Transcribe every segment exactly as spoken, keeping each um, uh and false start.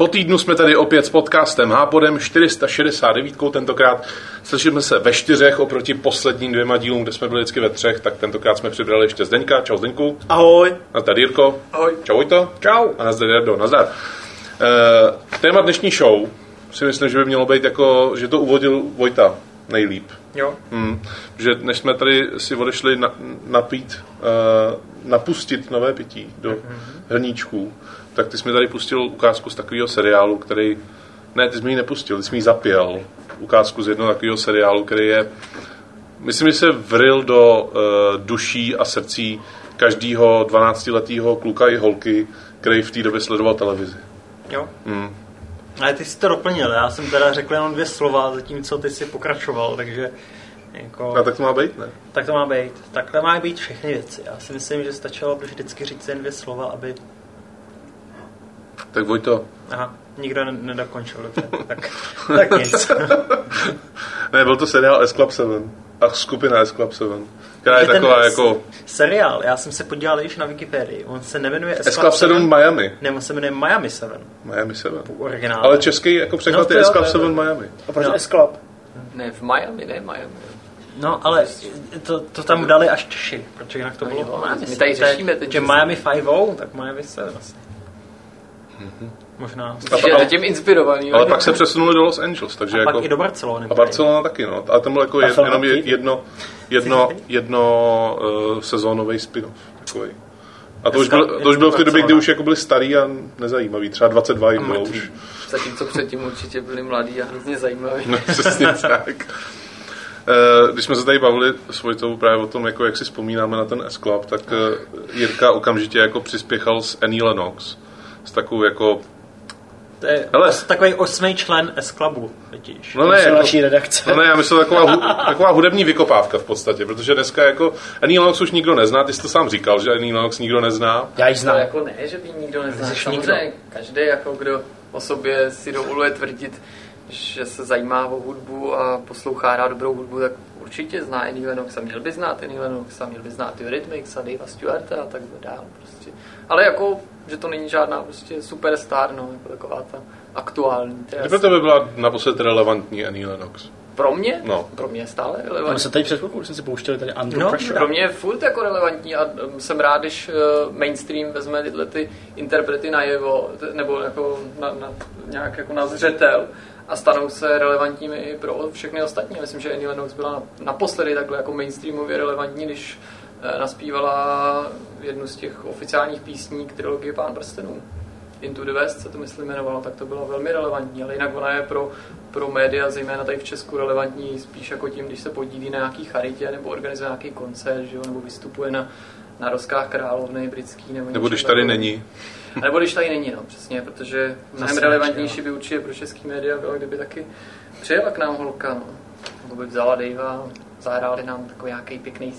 Po týdnu jsme tady opět s podcastem Hápodem čtyři sta šedesát devět, tentokrát slyšíme se ve čtyřech oproti posledním dvěma dílům, kde jsme byli vždycky ve třech, tak tentokrát jsme přibrali ještě Zdeňka. Čau Zdeňku. Ahoj. A tady Jirko. Ahoj. Čau Vojto. Čau. A nazdar Jardo. Nazdar. E, téma dnešní show si myslím, že by mělo být jako, že to uvodil Vojta nejlíp. Jo. Hmm. Že než jsme tady si odešli na, napít, uh, napustit nové pití do mm-hmm. hrníčků, tak ty jsi mi tady pustil ukázku z takového seriálu, který... Ne, ty jsi mi ji nepustil, ty jsi mi ji zapěl. Ukázku z jednoho takového seriálu, který je... Myslím, že se vril do uh, duší a srdcí každého dvanáctiletého kluka i holky, který v té době sledoval televizi. Jo. Hmm. Ale ty jsi to doplnil, já jsem teda řekl jenom dvě slova, zatímco ty jsi pokračoval, takže... Jako... A tak to má být, ne? Tak to má být. Takhle má být všechny věci. Já si myslím, že stačilo by vždycky říct jen dvě slova, aby... Tak Vojto. Aha, nikdo nedokončil, dobře. Tak, tak nic. Ne, byl to seriál S Club sedm. A skupina S Club sedm. Která je taková jako... Seriál, já jsem se podíval již na Wikipedii. On se nemenuje S Club sedm Miami. Ne, on se jmenuje Miami sedm. Miami sedm. Originál. Ale český jako překlad no, je S Club sedm Miami. A proč no. S Club? Ne, v Miami, ne Miami. No, ale to, to tam dali až Češi, protože jinak to bylo no, Miami. My tady řešíme ten že Miami pět nula, tak Miami sedm asi. Mm-hmm. Možná. Je ale, tím inspirovaný. Ale pak se přesunuli do Los Angeles, takže a jako... pak i do Barcelony. A Barcelona taky, no. Ale tam bylo jako jed, jenom jedno, jedno, jedno uh, sezónový spin-off. Takový. A to už, byl, to už bylo v té době, kdy už jako byli starý a nezajímavý. Třeba dvacet dva jim bylo už. Zatímco předtím určitě byli mladí a hrozně zajímaví. No, přesně tak. Když jsme se tady bavili s Vojtou právě o tom, jako jak si vzpomínáme na ten S-Club, tak Jirka okamžitě jako přispěchal s Annie Lennox. S takovou jako... To je Hele. takový osmý člen S-Clubu, vidíš. No ne, jako, naší redakce. No ne, já myslím, taková, hu, taková hudební vykopávka v podstatě, protože dneska jako Annie Lennox už nikdo nezná, ty jsi to sám říkal, že Annie Lennox nikdo nezná. Já ji znám. To jako ne, že by nikdo nezná. Samozřejmě každý, jako kdo o sobě si dovoluje tvrdit, že se zajímá o hudbu a poslouchá rád dobrou hudbu, tak určitě zná Annie Lennox a měl by znát Annie Lennox a měl by znát Eurythmics a Davea Stewarta a tak dál prostě. Ale jako, že to není žádná prostě superstar, no, jako taková ta aktuální. Kdy pro tebe byla naposled relevantní Annie Lennox? Pro mě? No. Pro mě stále relevantní. My se tady před chvilkou, když jsme si pouštěli tady Under no, Pressure. Pro mě je furt jako relevantní a jsem rád, když mainstream vezme tyhle ty interprety najevo, nebo jako na, na, nějak jako na zřetel a stanou se relevantními i pro všechny ostatní. Myslím, že Annie Lennox byla naposledy takhle jako mainstreamově relevantní, když naspívala jednu z těch oficiálních písní k trilogii Pán prstenů. Into the West se to myslím jmenovalo, tak to bylo velmi relevantní, ale jinak ona je pro, pro média, zejména tady v Česku, relevantní spíš jako tím, když se podílí na nějaký charitě nebo organizuje nějaký koncert, že jo, nebo vystupuje na, na Rozkách královny britský. Nebo, nebo když tady nebo, není. Nebo když tady není, no přesně, protože mnohem relevantnější by určitě pro český média bylo, kdyby taky přijela k nám holka, no. Nebo by vzala Davea, zahráli nám takový nějaký pěkný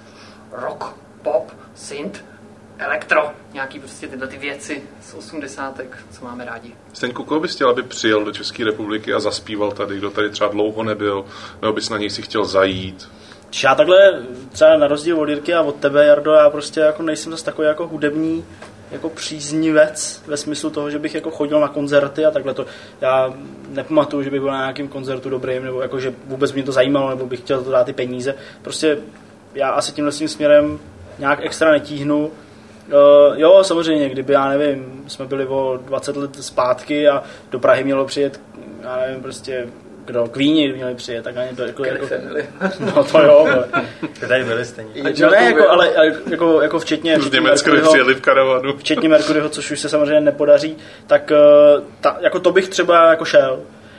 rock, pop, synth, elektro, nějaký prostě tyhle ty věci z osmdesátek, co máme rádi. Zdeňku, koho bys chtěl, aby přijel do České republiky a zaspíval tady, kdo tady třeba dlouho nebyl, nebo bys na něj si chtěl zajít? Já takhle, třeba na rozdíl od Jirky a od tebe, Jardo, já prostě jako nejsem zase takový jako hudební jako příznivec ve smyslu toho, že bych jako chodil na koncerty a takhle to. Já nepamatuju, že bych byl na nějakém koncertu dobrým, nebo jako, že vůbec mě to zajímalo, nebo bych chtěl to dát ty peníze. Prostě já asi tímhle tím směrem nějak extra netíhnu. Uh, jo, samozřejmě, kdyby, já nevím, jsme byli o dvacet let zpátky a do Prahy mělo přijet, já nevím, prostě, kdo, Queeni měli přijet, tak ani to jako... jako no to jo, ale... Tady byli stejně. No ne, jako, ale jako, jako včetně... Z Německa přijeli v karavanu. Včetně Mercuryho, což už se samozřejmě nepodaří, tak ta, jako to bych třeba jako šel,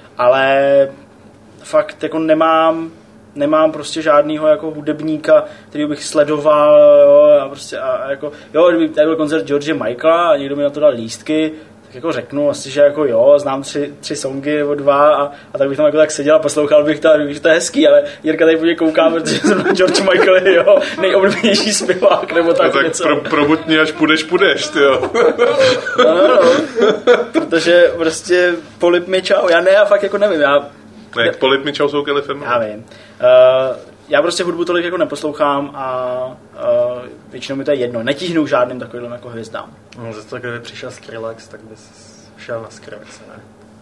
ale fakt jako nemám... Nemám prostě žádnýho jako hudebníka, který bych sledoval, jo, a prostě a, a jako, jo, kdyby tady byl koncert George Michaela a někdo mi na to dal lístky, tak jako řeknu asi, že jako jo, znám tři, tři songy nebo dva a, a tak bych tam jako tak seděl a poslouchal bych to a bych, že to je hezký, ale Jirka tady bude kouká, protože jsem George Michael je jo, nejoblíbenější zpěvák, nebo tak, no, tak něco. Pro, probuď mě, až půjdeš, půjdeš, tyjo. No, no, no, protože prostě polip mi čau, já ne, já fakt jako nevím, já Ne, jak polip mi čau jsou Kelifem. Já vím. Uh, já prostě hudbu tolik jako neposlouchám a uh, většinou mi to je jedno. Netíhnu žádným takovým jako hvězdám. No, zase to, kdyby přišel Skrillex, tak bys šel na Skrillexe, ne?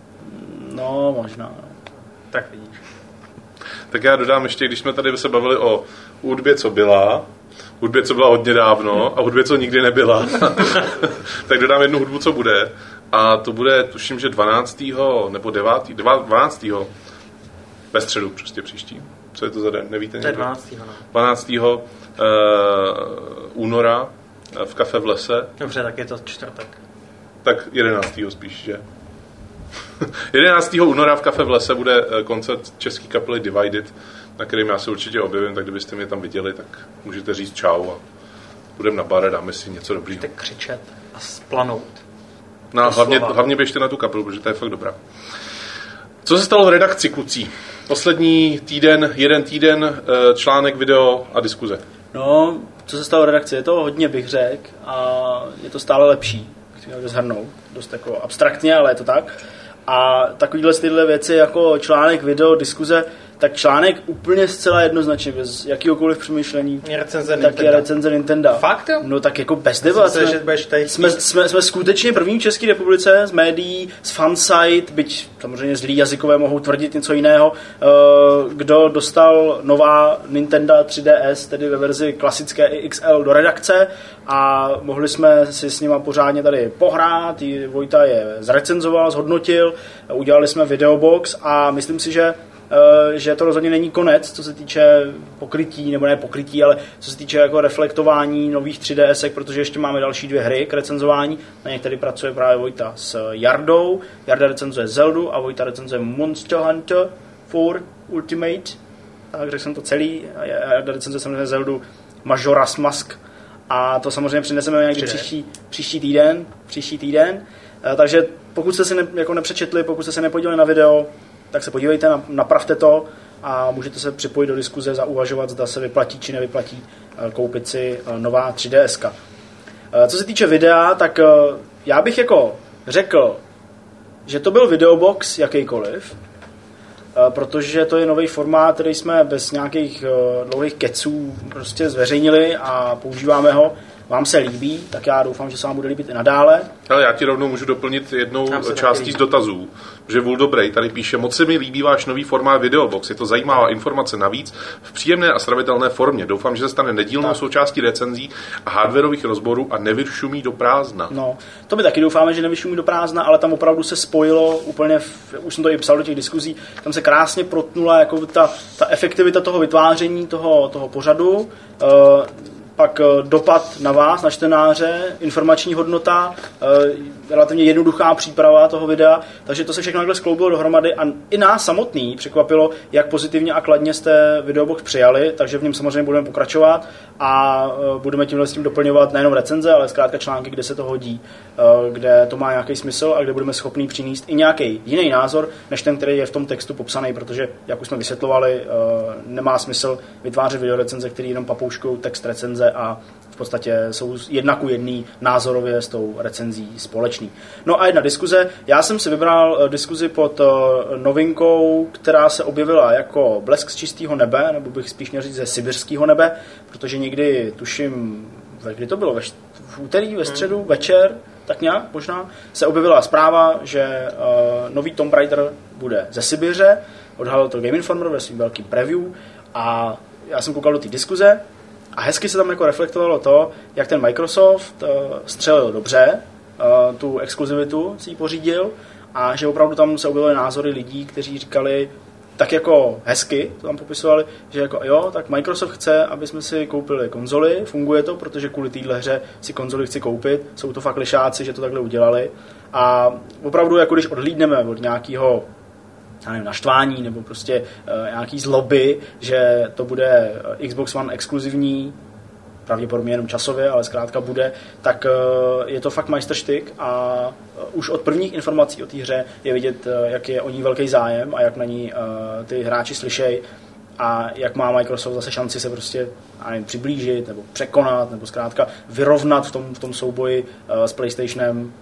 No, možná. Tak vidíš. Tak já dodám ještě, když jsme tady se bavili o hudbě, co byla, hudbě, co byla hodně dávno a hudbě, co nikdy nebyla, tak dodám jednu hudbu, co bude. A to bude, tuším, že dvanáctého nebo devátého dvanáctého ve středu prostě příští. Co je to za den? Nevíte někdo? To je dvanáctého No. dvanáctého Uh, února v kafe v lese. Dobře, tak je to čtvrtek. Tak jedenáctého spíš, že? jedenáctého února v kafe v lese bude koncert české kapely Divided, na kterým já se určitě objevím, tak kdybyste mě tam viděli, tak můžete říct čau a budeme na bar a dáme si něco dobrýho. Můžete křičet a splanout. No, hlavně, hlavně běžte na tu kapelu, protože to je fakt dobrá. Co se stalo v redakci, kluci? Poslední týden, jeden týden, článek, video a diskuze. No, co se stalo v redakci, je to hodně, bych řekl, a je to stále lepší, bych to měl zhrnout, dost jako abstraktně, ale je to tak. A takovýhle tyhle věci jako článek, video, diskuze, tak článek úplně zcela jednoznačně, bez jakýhokoliv přemýšlení, je recenze tak Nintendo. je recenze Nintendo. Fakt jo? No tak jako bez debat. Jsme, jsme, jsme, jsme, jsme skutečně první v České republice z médií, z fansite, byť samozřejmě zlí jazykové mohou tvrdit něco jiného, kdo dostal nová Nintendo tři D S, tedy ve verzi klasické i X L do redakce a mohli jsme si s nima pořádně tady pohrát, Vojta je zrecenzoval, zhodnotil, udělali jsme videobox a myslím si, že že to rozhodně není konec, co se týče pokrytí, nebo ne pokrytí, ale co se týče jako reflektování nových tři D S ek, protože ještě máme další dvě hry k recenzování. Na něch tady pracuje právě Vojta s Jardou. Jarda recenzuje Zeldu a Vojta recenzuje Monster Hunter čtyři Ultimate. Tak řekl jsem to celý. Jarda recenzuje samozřejmě Zeldu Majora's Mask. A to samozřejmě přineseme někdy příští, příští týden. Příští týden. Takže pokud jste si ne, jako nepřečetli, pokud jste se nepodívali na video, tak se podívejte, napravte to a můžete se připojit do diskuze, zauvažovat, zda se vyplatí či nevyplatí koupit si nová tři D S ka. Co se týče videa, tak já bych jako řekl, že to byl videobox jakýkoliv, protože to je nový formát, který jsme bez nějakých dlouhých keců prostě zveřejnili a používáme ho. Vám se líbí, tak já doufám, že se vám bude líbit i nadále. Ale já ti rovnou můžu doplnit jednou částí z dotazů, že Vůl Dobrej tady píše, moc se mi líbí váš nový formát Videobox, je to zajímavá informace navíc v příjemné a stravitelné formě. Doufám, že se stane nedílnou tak. součástí recenzí a hardwarových rozborů a nevyšumí do prázdna. No, to my taky doufáme, že nevyšumí do prázdna, ale tam opravdu se spojilo úplně, v, už jsem to i psal do těch diskuzí, tam se krásně protnula jako ta, ta efektivita toho vytváření toho, toho pořadu, uh, pak dopad na vás, na čtenáře, informační hodnota, relativně jednoduchá příprava toho videa, takže to se všechno takhle skloubilo dohromady a i nás samotný překvapilo, jak pozitivně a kladně jste videobox přijali, takže v něm samozřejmě budeme pokračovat a budeme tímhle s tím doplňovat nejenom recenze, ale zkrátka články, kde se to hodí, kde to má nějaký smysl a kde budeme schopni přinést i nějaký jiný názor, než ten, který je v tom textu popsaný, protože, jak už jsme vysvětlovali, nemá smysl vytvářet videorecenze, které jenom papouškují text recenze a v podstatě jsou jedna ku jedný názorově s tou recenzí společný. No a jedna diskuze. Já jsem si vybral diskuzi pod novinkou, která se objevila jako blesk z čistého nebe, nebo bych spíš měl říct ze sibirského nebe, protože někdy, tuším, kdy to bylo, ve št- v úterý, ve středu, hmm. večer, tak nějak možná, se objevila zpráva, že uh, nový Tomb Raider bude ze Sibiře, odhalil to Game Informer ve svým velkým preview a já jsem koukal do té diskuze a hezky se tam jako reflektovalo to, jak ten Microsoft uh, střelil dobře, uh, tu exkluzivitu si ji pořídil a že opravdu tam se objevily názory lidí, kteří říkali tak jako hezky, to tam popisovali, že jako jo, tak Microsoft chce, aby jsme si koupili konzoli, funguje to, protože kvůli téhle hře si konzoli chci koupit, jsou to fakt lišáci, že to takhle udělali a opravdu jako když odhlídneme od nějakého já nevím, naštvání nebo prostě uh, nějaký zloby, že to bude Xbox One exkluzivní, pravděpodobně jenom časově, ale zkrátka bude, tak uh, je to fakt majstrštyk a uh, už od prvních informací o té hře je vidět, uh, jak je o ní velký zájem a jak na ní uh, ty hráči slyšejí a jak má Microsoft zase šanci se prostě nevím, přiblížit nebo překonat nebo zkrátka vyrovnat v tom, v tom souboji uh, s PlayStationem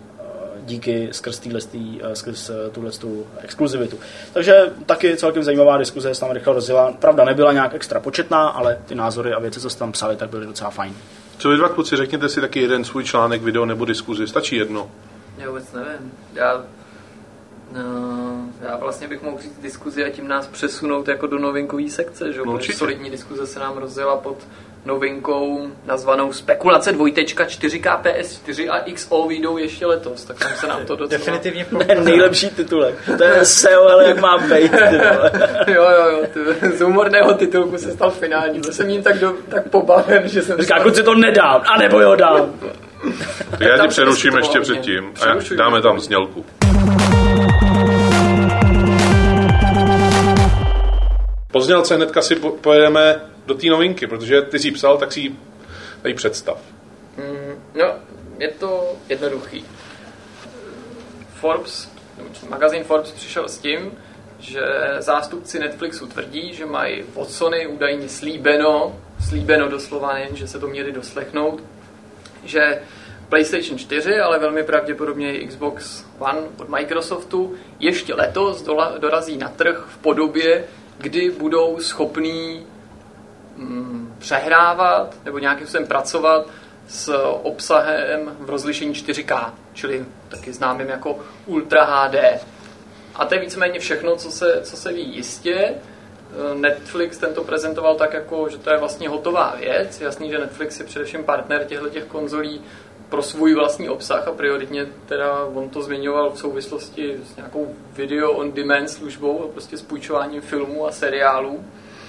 díky skrz, týhlestý, skrz tuhletu exkluzivitu. Takže taky celkem zajímavá diskuze se tam rychle rozjela. Pravda nebyla nějak extra početná, ale ty názory a věci, co jste tam psali, tak byly docela fajn. Co vy dva kluci, řekněte si taky jeden svůj článek, video nebo diskuzi. Stačí jedno. Já vůbec nevím. Já, no, já vlastně bych mohl říct diskuzi a tím nás přesunout jako do novinkové sekce, že? No, solidní diskuze se nám rozjela pod novinkou nazvanou Spekulace dvojtečka čtyři ká P S čtyři a X O vyjdou ještě letos, tak tam se nám to docela... Definitivně ne, nejlepší titulek. To je S E O, ale jak má být. jo, jo, jo, ty, z humorného titulku se stal finální, byl jsem jim tak, do, tak pobaven, že jsem... Říká, kluci to nedám, anebo jo dám. Tak já ti přeruším ještě předtím a dáme tam znělku. Po znělce hnedka si pojedeme do té novinky, protože ty jsi ji psal, tak si ji tady představ. Mm, no, je to jednoduchý. Forbes, magazín Forbes přišel s tím, že zástupci Netflixu tvrdí, že mají od Sony údajně slíbeno, slíbeno doslova nejen, že se to měli doslechnout, že PlayStation čtyři, ale velmi pravděpodobně i Xbox One od Microsoftu ještě letos dorazí na trh v podobě, kdy budou schopní mm, přehrávat nebo nějakým způsobem pracovat s obsahem v rozlišení čtyři ká, čili taky známým jako Ultra H D. A to je víceméně všechno, co se, co se ví jistě. Netflix tento prezentoval tak, jako, že to je vlastně hotová věc. Jasný, že Netflix je především partner těchto konzolí pro svůj vlastní obsah a prioritně teda on to zmiňoval v souvislosti s nějakou video on demand službou a prostě s půjčováním filmů a seriálů.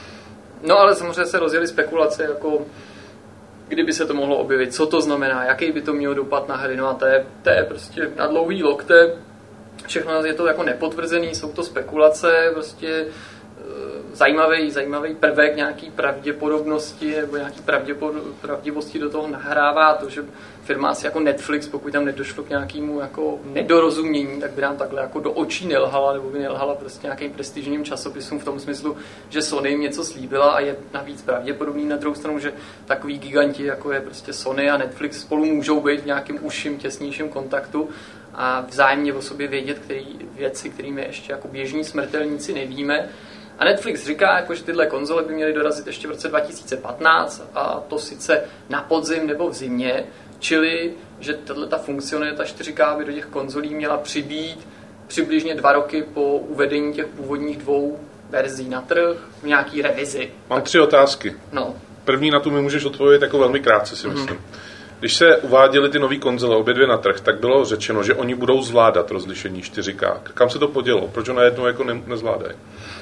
No ale samozřejmě se rozjeli spekulace, jako kdyby se to mohlo objevit, co to znamená, jaký by to mělo dopad na hry, no a to je, to je prostě na dlouhý lokte, všechno je to jako nepotvrzený, jsou to spekulace, prostě zajímavý, zajímavý prvek nějaký pravděpodobnosti nebo nějaký pravdivosti do toho nahrává to, že firma asi jako Netflix, pokud tam nedošlo k nějakému jako nedorozumění, tak by nám takhle jako do očí nelhala, nebo by nelhala prostě nějakým prestižním časopisům v tom smyslu, že Sony jim něco slíbila a je navíc pravděpodobný na druhou stranu, že takový giganti jako je prostě Sony a Netflix spolu můžou být v nějakým užším, těsnějším kontaktu a vzájemně o sobě vědět, který věci, kterými ještě jako běžní smrtelníci nevíme. A Netflix říká, jako, že tyhle konzole by měly dorazit ještě v roce dva tisíce patnáct a to sice na podzim nebo v zimě, čili že tato funkcionalita čtyři ká by do těch konzolí měla přibýt přibližně dva roky po uvedení těch původních dvou verzí na trh v nějaký revizi. Mám tři otázky. No. První na tu mi můžeš odpovědět jako velmi krátce, si myslím. Mm. Když se uváděly ty nové konzole, obě dvě na trh, tak bylo řečeno, že oni budou zvládat rozlišení čtyři ká. Kam se to podělo? Proč ho najednou jako ne- nezvládají?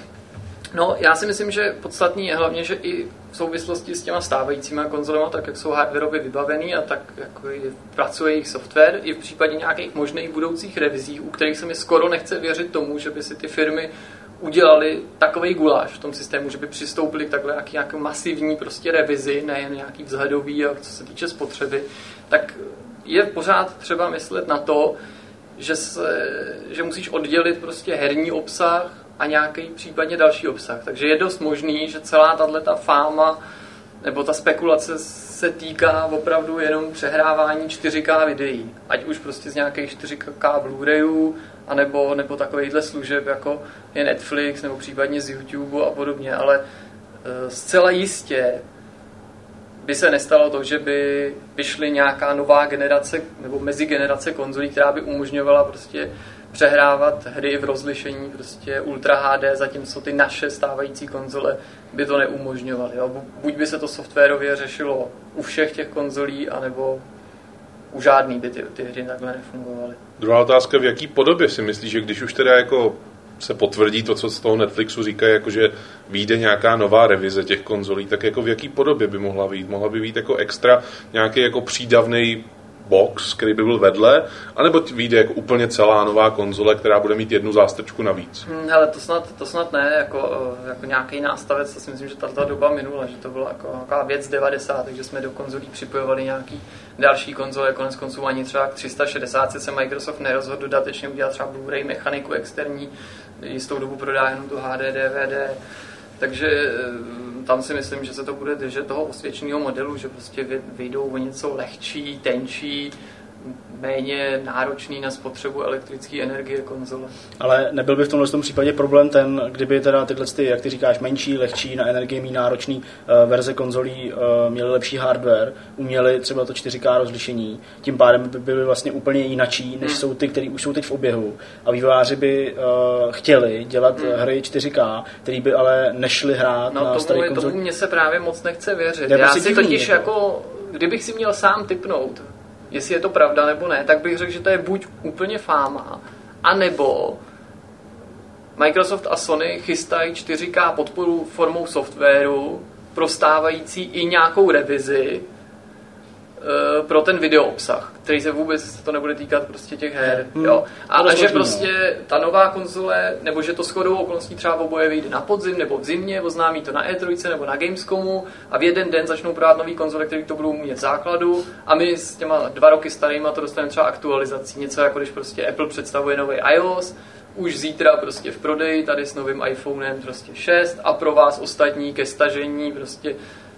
No, já si myslím, že podstatný je hlavně, že i v souvislosti s těma stávajícíma konzolema, tak jak jsou hardwareově vybavený a tak jak pracuje jejich software, i v případě nějakých možných budoucích revizí, u kterých se mi skoro nechce věřit tomu, že by si ty firmy udělali takovej guláš v tom systému, že by přistoupili k takhle nějaký, nějaký masivní prostě revizi, nejen nějaký vzhledový, a co se týče spotřeby, tak je pořád třeba myslet na to, že, se, že musíš oddělit prostě herní obsah a nějaký případně další obsah. Takže je dost možný, že celá tato fáma nebo ta spekulace se týká opravdu jenom přehrávání čtyři ká videí. Ať už prostě z nějakých čtyři ká Blu-rayů, anebo, nebo takovýchhle služeb, jako je Netflix, nebo případně z YouTube a podobně. Ale e, zcela jistě by se nestalo to, že by vyšly nějaká nová generace nebo mezigenerace konzolí, která by umožňovala prostě přehrávat hry v rozlišení prostě Ultra H D, zatímco ty naše stávající konzole by to neumožňovaly. Jo? Buď by se to softwarově řešilo u všech těch konzolí, anebo u žádný by ty, ty hry takhle nefungovaly. Druhá otázka, v jaký podobě si myslíš, že když už teda jako se potvrdí to, co z toho Netflixu říkají, jako že vyjde nějaká nová revize těch konzolí, tak jako v jaký podobě by mohla vyjít? Mohla by vyjít jako extra nějaký jako přídavný box, který by byl vedle, anebo vyjde jako úplně celá nová konzole, která bude mít jednu zástrčku navíc? Hmm, hele, to snad, to snad ne, jako, jako nějaký nástavec, to si myslím, že tato doba minula, že to byla jako nějaká věc z devadesátých, takže jsme do konzolí připojovali nějaký další konzole, konec konců ani třeba k tři sta šedesát se Microsoft nerozhodl dodatečně udělat třeba Blu-ray mechaniku externí, jistou dobu prodá jenom tu H D, D V D, takže tam si myslím, že se to bude držet toho osvědčeného modelu, že prostě vyjdou o něco lehčí, tenčí, méně náročný na spotřebu elektrické energie konzole. Ale nebyl by v tomhle tom případě problém ten, kdyby teda tyhle, ty, jak ty říkáš, menší, lehčí, na energii méně náročný uh, verze konzolí uh, měly lepší hardware, uměly třeba to čtyři ká rozlišení, tím pádem by byly vlastně úplně jinačí, než hmm. jsou ty, které už jsou teď v oběhu. A vývojáři by uh, chtěli dělat hmm. hry čtyři ká, které by ale nešly hrát no, na starý konzol. Tomu mně se právě moc nechce věřit. Já si totiž jako, kdybych si měl sám tipnout, jestli je to pravda nebo ne, tak bych řekl, že to je buď úplně fáma, anebo Microsoft a Sony chystají čtyři ká podporu formou softwaru pro stávající i nějakou revizi uh, pro ten video obsah, který se vůbec to nebude týkat prostě těch her. Hmm. Jo. A, a že prostě ta nová konzole, nebo že to shodou okolností třeba oboje vyjde na podzim nebo v zimě, oznámí to na E tři nebo na Gamescomu a v jeden den začnou prodávat nový konzole, které to budou mít v základu a my s těma dva roky starýma to dostaneme třeba aktualizací. Něco jako když prostě Apple představuje nový iOS, už zítra prostě v prodeji, tady s novým iPhonem prostě šest a pro vás ostatní ke stažení prostě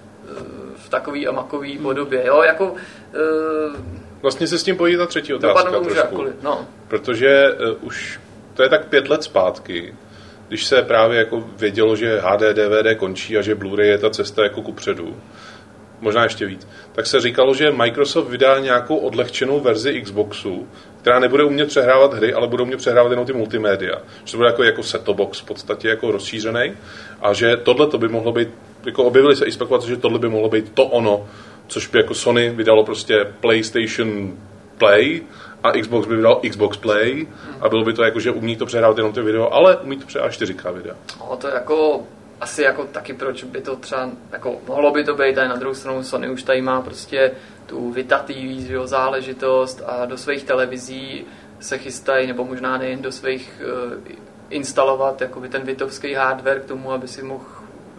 v takový a makový podobě. Jo, jako... Uh, Vlastně se s tím pojí ta třetí otázka trošku. Jakkoliv, no. Protože uh, už to je tak pět let zpátky, když se právě jako vědělo, že H D, D V D končí a že Blu-ray je ta cesta jako kupředu. Možná ještě víc. Tak se říkalo, že Microsoft vydá nějakou odlehčenou verzi Xboxu, která nebude umět přehrávat hry, ale bude umět přehrávat jenom ty multimédia. Že to bude jako, jako set-top box v podstatě jako rozšířený a že tohle to by mohlo být, jako objevily se i spekulace, že tohle by mohlo být to ono, což by jako Sony vydalo prostě PlayStation Play a Xbox by vydal Xbox Play a bylo by to jako, že umí to přehrávat jenom ty video, ale umí to přehrávat čtyři ká videa. No to je jako... Asi jako taky proč by to třeba, jako mohlo by to být, ale na druhou stranu Sony už tady má prostě tu Vita T V, jo, záležitost a do svých televizí se chystají, nebo možná nejen do svých uh, instalovat jakoby ten vitovský hardware k tomu, aby si mohl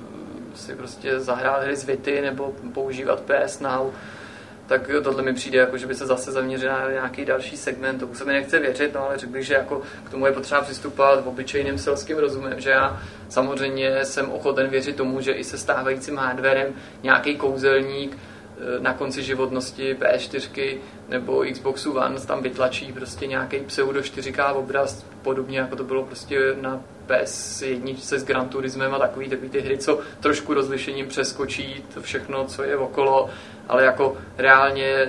si prostě zahrát hry z Vity nebo používat P S Now. Tak tohle mi přijde, jako, že by se zase zaměřil na nějaký další segment, tomu se mi nechce věřit, no, ale řekl bych, že jako k tomu je potřeba přistupovat v obyčejným selským rozumem, že já samozřejmě jsem ochoten věřit tomu, že i se stávajícím hardwarem nějaký kouzelník na konci životnosti P S čtyři nebo Xboxu One tam vytlačí prostě nějaký pseudo čtyři ká obraz, podobně jako to bylo prostě na P S jedna s Gran Turismem a takový, takový ty hry, co trošku rozlišením přeskočí to všechno, co je okolo, ale jako reálně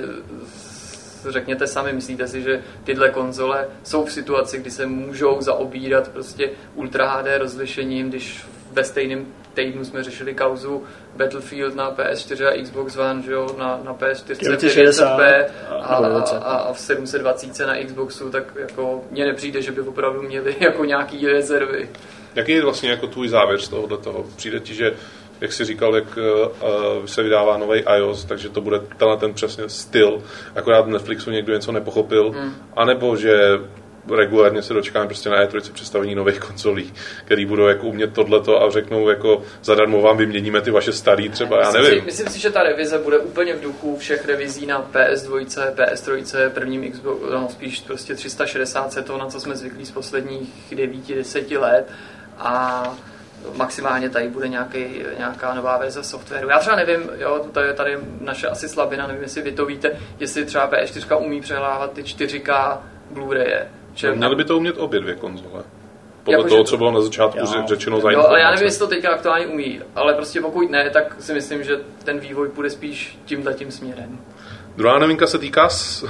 řekněte sami, myslíte si, že tyhle konzole jsou v situaci, kdy se můžou zaobírat prostě Ultra H D rozlišením, když ve stejném týdnu jsme řešili kauzu Battlefield na P S čtyři a Xbox One, že jo, na, na P S čtyři devět set p a, a, a v sedm set dvacet na Xboxu, tak jako mně nepřijde, že by opravdu měli jako nějaký rezervy. Jaký je vlastně jako tvůj závěr z tohohle toho? Přijde ti, že jak jsi říkal, jak uh, se vydává nový iOS, takže to bude tenhle ten přesně styl, akorát v Netflixu někdo něco nepochopil, hmm. anebo že regulárně se dočkáme prostě na E tři představení nových konzolí, který budou jako umět tohleto a řeknou jako zadarmo vám vyměníme ty vaše starý třeba, já nevím. Myslím si, myslím si, že ta revize bude úplně v duchu všech revizí na P S dva, P S tři, prvním Xbox, no spíš prostě tři sta šedesát se to, na co jsme zvyklí z posledních devět deset let a maximálně tady bude nějaký, nějaká nová verze softwaru. Já třeba nevím, jo, to je tady naše asi slabina, nevím, jestli vy to víte, jestli třeba P S čtyři umí přehrávat ty čtyři ká Blu-raye. No, měli by to umět obě dvě konzole. Podle jako, toho, co bylo na začátku jo. řečeno za informace. Ale já nevím, jestli to teďka aktuálně umí, ale prostě pokud ne, tak si myslím, že ten vývoj půjde spíš tímhletím směrem. Druhá novinka se týká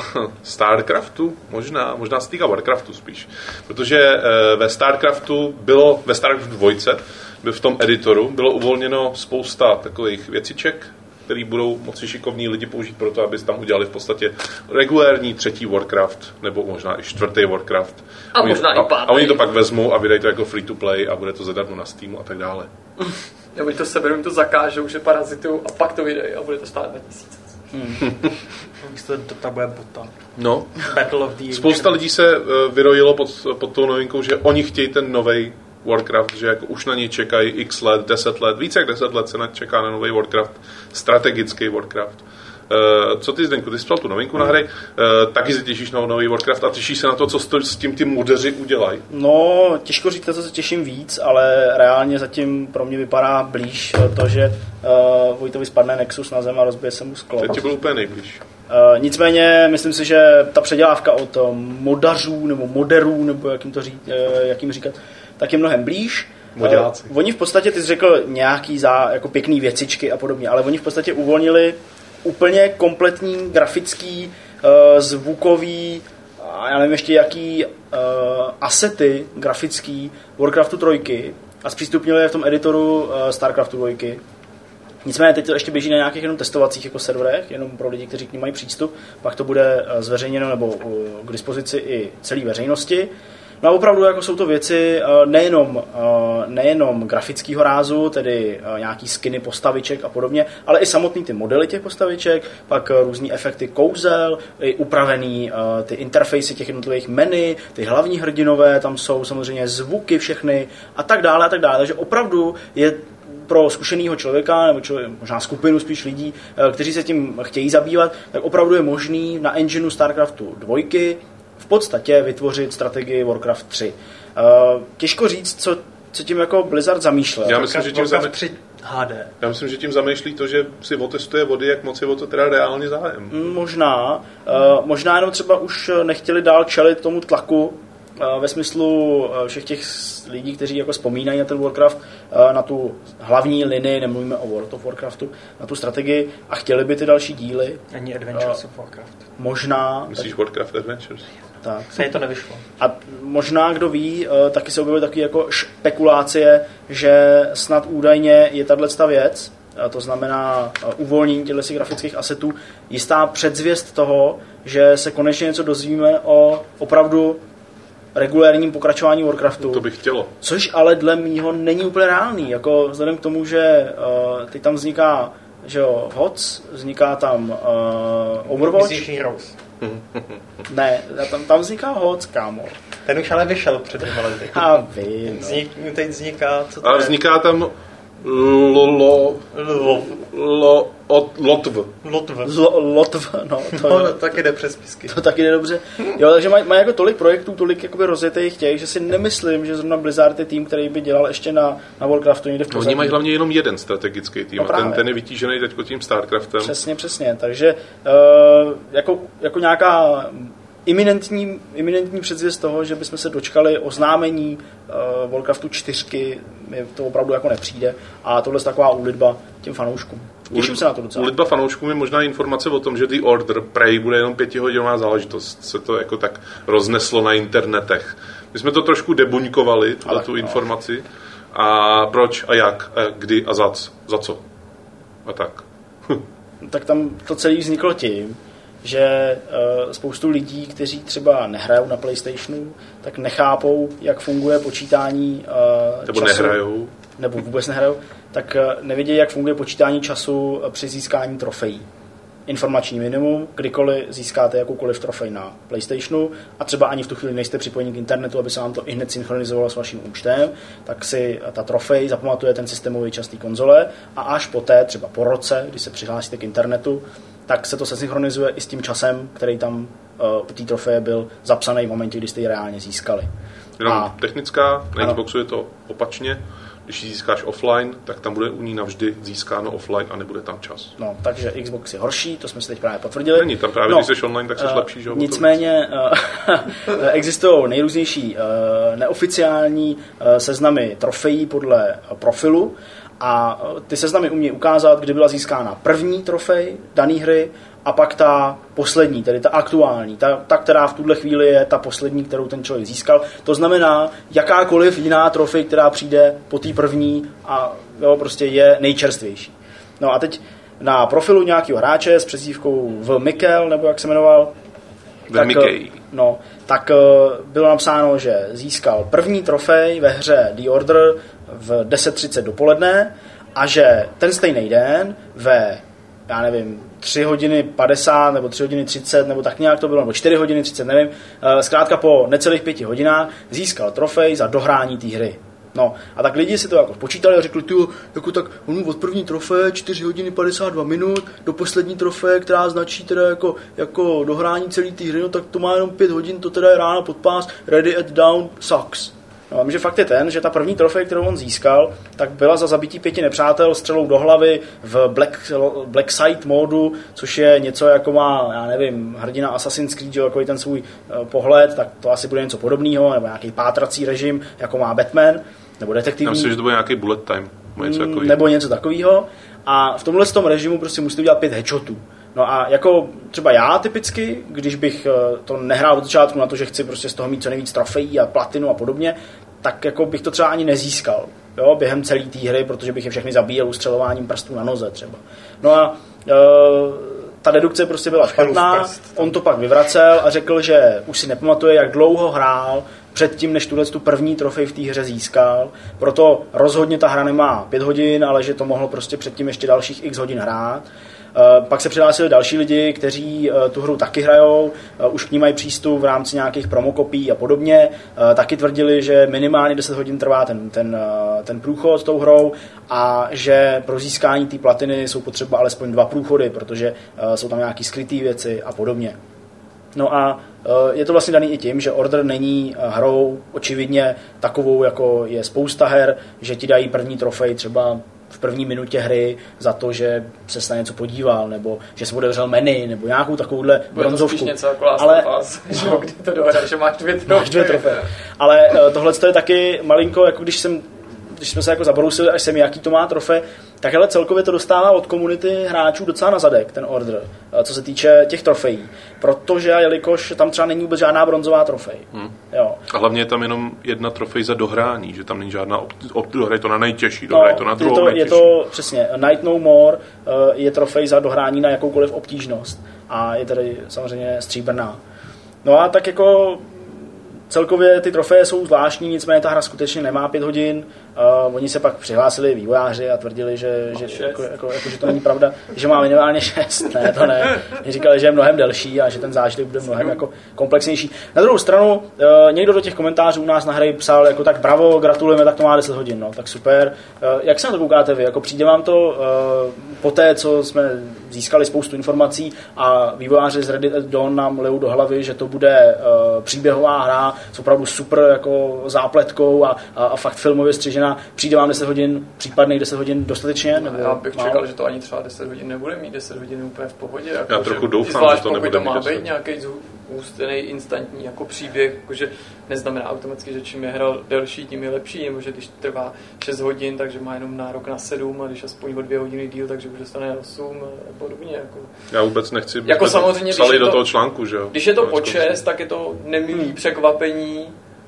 StarCraftu, možná, možná se týká Warcraftu spíš, protože ve StarCraftu bylo, ve StarCraft dva, v tom editoru bylo uvolněno spousta takových věciček, který budou moci šikovní lidi použít pro to, aby tam udělali v podstatě regulérní třetí Warcraft, nebo možná i čtvrtý Warcraft. A oni, možná a, i pátý. A oni to pak vezmou a vydají to jako free to play a bude to zadarmo na Steamu a tak dále. Nebo oni to seberou, to zakážou, že parazitují a pak to vydají a bude to stát dva tisíce. Hmm. to, to, to bude bota. No. Battle of the Spousta lidí se uh, vyrojilo pod, pod tou novinkou, že oni chtějí ten novej Warcraft, že jako už na něj čekají x let, deset let, více jak deset let se čeká na nový Warcraft, strategický Warcraft. Uh, co ty, Zdenku, ty jsi psal tu novinku na hry, uh, taky se těšíš na nový Warcraft a těšíš se na to, co s tím ty modeři udělají? No, těžko říct, co se těším víc, ale reálně zatím pro mě vypadá blíž to, že uh, Vojtovi spadne Nexus na zem a rozbije se mu sklo. Teď ti byl úplně nejblíž. Uh, nicméně myslím si, že ta předělávka od modařů nebo moderů, nebo jak jim to ří, uh, jak jim říkat, tak je mnohem blíž. Moděláci. Uh, oni v podstatě, ty jsi řekl nějaký za, jako pěkný věcičky a podobně, ale oni v podstatě uvolnili úplně kompletní grafický, uh, zvukový, a já nevím ještě jaký uh, asety grafický Warcraftu trojky a zpřístupnili je v tom editoru uh, Starcraftu dvojky. Nicméně teď to ještě běží na nějakých jenom testovacích jako serverech, jenom pro lidi, kteří k nim mají přístup, pak to bude uh, zveřejněno nebo uh, k dispozici i celé veřejnosti. No a opravdu jako jsou to věci nejenom, nejenom grafického rázu, tedy nějaký skiny postaviček a podobně, ale i samotný ty modely těch postaviček, pak různý efekty kouzel, i upravený ty interfejsy těch jednotlivých menu, ty hlavní hrdinové, tam jsou samozřejmě zvuky všechny a tak dále a tak dále. Takže opravdu je pro zkušenýho člověka, nebo člověk, možná skupinu spíš lidí, kteří se tím chtějí zabývat, tak opravdu je možný na engineu Starcraftu dvojky v podstatě vytvořit strategii Warcraft tři. Uh, těžko říct, co, co tím jako Blizzard zamýšlel. Já myslím, že tím zamýšlí H D. Já myslím, že tím zamýšlí to, že si otestuje vody, jak moc je o to teda reálně zájem. Možná. Uh, možná jenom třeba už nechtěli dál čelit tomu tlaku uh, ve smyslu uh, všech těch lidí, kteří jako vzpomínají na ten Warcraft, uh, na tu hlavní linii, nemluvíme o World of Warcraftu, na tu strategii a chtěli by ty další díly. Ani Adventures uh, of Warcraft. Možná. Myslíš tak... Warcraft Adventures? Tak. Se to nevyšlo. A možná, kdo ví, taky se objevily taky jako špekulace, že snad údajně je tato věc, to znamená uvolnění těchto grafických asetů, jistá předzvěst toho, že se konečně něco dozvíme o opravdu regulérním pokračování Warcraftu. To bych chtělo. Což ale dle mýho není úplně reálný, jako vzhledem k tomu, že uh, teď tam vzniká, že jo, H O C, vzniká tam uh, Overwatch. Myslíš Heroes? Ne, tam, tam vzniká H O C, kámo. Ten už ale vyšel před dvěma lety. A vím, no. Vznik, teď vzniká, co to Ale je? vzniká tam Lolo... Lo... Lotv. Lotv. Lotv, no. To, no, no taky jde přes písky. To taky jde dobře. Jo, takže mají maj jako tolik projektů, tolik jakoby rozjetých těch, že si nemyslím, že zrovna Blizzard je tým, který by dělal ještě na, na Warcraftu někde v pozadí. Oni mají hlavně jenom jeden strategický tým No a ten, ten je vytížený teď tím Starcraftem. Přesně, přesně. Takže uh, jako, jako nějaká iminentní, iminentní předzvěst toho, že bychom se dočkali oznámení uh, Warcraftu čtyřky, mi to opravdu jako nepřijde a tohle je taková úlitba těm fanouškům. Těším se na to docela. Úlitba fanouškům je možná informace o tom, že The Order Prey bude jenom pětihodinová záležitost. Se to jako tak rozneslo na internetech. My jsme to trošku debuňkovali, tuhle tu informaci. A proč a jak, a kdy a za, za co. A tak. Tak tam to celé vzniklo tím, že uh, spoustu lidí, kteří třeba nehrajou na PlayStationu, tak nechápou, jak funguje počítání uh, nebo času. nehrajou. Nebo vůbec nehrajou. Tak uh, nevědějí, jak funguje počítání času při získání trofejí. Informační minimum, kdykoliv získáte jakoukoliv trofej na PlayStationu a třeba ani v tu chvíli nejste připojeni k internetu, aby se vám to i hned synchronizovalo s vaším účtem, tak si ta trofej zapamatuje ten systémový čas té konzole a až poté, třeba po roce, kdy se přihlásíte k internetu, tak se to sesynchronizuje i s tím časem, který tam uh, u té trofeje byl zapsaný v momentě, kdy jste ji reálně získali. Jenom a, technická, na ano. Xboxu je to opačně. Když ji získáš offline, tak tam bude u ní navždy získáno offline a nebude tam čas. No, takže Xbox je horší, to jsme si teď právě potvrdili. Není tam právě, no, když jsi online, tak jsi uh, lepší, že jo? Nicméně uh, existují nejrůznější uh, neoficiální uh, seznamy trofejí podle uh, profilu a uh, ty seznamy umějí ukázat, kdy byla získána první trofej dané hry a pak ta poslední, tedy ta aktuální, ta, ta, která v tuhle chvíli je ta poslední, kterou ten člověk získal. To znamená, jakákoliv jiná trofej, která přijde po té první a jo, prostě je nejčerstvější. No a teď na profilu nějakého hráče s přezdívkou V. Mikkel, nebo jak se jmenoval, tak, no, tak bylo napsáno, že získal první trofej ve hře The Order v deset třicet dopoledne a že ten stejný den ve, já nevím, tři hodiny padesát nebo tři hodiny třicet nebo tak nějak to bylo, nebo čtyři hodiny třicet, nevím, zkrátka po necelých pěti hodinách získal trofej za dohrání té hry. No a tak lidi si to jako počítali a řekli, ty jako tak on od první trofeje čtyři hodiny padesát dva minut do poslední trofeje, která značí teda jako, jako dohrání celé té hry, no tak to má jenom pět hodin, to teda je rána pod pás, ready at down sucks. No, že fakt je ten, že ta první trofej, kterou on získal, tak byla za zabití pěti nepřátel střelou do hlavy v Black, Black Site módu, což je něco jako má, já nevím, hrdina Assassin's Creed, jako ten svůj uh, pohled, tak to asi bude něco podobného, nebo nějaký pátrací režim, jako má Batman, nebo detektivní. Já myslím, že to bude nějaký bullet time, něco mm, nebo něco takového. A v tomhle tom režimu prostě musíte udělat pět headshotů. No a jako třeba já typicky, když bych to nehrál od začátku na to, že chci prostě z toho mít co nejvíc trofejí a platinu a podobně, tak jako bych to třeba ani nezískal, jo, během celé té hry, protože bych je všechny zabíjel ustřelováním prstů na noze třeba. No a e, ta dedukce prostě byla špatná, on to pak vyvracel a řekl, že už si nepamatuje, jak dlouho hrál předtím, než tuhle tu první trofej v té hře získal. Proto rozhodně ta hra nemá pět hodin, ale že to mohlo prostě předtím ještě dalších x hodin hrát. Uh, pak se přihlásili další lidi, kteří uh, tu hru taky hrajou, uh, už k ní mají přístup v rámci nějakých promokopí a podobně. Uh, taky tvrdili, že minimálně deset hodin trvá ten, ten, uh, ten průchod tou hrou a že pro získání té platiny jsou potřeba alespoň dva průchody, protože uh, jsou tam nějaké skryté věci a podobně. No a je to vlastně daný i tím, že Order není hrou očividně takovou, jako je spousta her, že ti dají první trofej třeba v první minutě hry za to, že se na něco podíval, nebo že se otevřel menu, nebo nějakou takovouhle bronzovku. Bude to něco jako Last of Us, no, kdy to dohraješ, že máš dvě trofeje. Máš dvě trofeje. Ale tohle je taky malinko, jako když jsem když jsme se jako zabrousili, až jsem jaký to má trofej, tak hele, celkově to dostává od komunity hráčů docela na zadek, ten Order, co se týče těch trofejí. Protože, jelikož tam třeba není vůbec žádná bronzová trofej. Hmm. Jo. A hlavně je tam jenom jedna trofej za dohrání, že tam není žádná op- dohraj to na nejtěžší, dohraj no, to na druhou je to, nejtěžší. Je to přesně, Night No More je trofej za dohrání na jakoukoliv obtížnost a je tady samozřejmě stříbrná. No a tak jako celkově ty trofeje jsou zvláštní, nicméně ta hra skutečně nemá pět hodin. Uh, oni se pak přihlásili vývojáři a tvrdili, že, že, jako, jako, jako, že to není pravda, že má minimálně šest. Ne, to ne. Oni říkali, že je mnohem delší a že ten zážitek bude mnohem jako komplexnější. Na druhou stranu, uh, někdo do těch komentářů u nás na hry psal, jako tak bravo, gratulujeme, tak to má deset hodin, no, tak super. Uh, jak se na to koukáte vy? Jako přijde vám to uh, po té, co jsme získali spoustu informací a vývojáři z Reddit at Dawn nám lejou do hlavy, že to bude uh, příběhová hra s opravdu super jako zápletkou a, a, a fakt filmově střižená. Přijde vám deset hodin, případných deset hodin dostatečně? Nebo já bych málo? čekal, že to ani třeba deset hodin nebude mít, deset hodin úplně v pohodě. Jako, já trochu doufám, zvlášť, že to nebude to mít má deset. být nějaký zhustený, instantní jako příběh, jakože neznamená automaticky, že čím je hra delší, tím je lepší, nebo že když trvá šest hodin, takže má jenom nárok na sedm a když aspoň o dvě hodiny díl, takže už dostane osm a podobně. Jako. Já vůbec nechci, jako samozřejmě, psali do to, toho článku, že jo? Když je to po šest, tak je to nemilý hmm. překvapení.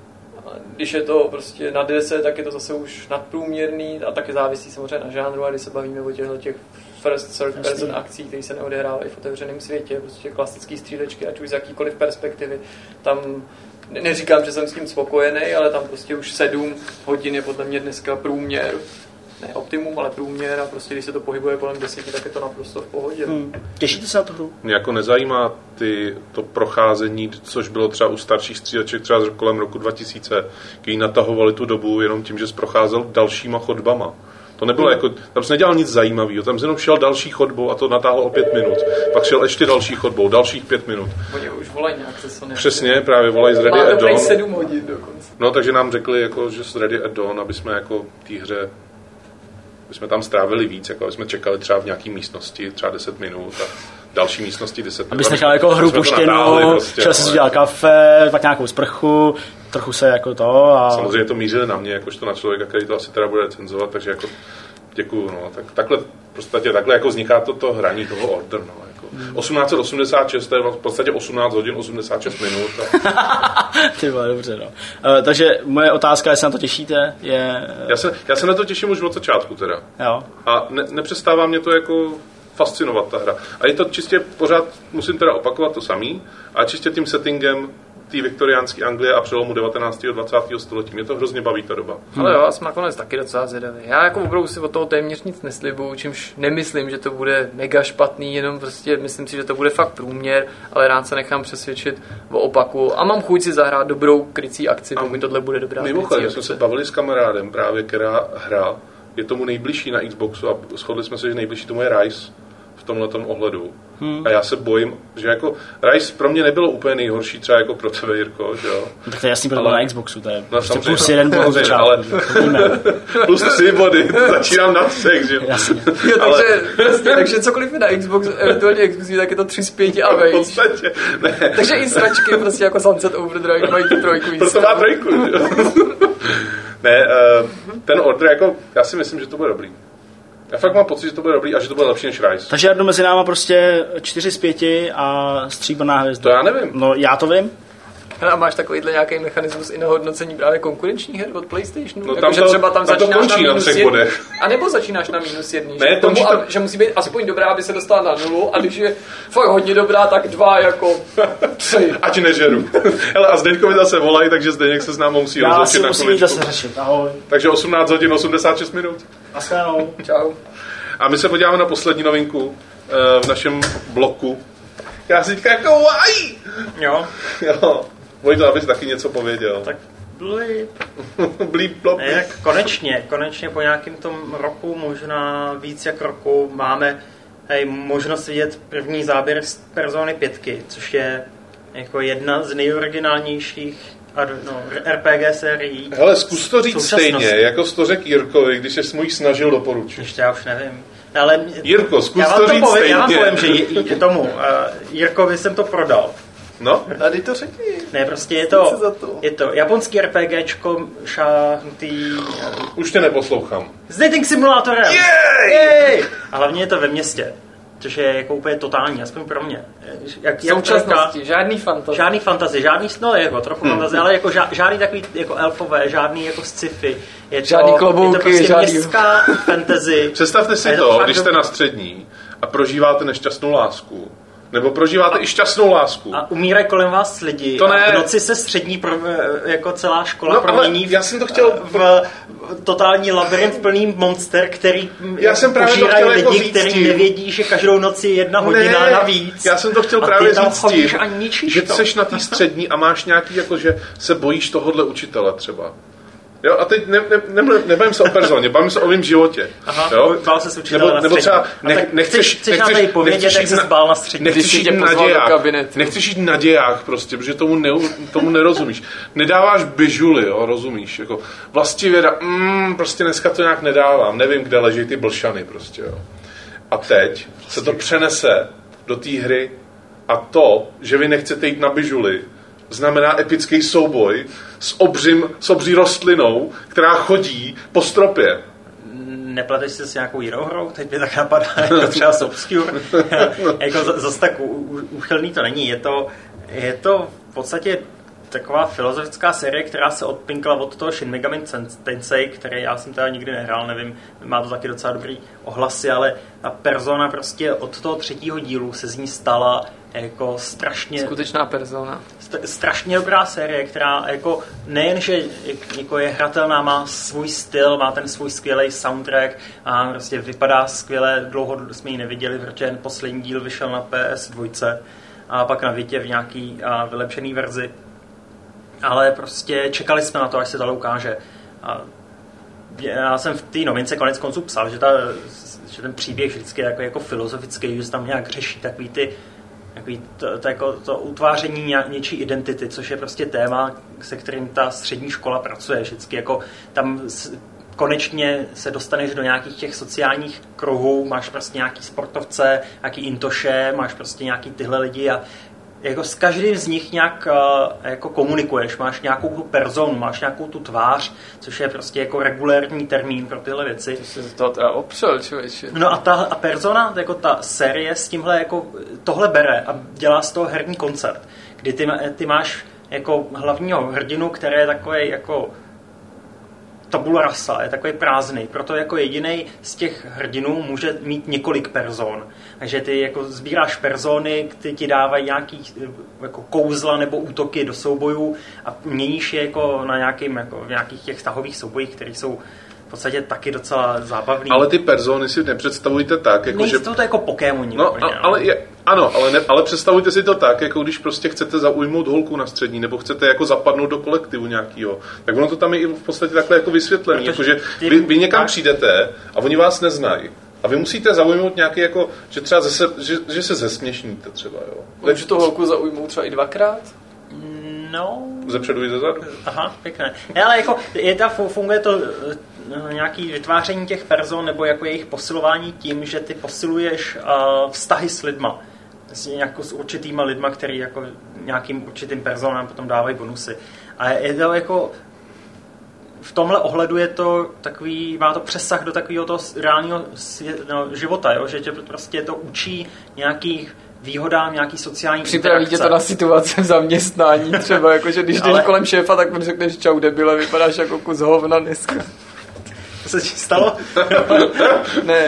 Když je to prostě na deset, tak je to zase už nadprůměrný a taky závisí samozřejmě na žánru a když se bavíme o těchto těch first third person akcí, které se neodehrávají v otevřeném světě, prostě klasické střílečky, ať už z jakýkoliv perspektivy. Tam neříkám, že jsem s tím spokojený, ale tam prostě už sedm hodin je podle mě dneska průměr. Ne optimum, ale průměr a prostě když se to pohybuje kolem deseti, tak je to naprosto v pohodě. Hmm. Těšíte se na tu hru? Mě jako nezajímá ty, to procházení, což bylo třeba u starších stříleček třeba kolem roku dva tisíce, kdy natahovali tu dobu jenom tím, že jsi procházel dalšíma chodbama. To nebylo hmm. jako, tam jsi nedělal nic zajímavého, tam jenom šel další chodbou a to natáhlo o pět minut. Pak šel ještě další chodbou, dalších pět minut. Oni už volají nějak se Sony. Přesně, právě volají z Ready at Dawn. Má sedm hodin dokonce. No, takže nám řekli, jako, že z Ready at Dawn, aby jsme jako té hře my jsme tam strávili víc, jako jsme čekali třeba v nějaké místnosti třeba deset minut a další místnosti deset minut. Abys nechal jako hru puštěnou, prostě, šel si udělat kafe, pak nějakou sprchu, trochu se jako to a... Samozřejmě to mířili na mě, jakožto na člověka, který to asi teda bude recenzovat, takže jako děkuju, no. Tak, takhle, prostě takhle jako vzniká to, to hraní toho Order, no. Jako. osmnáct set osmdesát šest, to je v podstatě osmnáct hodin, osmdesát šest minut. A... Ty vole, dobře, no. Uh, takže moje otázka, jestli na to těšíte, je... Já se, já se na to těším už od začátku teda. Jo. A ne, nepřestává mě to jako fascinovat ta hra. A je to čistě pořád, musím teda opakovat to samý, a čistě tím settingem té viktoriánské Anglie a přelomu devatenáctého a dvacátého století. Mě to hrozně baví ta doba. Ale jo, jsem nakonec taky docela zvědavý. Já jako opravdu si od toho téměř nic neslibuju, čímž nemyslím, že to bude mega špatný, jenom prostě myslím si, že to bude fakt průměr, ale rád se nechám přesvědčit o opaku a mám chuť si zahrát dobrou krycí akci, pokud tohle bude dobrá krycí akce. Mimochodem, jsme se bavili s kamarádem právě, která hra je tomu nejbližší na Xboxu a shodli jsme se, že nejbližší tomu je Rise v tomhletom ohledu. Hmm. A já se bojím, že jako Rise pro mě nebylo úplně nejhorší, třeba jako pro tebe, Jirko, že jo? No, tak to je jasný, protože na Xboxu, to je no, prostě plus jeden bod od začátku, ale... plus tři body, začínám na třech, že jo? Jasně. Jo, ale... takže, vlastně, takže cokoliv je na Xbox, eventuálně Xbox, tak je to tři z pěti a vejš. V podstatě, ne. Takže i sračky prostě jako Sunset Overdrive mají tu trojku. Proto má trojku, že jo? Ne, ten Order, jako, já si myslím, že to bude dobrý. Já fakt mám pocit, že to bude dobrý a že to bude lepší než Rise. Takže Jardo, mezi náma prostě čtyři z pěti a stříbrná hvězda. To já nevím. No, já to vím. A máš takovýhle nějaký mechanismus i na hodnocení právě konkurenčních her od PlayStationu? No, jako, tam že to, třeba tam, tam začínáš na minus jedný, a nebo začínáš na minus jedný, ne, že, tomu, tam... a, že musí být aspoň dobrá, aby se dostala na nulu, a když je fakt hodně dobrá, tak dva jako tři. Ať nežeru. Hele, a Zdeňkovi zase volají, takže Zdeněk se s námi musí rozloučit na chviličku. Já si musím zase řešit, ahoj. Takže osmnáct hodin osmdesát šest minut. Naschledanou. Čau. A my se podíváme na poslední novinku v našem bloku. Já si teďka kawaii! Jo. Jo. Vojto, abys taky něco pověděl. Tak blíp. blíp, blop. Jak konečně, konečně po nějakém tom roku, možná víc jak roku, máme hej, možnost vidět první záběr z Persony pětky, což je jako jedna z nejoriginálnějších no, R P G sérií. Hele, zkus to říct stejně, jako jsi to řekl Jirkovi, když jsi mu jich snažil doporučit. Ještě já už nevím. Ale Jirko, zkus já to říct povím, stejně. Já vám povím, že j- tomu uh, Jirkovi jsem to prodal. No? A teď to řekni. Ne, prostě je to, to. je to japonský RPGčko šáhnutý... Už tě neposlouchám. S dating simulátorem! Jej! Jej! A hlavně je to ve městě. Což je jako úplně totální, aspoň pro mě. Jak, v současnosti, jak žádný fantazie. Žádný fantazie, žádný, no jako trochu hmm. fantazie, ale jako ža, žádný takový jako elfové, žádný jako sci-fi. Je to, žádný klobouky, je to prostě žádný... městská fantasy. Představte si to, to když jste na střední a prožíváte nešťastnou lásku. Nebo prožíváte a, i šťastnou lásku. A umírají kolem vás lidi. To ne. A v noci se střední pro, jako celá škola no, promění já jsem to chtěl v totální labirint plný monster, který já jsem právě požírají lidi, jako kteří tím. Nevědí, že každou noc je jedna hodina ne, navíc. Já jsem to chtěl právě říct tím, že to. Seš na té střední a máš nějaký, jako, že se bojíš tohohle učitele třeba. Jo, a teď ne, ne, ne, nebavím se o personě, bavím se o mým životě. Aha, jo? bál se s učitelem nebo, na nebo třeba ne, nech, nechceš, chceš, chceš nechceš, povědět, nechceš jak se zbál na střední. Nechceš jít na dějách, nechceš jít na dějách prostě, protože tomu, ne, tomu nerozumíš. Nedáváš bižuly, jo, rozumíš, jako vlastivěda, mm, prostě dneska to nějak nedávám, nevím, kde leží ty blšany prostě, jo. A teď se to přenese do té hry a to, že vy nechcete jít na bižuly, znamená epický souboj s, obřím, s obří rostlinou, která chodí po stropě. Nepleteš se s nějakou jinou hrou? Teď mě tak napadá, jako třeba s Obscure. Jako zase tak úchylný to není. Je to, je to v podstatě taková filozofická série, která se odpinkla od toho Shin Megami Tensei, který já jsem teda nikdy nehrál, nevím, má to taky docela dobrý ohlasy, ale ta Persona prostě od toho třetího dílu se z ní stala jako strašně... Skutečná Persona. St- strašně dobrá série, která jako nejenže jako je hratelná, má svůj styl, má ten svůj skvělý soundtrack a prostě vypadá skvěle, dlouho jsme ji neviděli, protože poslední díl vyšel na P S dva a pak na Vitě v nějaký a, vylepšený verzi. Ale prostě čekali jsme na to, až se to ukáže. A já jsem v té novince konec konců psal, že, ta, že ten příběh vždycky je jako, jako filozofický, že se tam nějak řeší takový ty takový to, to, jako, to utváření ně, něčí identity, což je prostě téma, se kterým ta střední škola pracuje. Vždycky jako tam s, konečně se dostaneš do nějakých těch sociálních kruhů, máš prostě nějaký sportovce, nějaký intoše, máš prostě nějaký tyhle lidi a jako s každým z nich nějak uh, jako komunikuješ, máš nějakou tu personu, máš nějakou tu tvář, což je prostě jako regulérní termín pro tyhle věci. Ty jsi to teda opřel, člověče. No a ta a persona, jako ta série s tímhle jako tohle bere a dělá z toho herní koncert, kdy ty, ty máš jako hlavního hrdinu, který je takový jako tabula rasa, je takový prázdný, proto jako jedinej z těch hrdinů může mít několik person. Takže ty jako sbíráš persony, ty ti dávají nějaký jako kouzla nebo útoky do soubojů a měníš je jako na nějakým, jako v nějakých těch tahových soubojích, které jsou v podstatě taky docela zábavný. Ale ty persony si nepředstavujte tak, jako Nejsou že... to jako Pokémoni. No, a, ale je, ano, ale, ne, ale představujte si to tak, jako když prostě chcete zaujmout holku na střední, nebo chcete jako zapadnout do kolektivu nějakýho, tak ono to tam je i v podstatě takhle jako vysvětlený, jakože vy, vy někam přijdete a oni vás neznají. A vy musíte zaujmout nějaký jako, že třeba zase, že, že se zesměšníte třeba, jo. Takže to holku zaujmou třeba i dvakrát? No... Zepředu i zezadu. Aha, pěkné. Ne, ale jako je ta, funguje to nějaký vytváření těch person nebo jako jejich posilování tím, že ty posiluješ uh, vztahy s lidma. Jako s určitýma lidma, který jako nějakým určitým personám potom dávají bonusy. A je to jako v tomhle ohledu je to takový, má to přesah do takového toho reálného no, života, jo? Že tě prostě to učí nějakých výhodám, nějaký sociální Připraví tě to na situace v zaměstnání třeba, jakože když jdeš ale... kolem šéfa, tak mu řekneš čau debile, vypadáš jako kus hovna dneska. To se ti stalo? Ne.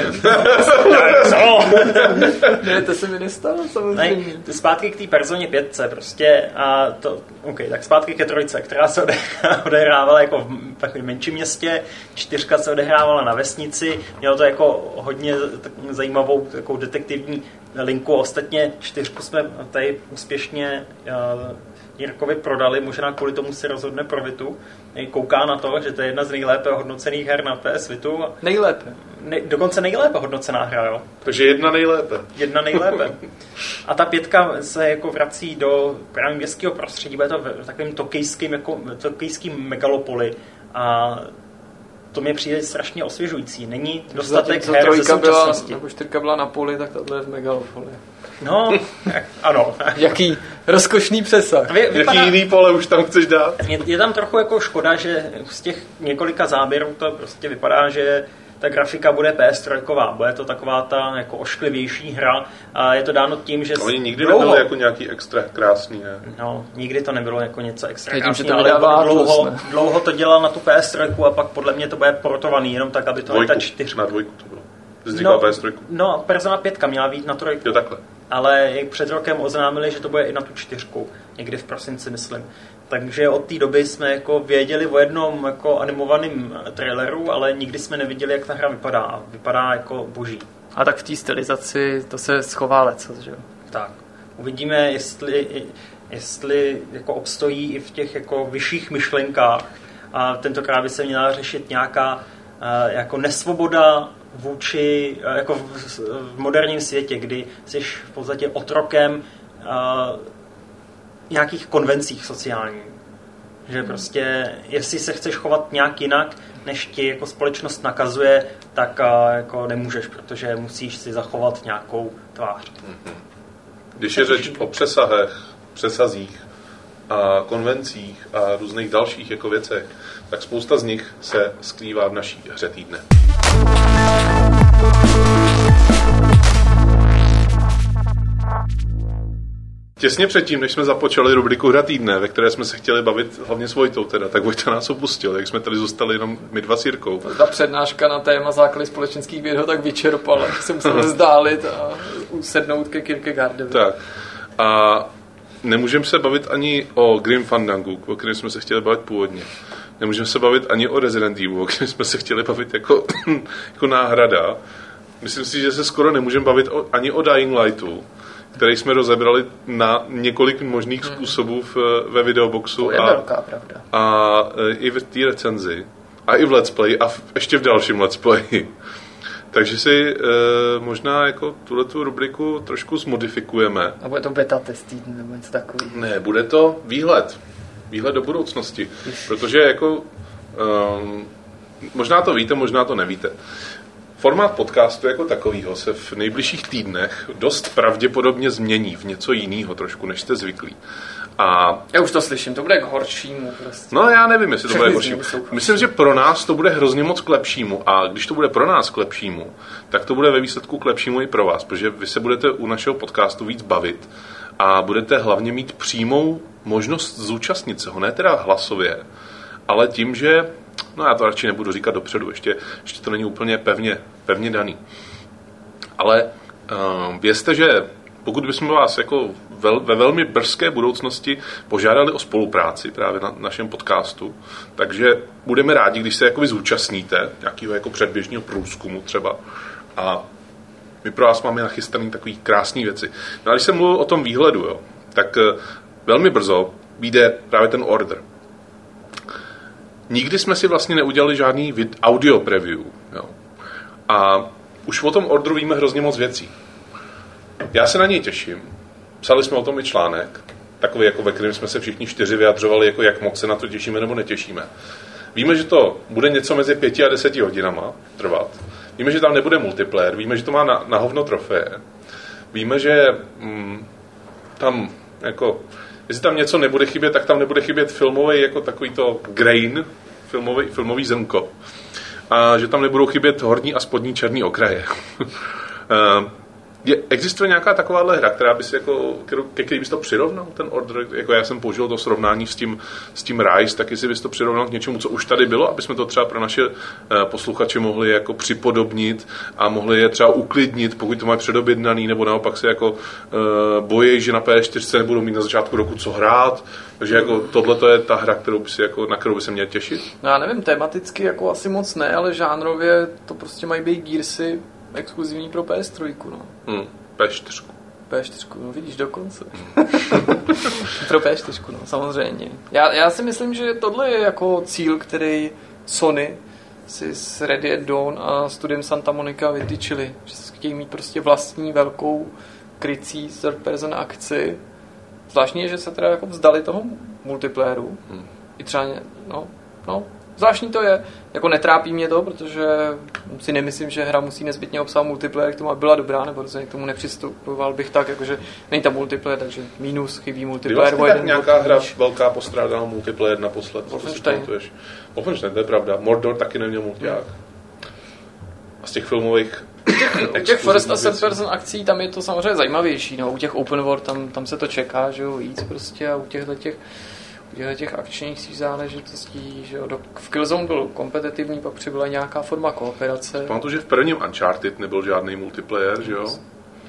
Ne, to se mi nestalo samozřejmě. Ne, zpátky k té personě pětce prostě a to, OK, tak zpátky ke trojce, která se odehrávala jako v takovém menším městě, čtyřka se odehrávala na vesnici, mělo to jako hodně zajímavou takovou detektivní linku, ostatně čtyřku jsme tady úspěšně uh, Jirkovi prodali, možná kvůli tomu se rozhodne pro Vitu. Kouká na to, že to je jedna z nejlépe hodnocených her na P S Vitu. Nejlépe. Ne, dokonce nejlépe hodnocená hra, jo. Takže jedna nejlépe. Jedna nejlépe. A ta pětka se jako vrací do právě městského prostředí, bude to v takovým tokijským, jako, tokijským megalopoli. A to mi přijde strašně osvěžující. Není dostatek Zatím, her ze současnosti. Nebo čtyřka byla na poli, tak tohle je v megalopoli. No, ano. Jaký rozkošný přesah. Vy, vypadá, Jaký jiný pole už tam chceš dát? Je, je tam trochu jako škoda, že z těch několika záběrů to prostě vypadá, že ta grafika bude P S tři, bude to taková ta jako ošklivější hra a je to dáno tím, že... Oni nikdy dlouho, nebyli jako nějaký extra krásný, ne? No, nikdy to nebylo jako něco extra Tím, krásný, že to ale vydává dlouho, Atlus, dlouho to dělal na tu P S tři a pak podle mě to bude portovaný jenom tak, aby to Dvojku, ta čtyřka. na dvojku to bylo. Jsi říkal No, P S tři. no, Persona pět měla být na trojku. Jo, takhle. Ale před rokem oznámili, že to bude i na tu čtyřku, někdy v prosinci, myslím. Takže od té doby jsme jako věděli o jednom jako animovaném traileru, ale nikdy jsme neviděli, jak ta hra vypadá. Vypadá jako boží. A tak v té stylizaci to se schová lecos, že jo? Tak. Uvidíme, jestli, jestli jako obstojí i v těch jako vyšších myšlenkách. A tentokrát by se měla řešit nějaká jako nesvoboda vůči, jako v, v moderním světě, kdy jsi v podstatě otrokem uh, nějakých konvencích sociálních. Že prostě, jestli se chceš chovat nějak jinak, než ti jako společnost nakazuje, tak uh, jako nemůžeš, protože musíš si zachovat nějakou tvář. Když je řeč o přesahech, přesazích a konvencích a různých dalších jako věcech, tak spousta z nich se skrývá v naší hře týdne. Těsně předtím, než jsme započali rubriku Hra týdne, ve které jsme se chtěli bavit hlavně s Vojtou teda, tak Vojta nás opustil, tak jsme tady zůstali jenom my dva s Jirkou. Ta přednáška na téma základy společenských věd ho tak vyčerpala, že jsem se vzdálit a usednout ke Kierkegaardovi. Tak. A nemůžeme se bavit ani o Grim Fandangu, o kterém jsme se chtěli bavit původně. Nemůžeme se bavit ani o Resident Evil, o kterém jsme se chtěli bavit jako, jako náhrada. Myslím si, že se skoro nemůžeme bavit o, ani o Dying Lightu, který jsme rozebrali na několik možných hmm. způsobů v, ve videoboxu. To je a, velká pravda. A i v té recenzi. A i v Let's Play a v, ještě v dalším Let's Play. Takže si e, možná jako tuhletu rubriku trošku zmodifikujeme. A bude to beta test týdne nebo něco takového? Ne, bude to výhled. Výhled do budoucnosti. Protože jako um, možná to víte, možná to nevíte. Formát podcastu jako takovýho se v nejbližších týdnech dost pravděpodobně změní v něco jiného trošku, než jste zvyklí. A já už to slyším, to bude k horšímu prostě. No já nevím, jestli to bude k horšímu. Myslím, že pro nás to bude hrozně moc k lepšímu a když to bude pro nás k lepšímu, tak to bude ve výsledku k lepšímu i pro vás, protože vy se budete u našeho podcastu víc bavit a budete hlavně mít přímou možnost zúčastnit se ho, ne teda hlasově, ale tím, že, no já to radši nebudu říkat dopředu, ještě, ještě to není úplně pevně, pevně daný. Ale uh, vězte, že pokud bychom vás jako vel, ve velmi brzké budoucnosti požádali o spolupráci právě na našem podcastu, takže budeme rádi, když se jakoby zúčastníte nějakého jako předběžného průzkumu třeba a my pro vás máme nachystaný takový krásný věci. No a když jsem mluvil o tom výhledu, jo, tak uh, velmi brzo vyjde právě ten Order. Nikdy jsme si vlastně neudělali žádný vid- audio preview. Jo. A už o tom orderu víme hrozně moc věcí. Já se na něj těším. Psali jsme o tom i článek, takový, jako ve kterém jsme se všichni čtyři vyjadřovali, jako jak moc se na to těšíme nebo netěšíme. Víme, že to bude něco mezi pěti a deseti hodinama trvat. Víme, že tam nebude multiplayer. Víme, že to má na, na hovno trofeje. Víme, že mm, tam jako, jestli tam něco nebude chybět, tak tam nebude chybět filmový jako takový to grain, filmový, filmový zrnko. A že tam nebudou chybět horní a spodní černý okraje. Je, existuje nějaká takováhle hra, která bys jako, ke který bys to přirovnal, ten Order? Jako já jsem použil to srovnání s tím, s tím Rise, tak jestli bys to přirovnal k něčemu, co už tady bylo, aby jsme to třeba pro naše posluchače mohli jako připodobnit a mohli je třeba uklidnit, pokud to mají předobjednaný, nebo naopak se jako uh, bojí, že na P S čtyři nebudou mít na začátku roku co hrát. Takže jako tohle to je ta hra, kterou by si jako, na kterou by se měl těšit? No já nevím, tematicky jako asi moc ne, ale žánrově to prostě mají být Gearsy exkluzivní pro P S tři, no. Hmm, P S čtyři. P S čtyři, no vidíš, dokonce. Pro P S čtyři, no, samozřejmě. Já, já si myslím, že tohle je jako cíl, který Sony si s Ready at Dawn a studiem Santa Monica vytyčili. Že si chtějí mít prostě vlastní velkou krycí third person akci. Zvláštní je, že se teda jako vzdali toho multiplayeru. Hmm. I třeba, no, no, zvláštní to je. Jako netrápí mě to, protože si nemyslím, že hra musí nezbytně obsahovat multiplayer, k tomu byla dobrá, nebo k tomu nepřistupoval bych tak, jakože není tam multiplayer, takže minus, chybí multiplayer. Byla vlastně nějaká hra velká postrádaná multiplayer naposled? Wolfenstein. Wolfenstein, to je pravda. Mordor taky neměl multiák. A z těch filmových... U těch first a third person akcí tam je to samozřejmě zajímavější, no. U těch open world tam, tam se to čeká, že jo, víc prostě, a u těchto těch těch akčních záležitostí, že jo. V Killzone byl kompetitivní, pak přibyla nějaká forma kooperace. Pamatuju, že v prvním Uncharted nebyl žádný multiplayer, že jo?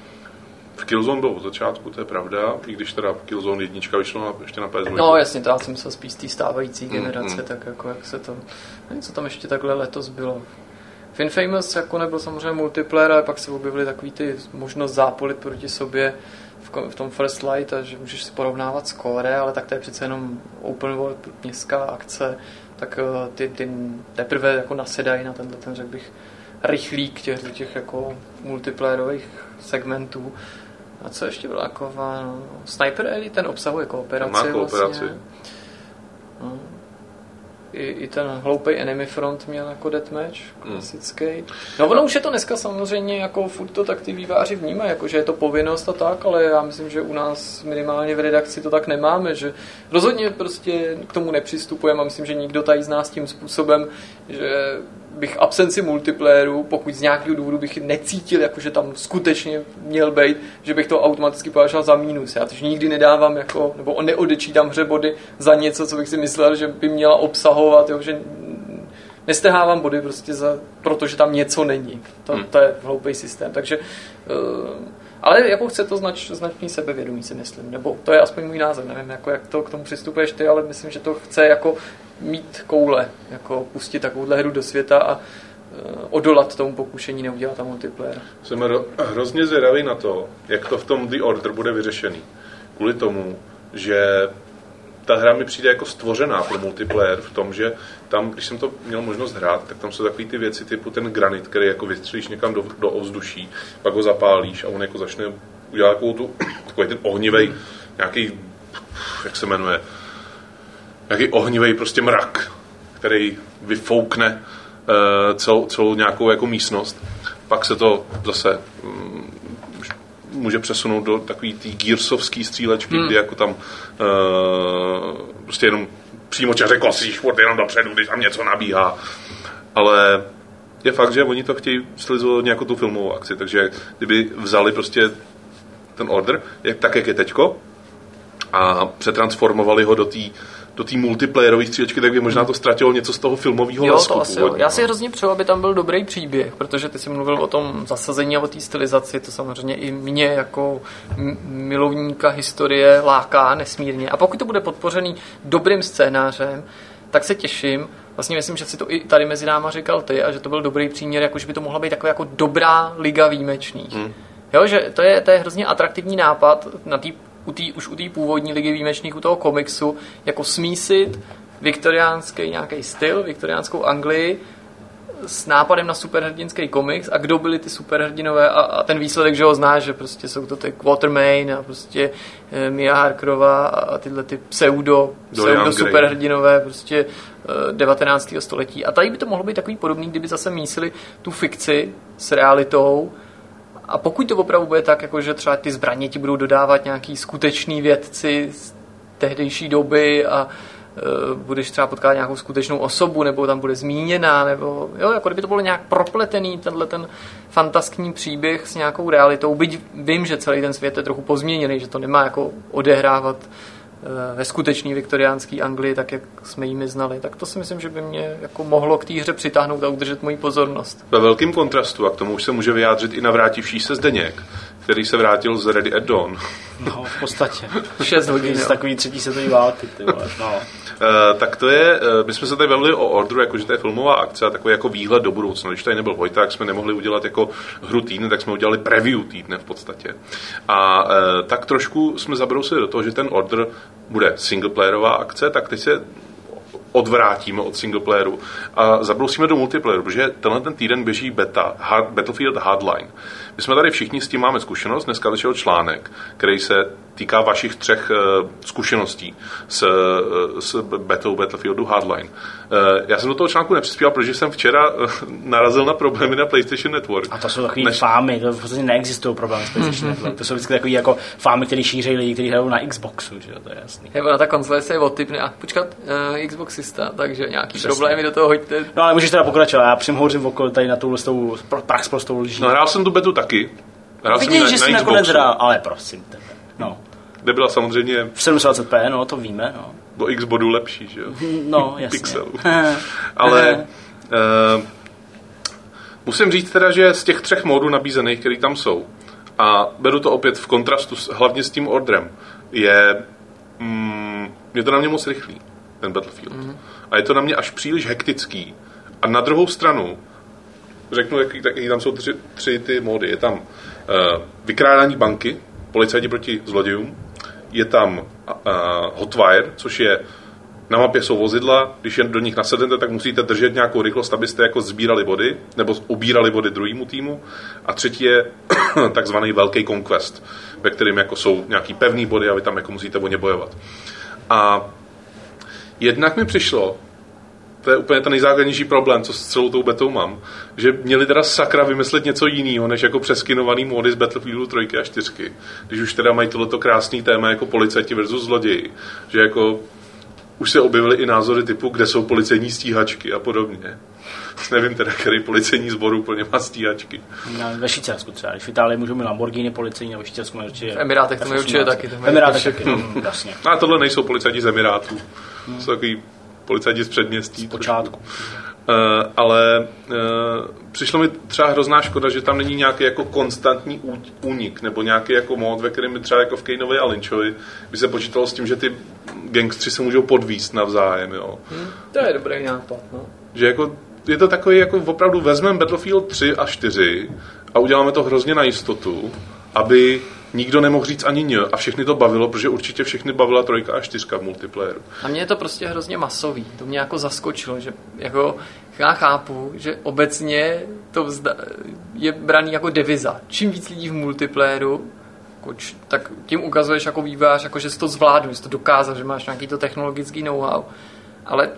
V Killzone byl od začátku, to je pravda, i když teda Killzone jednička vyšlo na, ještě na P S dva. No jasně, to já jsem se spíš z té stávající generace, mm, mm. tak jako jak se to, nevím, co tam ještě takhle letos bylo. V Infamous jako nebyl samozřejmě multiplayer, ale pak se objevily takový ty možnost zápolit proti sobě v tom First Light, a že můžeš si porovnávat skóre, ale tak to je přece jenom open world, městská akce, tak ty, ty teprve jako nasedají na tenhle, ten řekl bych, rychlík těch, těch jako multiplayerových segmentů. A co ještě byla taková, no, Sniper Elite, ten obsahuje kooperaci. Má kooperaci. Vlastně. No. I, I ten hloupej Enemy Front měl jako deathmatch, klasický. No ono už je to dneska samozřejmě, jako furt to tak ty výváři vnímají, jako že je to povinnost a tak, ale já myslím, že u nás minimálně v redakci to tak nemáme, že rozhodně prostě k tomu nepřistupujeme a myslím, že nikdo tady z nás tím způsobem, že bych absenci multiplayeru, pokud z nějakého důvodu bych necítil, jako že tam skutečně měl být, že bych to automaticky považoval za mínus. Já tož nikdy nedávám, jako, nebo neodečítám hře body za něco, co bych si myslel, že by měla obsahovat, jo, že nestrhávám body prostě za, protože tam něco není. To, hmm. to je hloupý systém. Takže, uh, ale jako chce to znač, značný sebevědomí, si myslím. Nebo to je aspoň můj názor. Nevím, jako, jak to k tomu přistupuješ ty, ale myslím, že to chce jako mít koule, jako pustit takovouhle hru do světa a uh, odolat tomu pokušení neudělat tam multiplayer. Jsem ro- hrozně zvědavý na to, jak to v tom The Order bude vyřešený. Kvůli tomu, že ta hra mi přijde jako stvořená pro multiplayer v tom, že tam, když jsem to měl možnost hrát, tak tam jsou takové ty věci typu ten granit, který jako vystřelíš někam do, do ovzduší, pak ho zapálíš a on jako začne udělat takovou tu, takový ten ohnivej, nějaký, jak se jmenuje, nějaký ohnivej prostě mrak, který vyfoukne uh, celou, celou nějakou jako místnost. Pak se to zase um, může přesunout do takový tý gearsovský střílečky, hmm. kdy jako tam uh, prostě jenom přímo čaře kosíš, furt jenom dopředu, když tam něco nabíhá. Ale je fakt, že oni to chtějí slizovat nějakou tu filmovou akci, takže kdyby vzali prostě ten Order, jak, tak jak je teďko, a přetransformovali ho do té do té multiplayerové střílečky, tak by možná to ztratilo něco z toho filmového lesku. Já si hrozně přeju, aby tam byl dobrý příběh, protože ty jsi mluvil o tom zasazení a o té stylizaci, to samozřejmě i mě jako milovníka historie láká nesmírně. A pokud to bude podpořený dobrým scénářem, tak se těším. Vlastně myslím, že si to i tady mezi náma říkal ty a že to byl dobrý příměr, jakože by to mohla být taková jako dobrá liga výjimečných. Hmm. Jo, že to je, to je hrozně atraktivní nápad na tý U tý, už u té původní ligy výjimečných, u toho komiksu, jako smísit viktoriánský nějaký styl, viktoriánskou Anglii s nápadem na superhrdinský komiks a kdo byli ty superhrdinové a, a ten výsledek, že ho znáš, že prostě jsou to ty Quatermain a prostě e, Mia Harkerová a tyhle ty pseudo, pseudo superhrdinové prostě e, devatenáctého století. A tady by to mohlo být takový podobný, kdyby zase mísili tu fikci s realitou. A pokud to opravdu bude tak, jako že třeba ty zbraně ti budou dodávat nějaký skutečný vědci z tehdejší doby a uh, budeš třeba potkat nějakou skutečnou osobu, nebo tam bude zmíněná, nebo jo, jako kdyby to bylo nějak propletený, tenhle ten fantaskní příběh s nějakou realitou. Byť vím, že celý ten svět je trochu pozměněný, že to nemá jako odehrávat uh, ve skutečný viktoriánský Anglii, tak jak jsme jí znali, tak to si myslím, že by mě jako mohlo k té hře přitáhnout a udržet moji pozornost. Ve velkém kontrastu, a k tomu už se může vyjádřit i navrátivší se Zdeněk, který se vrátil z Ready at Dawn. No, v podstatě. šest hodin. Z takový třetí světový války, ty vole. No. Uh, tak to je, uh, my jsme se tady bavili o Orderu, jakože to je filmová akce a takový jako výhled do budoucna. Když tady nebyl Vojta, tak jsme nemohli udělat jako hru týdne, tak jsme udělali preview týdne v podstatě. A uh, tak trošku jsme zabrousili do toho, že ten Order bude singleplayerová akce, tak teď se odvrátíme od singleplayeru a zabrousíme do multiplayeru, protože tenhle ten týden běží beta, hard, Battlefield Hardline. My jsme tady všichni s tím máme zkušenost, dneska vyšel článek, který se týká vašich třech uh, zkušeností s, uh, s betou Battlefieldu Hardline. Uh, já jsem do toho článku nepřispěl, protože jsem včera uh, narazil na problémy na PlayStation Network. A to jsou takový Než... fámy, to v podstatě neexistují problémy s PlayStation Network. To jsou vždycky takový jako fámy, které šíří lidi, kteří hrajou na Xboxu, že jo, to je jasný. Nebo na ta konzole se je odtypne a počkat, uh, Xboxista, takže nějaký Přesně. problémy do toho hoďte. No ale můžeš teda pokračovat, já přím hovořím okolo tady na tuhle tou praxprostou lží. No hrál jsem tu betu taky. Hrál Vidím, že jsi nakonec hrál, ale prosím tebe. No. Kde byla samozřejmě v sedm set dvacet p, no, to víme, no. Do X bodu lepší, že jo? No, jasně. Pixelů. Ale uh, musím říct teda, že z těch třech módů nabízených, který tam jsou, a beru to opět v kontrastu s, hlavně s tím Orderem, je mm, je to na mě moc rychlý, ten Battlefield. Mm-hmm. A je to na mě až příliš hektický. A na druhou stranu řeknu, jaký, jaký tam jsou tři, tři ty módy. Je tam uh, vykrádání banky, policajti proti zlodějům, je tam uh, hotwire, což je na mapě jsou vozidla, když jen do nich nasednete, tak musíte držet nějakou rychlost, abyste jako sbírali body, nebo ubírali body druhému týmu. A třetí je takzvaný velký conquest, ve kterém jako jsou nějaký pevný body a vy tam jako musíte o ně bojovat. A jednak mi přišlo, to je úplně ten nejzákladnější problém, co s celou tou betou mám, že měli teda sakra vymyslet něco jiného, než jako přeskinovaný módy z Battlefieldu tři a čtyři. Když už teda mají tohleto krásný téma jako policajti versus zloději, že jako už se objevily i názory typu, kde jsou policejní stíhačky a podobně. Nevím teda, který policejní sbor úplně má stíhačky. No, ve Švýcarsku třeba, když v Itálii můžou mít Lamborghini policejní, nebo ve Švýcarsku mají určitě... V Emirátech to mají určitě taky. V Emirátech taky, hmm. jasně. A tohle nejsou policajti z Emirátů. Hmm. Jsou takový policajti z předměstí. Z počátku. Uh, ale uh, přišlo mi třeba hrozná škoda, že tam není nějaký jako konstantní únik, nebo nějaký jako mod, ve kterém by třeba jako v Kaneovi a Lynchovi by se počítalo s tím, že ty gangstři se můžou podvíst navzájem, jo. Hmm, to je dobrý nápad, no. Že jako je to takový, jako opravdu vezmeme Battlefield tři a čtyři a uděláme to hrozně na jistotu, aby nikdo nemohl říct ani ně a všechny to bavilo, protože určitě všechny bavila trojka a čtyřka v multiplayeru. A mě je to prostě hrozně masový. To mě jako zaskočilo, že jako já chápu, že obecně to vzda- je braný jako deviza. Čím víc lidí v multiplayeru, tak tím ukazuješ jako vývojář, jako že jsi to zvládl, že jsi to dokázal, že máš nějaký to technologický know-how. Ale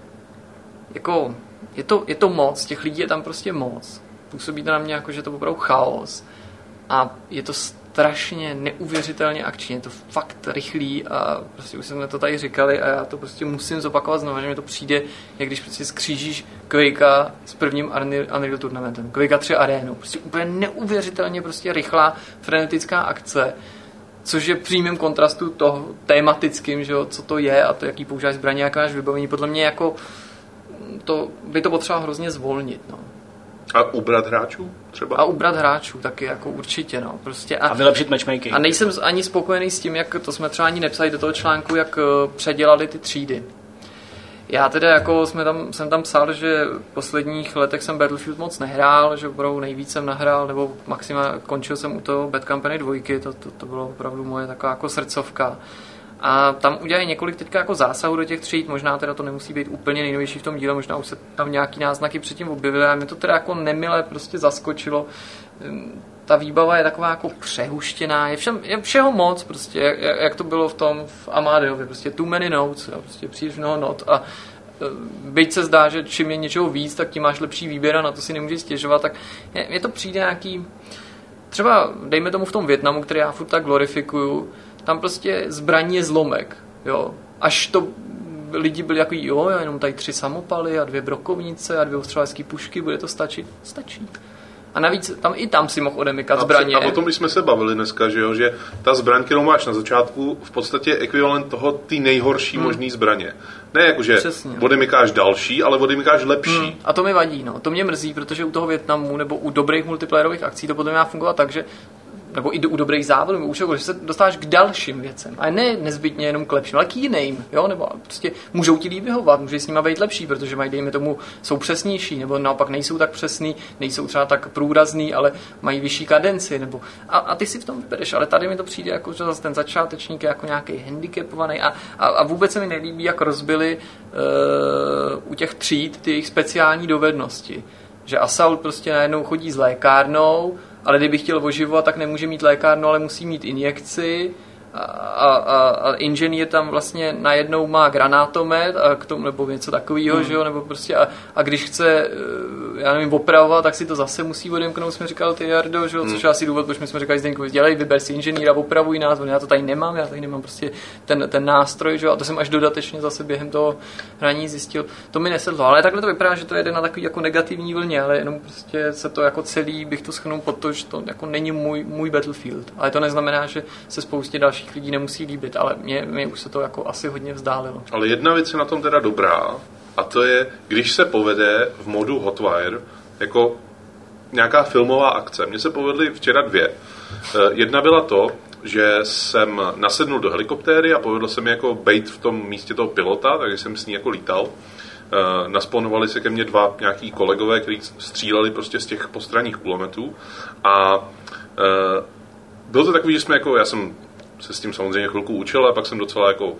jako je to, je to moc, těch lidí je tam prostě moc. Působí to na mě jako, že to opravdu chaos. A je to strašně neuvěřitelně akční, je to fakt rychlý a prostě už jsme to tady říkali a já to prostě musím zopakovat znovu, že mi to přijde, jak když prostě skřížíš Quakea s prvním Unreal Tournamentem, Quakea tři arénu, prostě úplně neuvěřitelně prostě rychlá frenetická akce, což je přímým kontrastu toho tématickým, že jo, co to je a to, jaký používáš zbraně, jaké máš vybavení, podle mě jako to by to potřeba hrozně zvolnit, no. A ubrat hráčů třeba? A ubrat hráčů taky jako určitě, no. Prostě a, a vylepšit matchmaking. A nejsem ani spokojený s tím, jak to jsme třeba ani nepsali do toho článku, jak předělali ty třídy. Já teda jako jsme tam, jsem tam psal, že v posledních letech jsem Battlefield moc nehrál, že opravdu nejvíc jsem nahrál, nebo maximálně končil jsem u toho Bad Company dva, to, to, to bylo opravdu moje taková jako srdcovka. A tam udělají několik teďka jako zásahů do těch tříd, možná teda to nemusí být úplně nejnovější v tom díle, možná už se tam nějaký náznaky předtím objevily a mě to teda jako nemile prostě zaskočilo. Ta výbava je taková jako přehuštěná, je, všem, je všeho moc prostě, jak, jak to bylo v tom v Amadeovi, prostě too many notes, prostě příliš mnoho not a byť se zdá, že čím je něčeho víc, tak tím máš lepší výběr a na to si nemůžeš stěžovat, tak je, je to přijde nějaký, třeba dejme tomu v tom Vietnamu, který já furt tak glorifikuju, tam prostě zbraní je zlomek, jo, až to lidi byli jako jo, jenom tady tři samopaly a dvě brokovnice a dvě ostřelecké pušky, bude to stačit? Stačí. A navíc tam i tam si mohl odemykat zbraně. A o tom, když jsme se bavili dneska, že, jo, že ta zbraň, kterou máš na začátku, v podstatě je ekvivalent toho ty nejhorší hmm. možný zbraně. Ne jako, že odemykáš další, ale odemykáš lepší. Hmm. A to mi vadí, no. To mě mrzí, protože u toho Vietnamu nebo u dobrých multiplayerových akcí to potom má fungovat tak, že nebo i u dobrých závodů, nebo u že se dostáváš k dalším věcem. A ne nezbytně jenom k lepším, ale k jiným, jo, nebo prostě můžou ti líp vyhovovat, můžeš s nimi být lepší, protože mají, dejme tomu, jsou přesnější, nebo naopak nejsou tak přesný, nejsou třeba tak průrazný, ale mají vyšší kadenci, nebo a, a ty si v tom vybereš, ale tady mi to přijde jako, že zase ten začátečník je jako nějaký handicapovaný a, a, a vůbec se mi nelíbí, jak rozbili uh, u těch tříd ty jejich speciální dovednosti. Že Assault prostě najednou chodí s lékárnou, ale kdyby chtěl oživovat, tak nemůže mít lékárnu, ale musí mít injekci a, a, a, a inženýr tam vlastně najednou má granátomet a k tomu, nebo něco takového, hmm. že jo, nebo prostě a, a když chce, já nevím, opravovat, tak si to zase musí odemknout, jsme říkal ty Jardo, že jo, což je asi důvod, proč my jsme říkali Zdeňkovi, dělej, vyber si inženýra, opravuj nás, já to tady nemám, já tady nemám prostě ten, ten nástroj, že jo, a to jsem až dodatečně zase během toho hraní zjistil, to mi nesedlo, ale takhle to vypadá, že to jede na takový jako negativní vlně, ale jenom prostě se to jako celý, bych to shrnul pod to, že to jako není můj, můj Battlefield, ale to neznamená, že se spoustě dalších lidí nemusí líbit, ale mě, mě už se to jako asi hodně vzdálilo. Ale jedna věc je na tom teda dobrá, a to je, když se povede v modu Hotwire jako nějaká filmová akce. Mně se povedly včera dvě. Jedna byla to, že jsem nasednul do helikoptéry a povedlo se mi jako bejt v tom místě toho pilota, takže jsem s ní jako lítal. Nasponovali se ke mně dva nějaký kolegové, kteří stříleli prostě z těch postranních kulometů a bylo to takový, že jsme jako, já jsem se s tím samozřejmě chvilku učil a pak jsem docela jako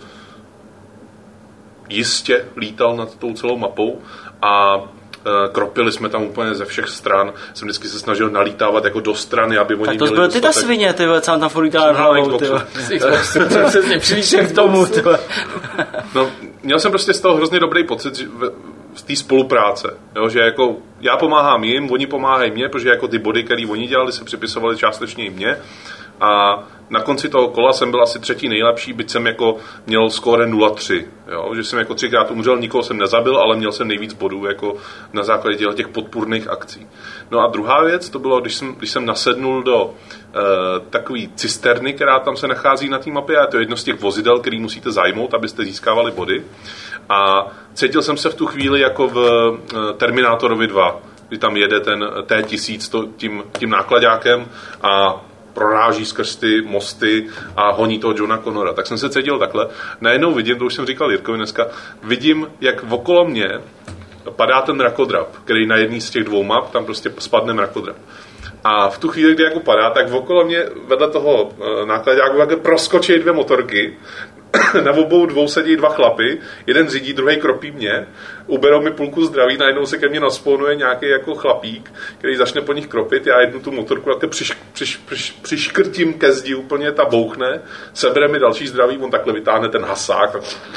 jistě lítal nad tou celou mapou a e, kropili jsme tam úplně ze všech stran. Jsem vždycky se snažil nalítávat jako do strany, aby oni tak to měli byly ty ta svině, ty vole, tam folítala hlavou, ty vole. Přesně, přilíčem k tomu, ty vole. No, měl jsem prostě z toho hrozně dobrý pocit v, v té spolupráce, jo, že jako já pomáhám jim, oni pomáhají mně, protože jako ty body, které oni dělali, se připisovali částečně i mně. A na konci toho kola jsem byl asi třetí nejlepší, byť jsem jako měl skóre nula tři, jo? Že jsem jako třikrát umřel, nikoho jsem nezabil, ale měl jsem nejvíc bodů jako na základě těch podpůrných akcí. No a druhá věc, to bylo, když jsem, když jsem nasednul do e, takové cisterny, která tam se nachází na té mapě, a to je jedno z těch vozidel, který musíte zajmout, abyste získávali body. A cítil jsem se v tu chvíli jako v e, Terminátorovi dva, kdy tam jede ten T tisíc to, tím, tím nákladákem a proráží skrz ty mosty a honí toho Johna Connora. Tak jsem se cítil takhle. Najednou vidím, to už jsem říkal Jirkovi dneska, vidím, jak okolo mě padá ten mrakodrap, který na jedný z těch dvou map, tam prostě spadne mrakodrap. A v tu chvíli, kdy jako padá, tak okolo mě vedle toho nákladáku také proskočí dvě motorky. Na obou dvou sedí dva chlapy, jeden řídí, druhý kropí mě, uberou mi půlku zdraví, najednou se ke mně nasponuje nějaký jako chlapík, který začne po nich kropit, já jednu tu motorku také přiš, přiš, přiš, přiškrtím ke zdi, úplně ta bouchne, sebere mi další zdraví, on takhle vytáhne ten hasák,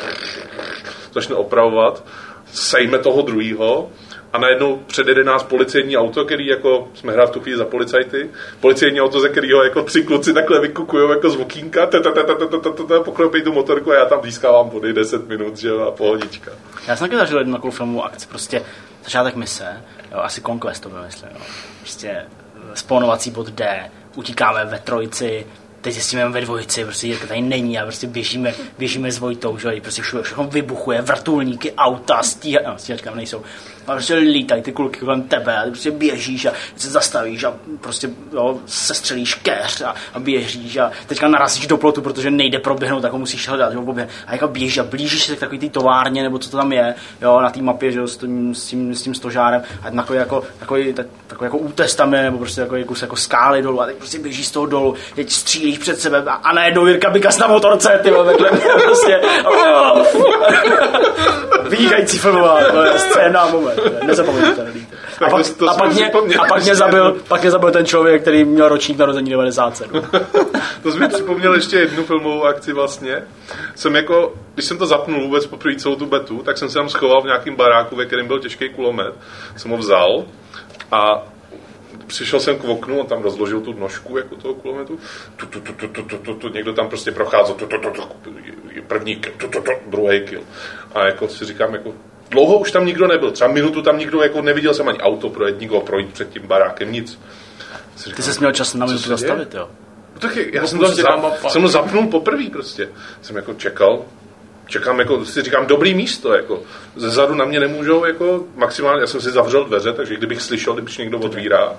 začne opravovat, sejme toho druhýho a najednou předjede nás policejní auto, který jako, jsme hráli v tu chvíli za policajty, policejní auto, ze kterého jako tři kluci takhle vykukujou jako z okýnka, pokropej tu motorku a já tam získávám body deset minut, že jo, a pohodička. Já jsem taky zažil jednu takovou filmovou akci, prostě začátek mise, jo, asi Conquest to byl, myslím, jo. Prostě spawnovací bod D, utíkáme ve trojici, teď zjistíme ve dvojici, prostě Jirka tady není a prostě běžíme, běžíme s Vojtou, že prostě všechno vybuchuje, vrtulníky, auta, stíhačky, no, stíhačky tam nejsou. A prostě lítají ty kulky kolem tebe a ty prostě běžíš a se zastavíš a prostě jo, sestřelíš keř a, a běžíš a teďka narazíš do plotu, protože nejde proběhnout, tak ho musíš hledat, jo, a jako běžíš a blížíš se k takový té továrně, nebo co to tam je, jo, na té mapě, že jo, s tím, s tím, s tím stožárem a takový jako, takový, takový jako útes tam je, nebo prostě takový kus jako skály dolů a teď prostě běžíš z toho dolů, teď střílíš vidíš před sebe a najednou Jirka Bikas na motorce, ty vole, takhle prostě. Vynikající filmová, to je scéna moment, nezapomeňte. A pak, to, to a, pak mě, a pak, mě zabil, pak mě zabil ten člověk, který měl ročník narození devadesát sedm. To jsi mi připomněl ještě jednu filmovou akci vlastně. Jsem jako, když jsem to zapnul vůbec poprvé celou tu betu, tak jsem se tam schoval v nějakém baráku, ve kterém byl těžký kulomet. Jsem ho vzal a přišel jsem k oknu, on tam rozložil tu nožku jako toho kulometu. Tu, tu, tu, tu, tu, tu, tu, tu, někdo tam prostě procházel. Tu, tu, tu, tu, první kill, tu, tu, tu, druhý kill. A jako si říkám, jako dlouho už tam nikdo nebyl. Třeba minutu tam nikdo, jako neviděl jsem ani auto projet, nikoho projít před tím barákem, nic. Říkám, ty jsi měl čas na minutu zastavit, jo? No tak je, já jsem to, za, jsem to zapnul poprvé prostě. Jsem jako čekal, čekám, jako si říkám, dobrý místo, jako. Zezadu na mě nemůžou, jako maximálně, já jsem si zavřel dveře, takže kdybych slyšel, když někdo otvírá.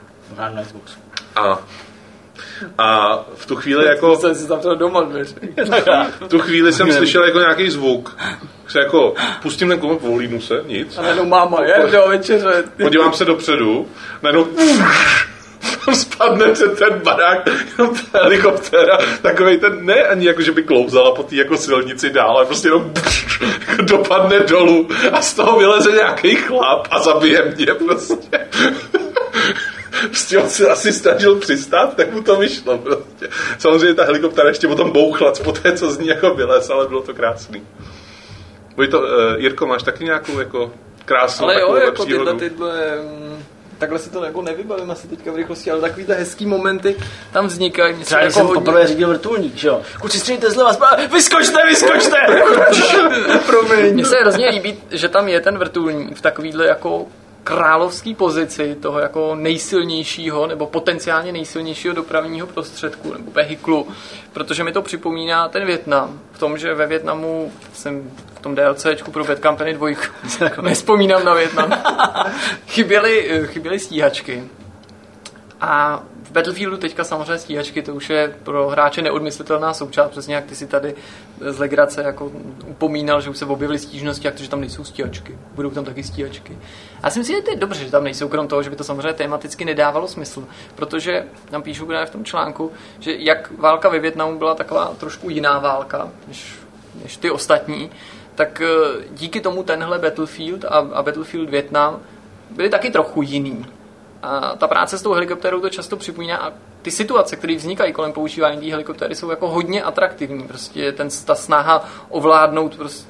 A A v tu chvíli jako... Jsem si zavřel doma dveře. V tu chvíli jsem slyšel jako nějaký zvuk. Se jako pustím ten kulomet, vohlídnu se, nic. A najednou máma, je, do večeře. Podívám se dopředu, najednou spadne před ten barák, jenom ta helikoptéra, takovej ten, ne ani jako, že by klouzala po té jako silnici dál, ale prostě jenom jako dopadne dolů a z toho vyleze nějaký chlap a zabije mě prostě. Prostě on se asi snažil přistát, tak mu to vyšlo prostě. Samozřejmě ta helikoptéra ještě potom bouchla po té, co z ní jako vylez, ale bylo to krásný. Boj to, uh, Jirko, máš taky nějakou jako krásnou ale takovou jo, jako příhodu? tyhle, tyhle, um, takhle si to jako nevybavím asi teďka v rychlosti, ale takovýhle hezký momenty tam vznikají. Třeba jako jsem hodně... poprvé řídil vrtulník, že jo? Kuci, střelíte zleva, zprava, vyskočte, vyskočte! Promiň. Mně se hrozně líbí, že tam je ten vrtulník v takovýhle jako královský pozici toho jako nejsilnějšího nebo potenciálně nejsilnějšího dopravního prostředku nebo vehiklu, protože mi to připomíná ten Vietnam. V tom, že ve Vietnamu jsem v tom DLCčku pro Bad Company dva nespomínám na Vietnam. chyběly, chyběly stíhačky. A v Battlefieldu teďka samozřejmě stíhačky, to už je pro hráče neodmyslitelná součást, přesně jak ty si tady z legrace jako upomínal, že už se objevily stížnosti, jak to, že tam nejsou stíhačky. Budou tam taky stíhačky. A já si myslím, že to je dobře, že tam nejsou, krom toho, že by to samozřejmě tematicky nedávalo smysl, protože tam píšu v tom článku, že jak válka ve Vietnamu byla taková trošku jiná válka, než, než ty ostatní, tak díky tomu tenhle Battlefield a, a Battlefield Vietnam byly taky trochu jiný. A ta práce s tou helikoptérou to často připomíná a ty situace, které vznikají kolem používání té helikoptéry, jsou jako hodně atraktivní. Prostě ten, ta snaha ovládnout prostě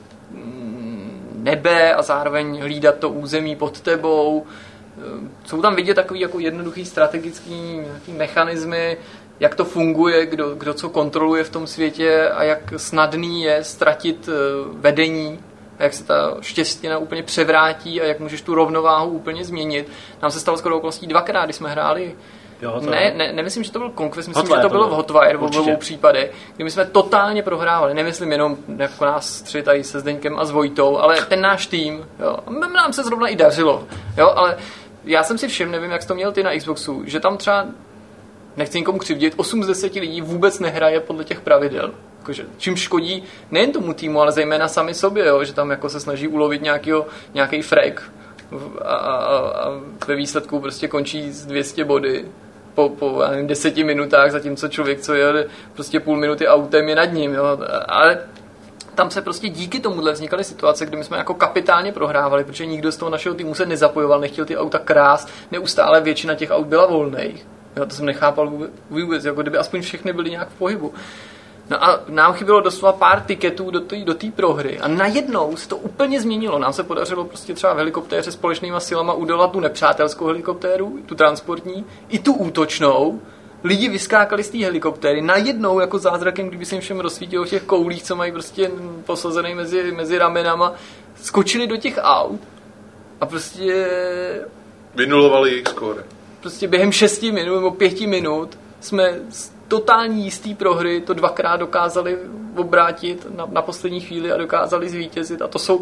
nebe a zároveň hlídat to území pod tebou. Jsou tam vidět takový jako jednoduchý strategický nějaký mechanismy, jak to funguje, kdo, kdo co kontroluje v tom světě a jak snadný je ztratit vedení. A jak se ta štěstina úplně převrátí a jak můžeš tu rovnováhu úplně změnit. Nám se stalo skoro okolností dvakrát, když jsme hráli. Jo, ne, ne, nemyslím, že to byl Conquest, myslím, Hotwire, že to bylo v Hotwire v obou případech, kdy my jsme totálně prohrávali. Nemyslím jenom jako nás tři tady se Zdeňkem a s Vojtou, ale ten náš tým. Jo. Nám se zrovna i dařilo. Jo, ale já jsem si všiml, nevím, jak jsi to měl ty na Xboxu, že tam třeba, nechci nikomu křivdit, osm z deseti lidí vůbec nehraje podle těch pravidel. Jakože, čím škodí nejen tomu týmu, ale zejména sami sobě, jo, že tam jako se snaží ulovit nějakýho, nějaký frag a, a, a ve výsledku prostě končí z dvě stě body po, po já nevím, deseti minutách, zatímco člověk, co jede prostě půl minuty autem, je nad ním. Jo. Ale tam se prostě díky tomuhle vznikaly situace, kdy my jsme jako kapitálně prohrávali, protože nikdo z toho našeho týmu se nezapojoval, nechtěl ty auta krást, neustále většina těch aut byla volných. Jo, to jsem nechápal vůbec, jako kdyby aspoň všechny byly nějak v pohybu. No a nám chybělo doslova pár tiketů do té do té prohry a najednou se to úplně změnilo. Nám se podařilo prostě třeba v helikoptéře společnýma silama udělat tu nepřátelskou helikoptéru, tu transportní, i tu útočnou. Lidi vyskákali z té helikoptéry najednou jako zázrakem, kdyby se jim všem rozsvítilo v těch koulích, co mají prostě posazený mezi, mezi ramenama, skočili do těch aut a prostě... vynulovali jejich skóre. Prostě během šesti minut nebo pěti minut jsme totální jistý prohry to dvakrát dokázali obrátit na, na poslední chvíli a dokázali zvítězit. A to jsou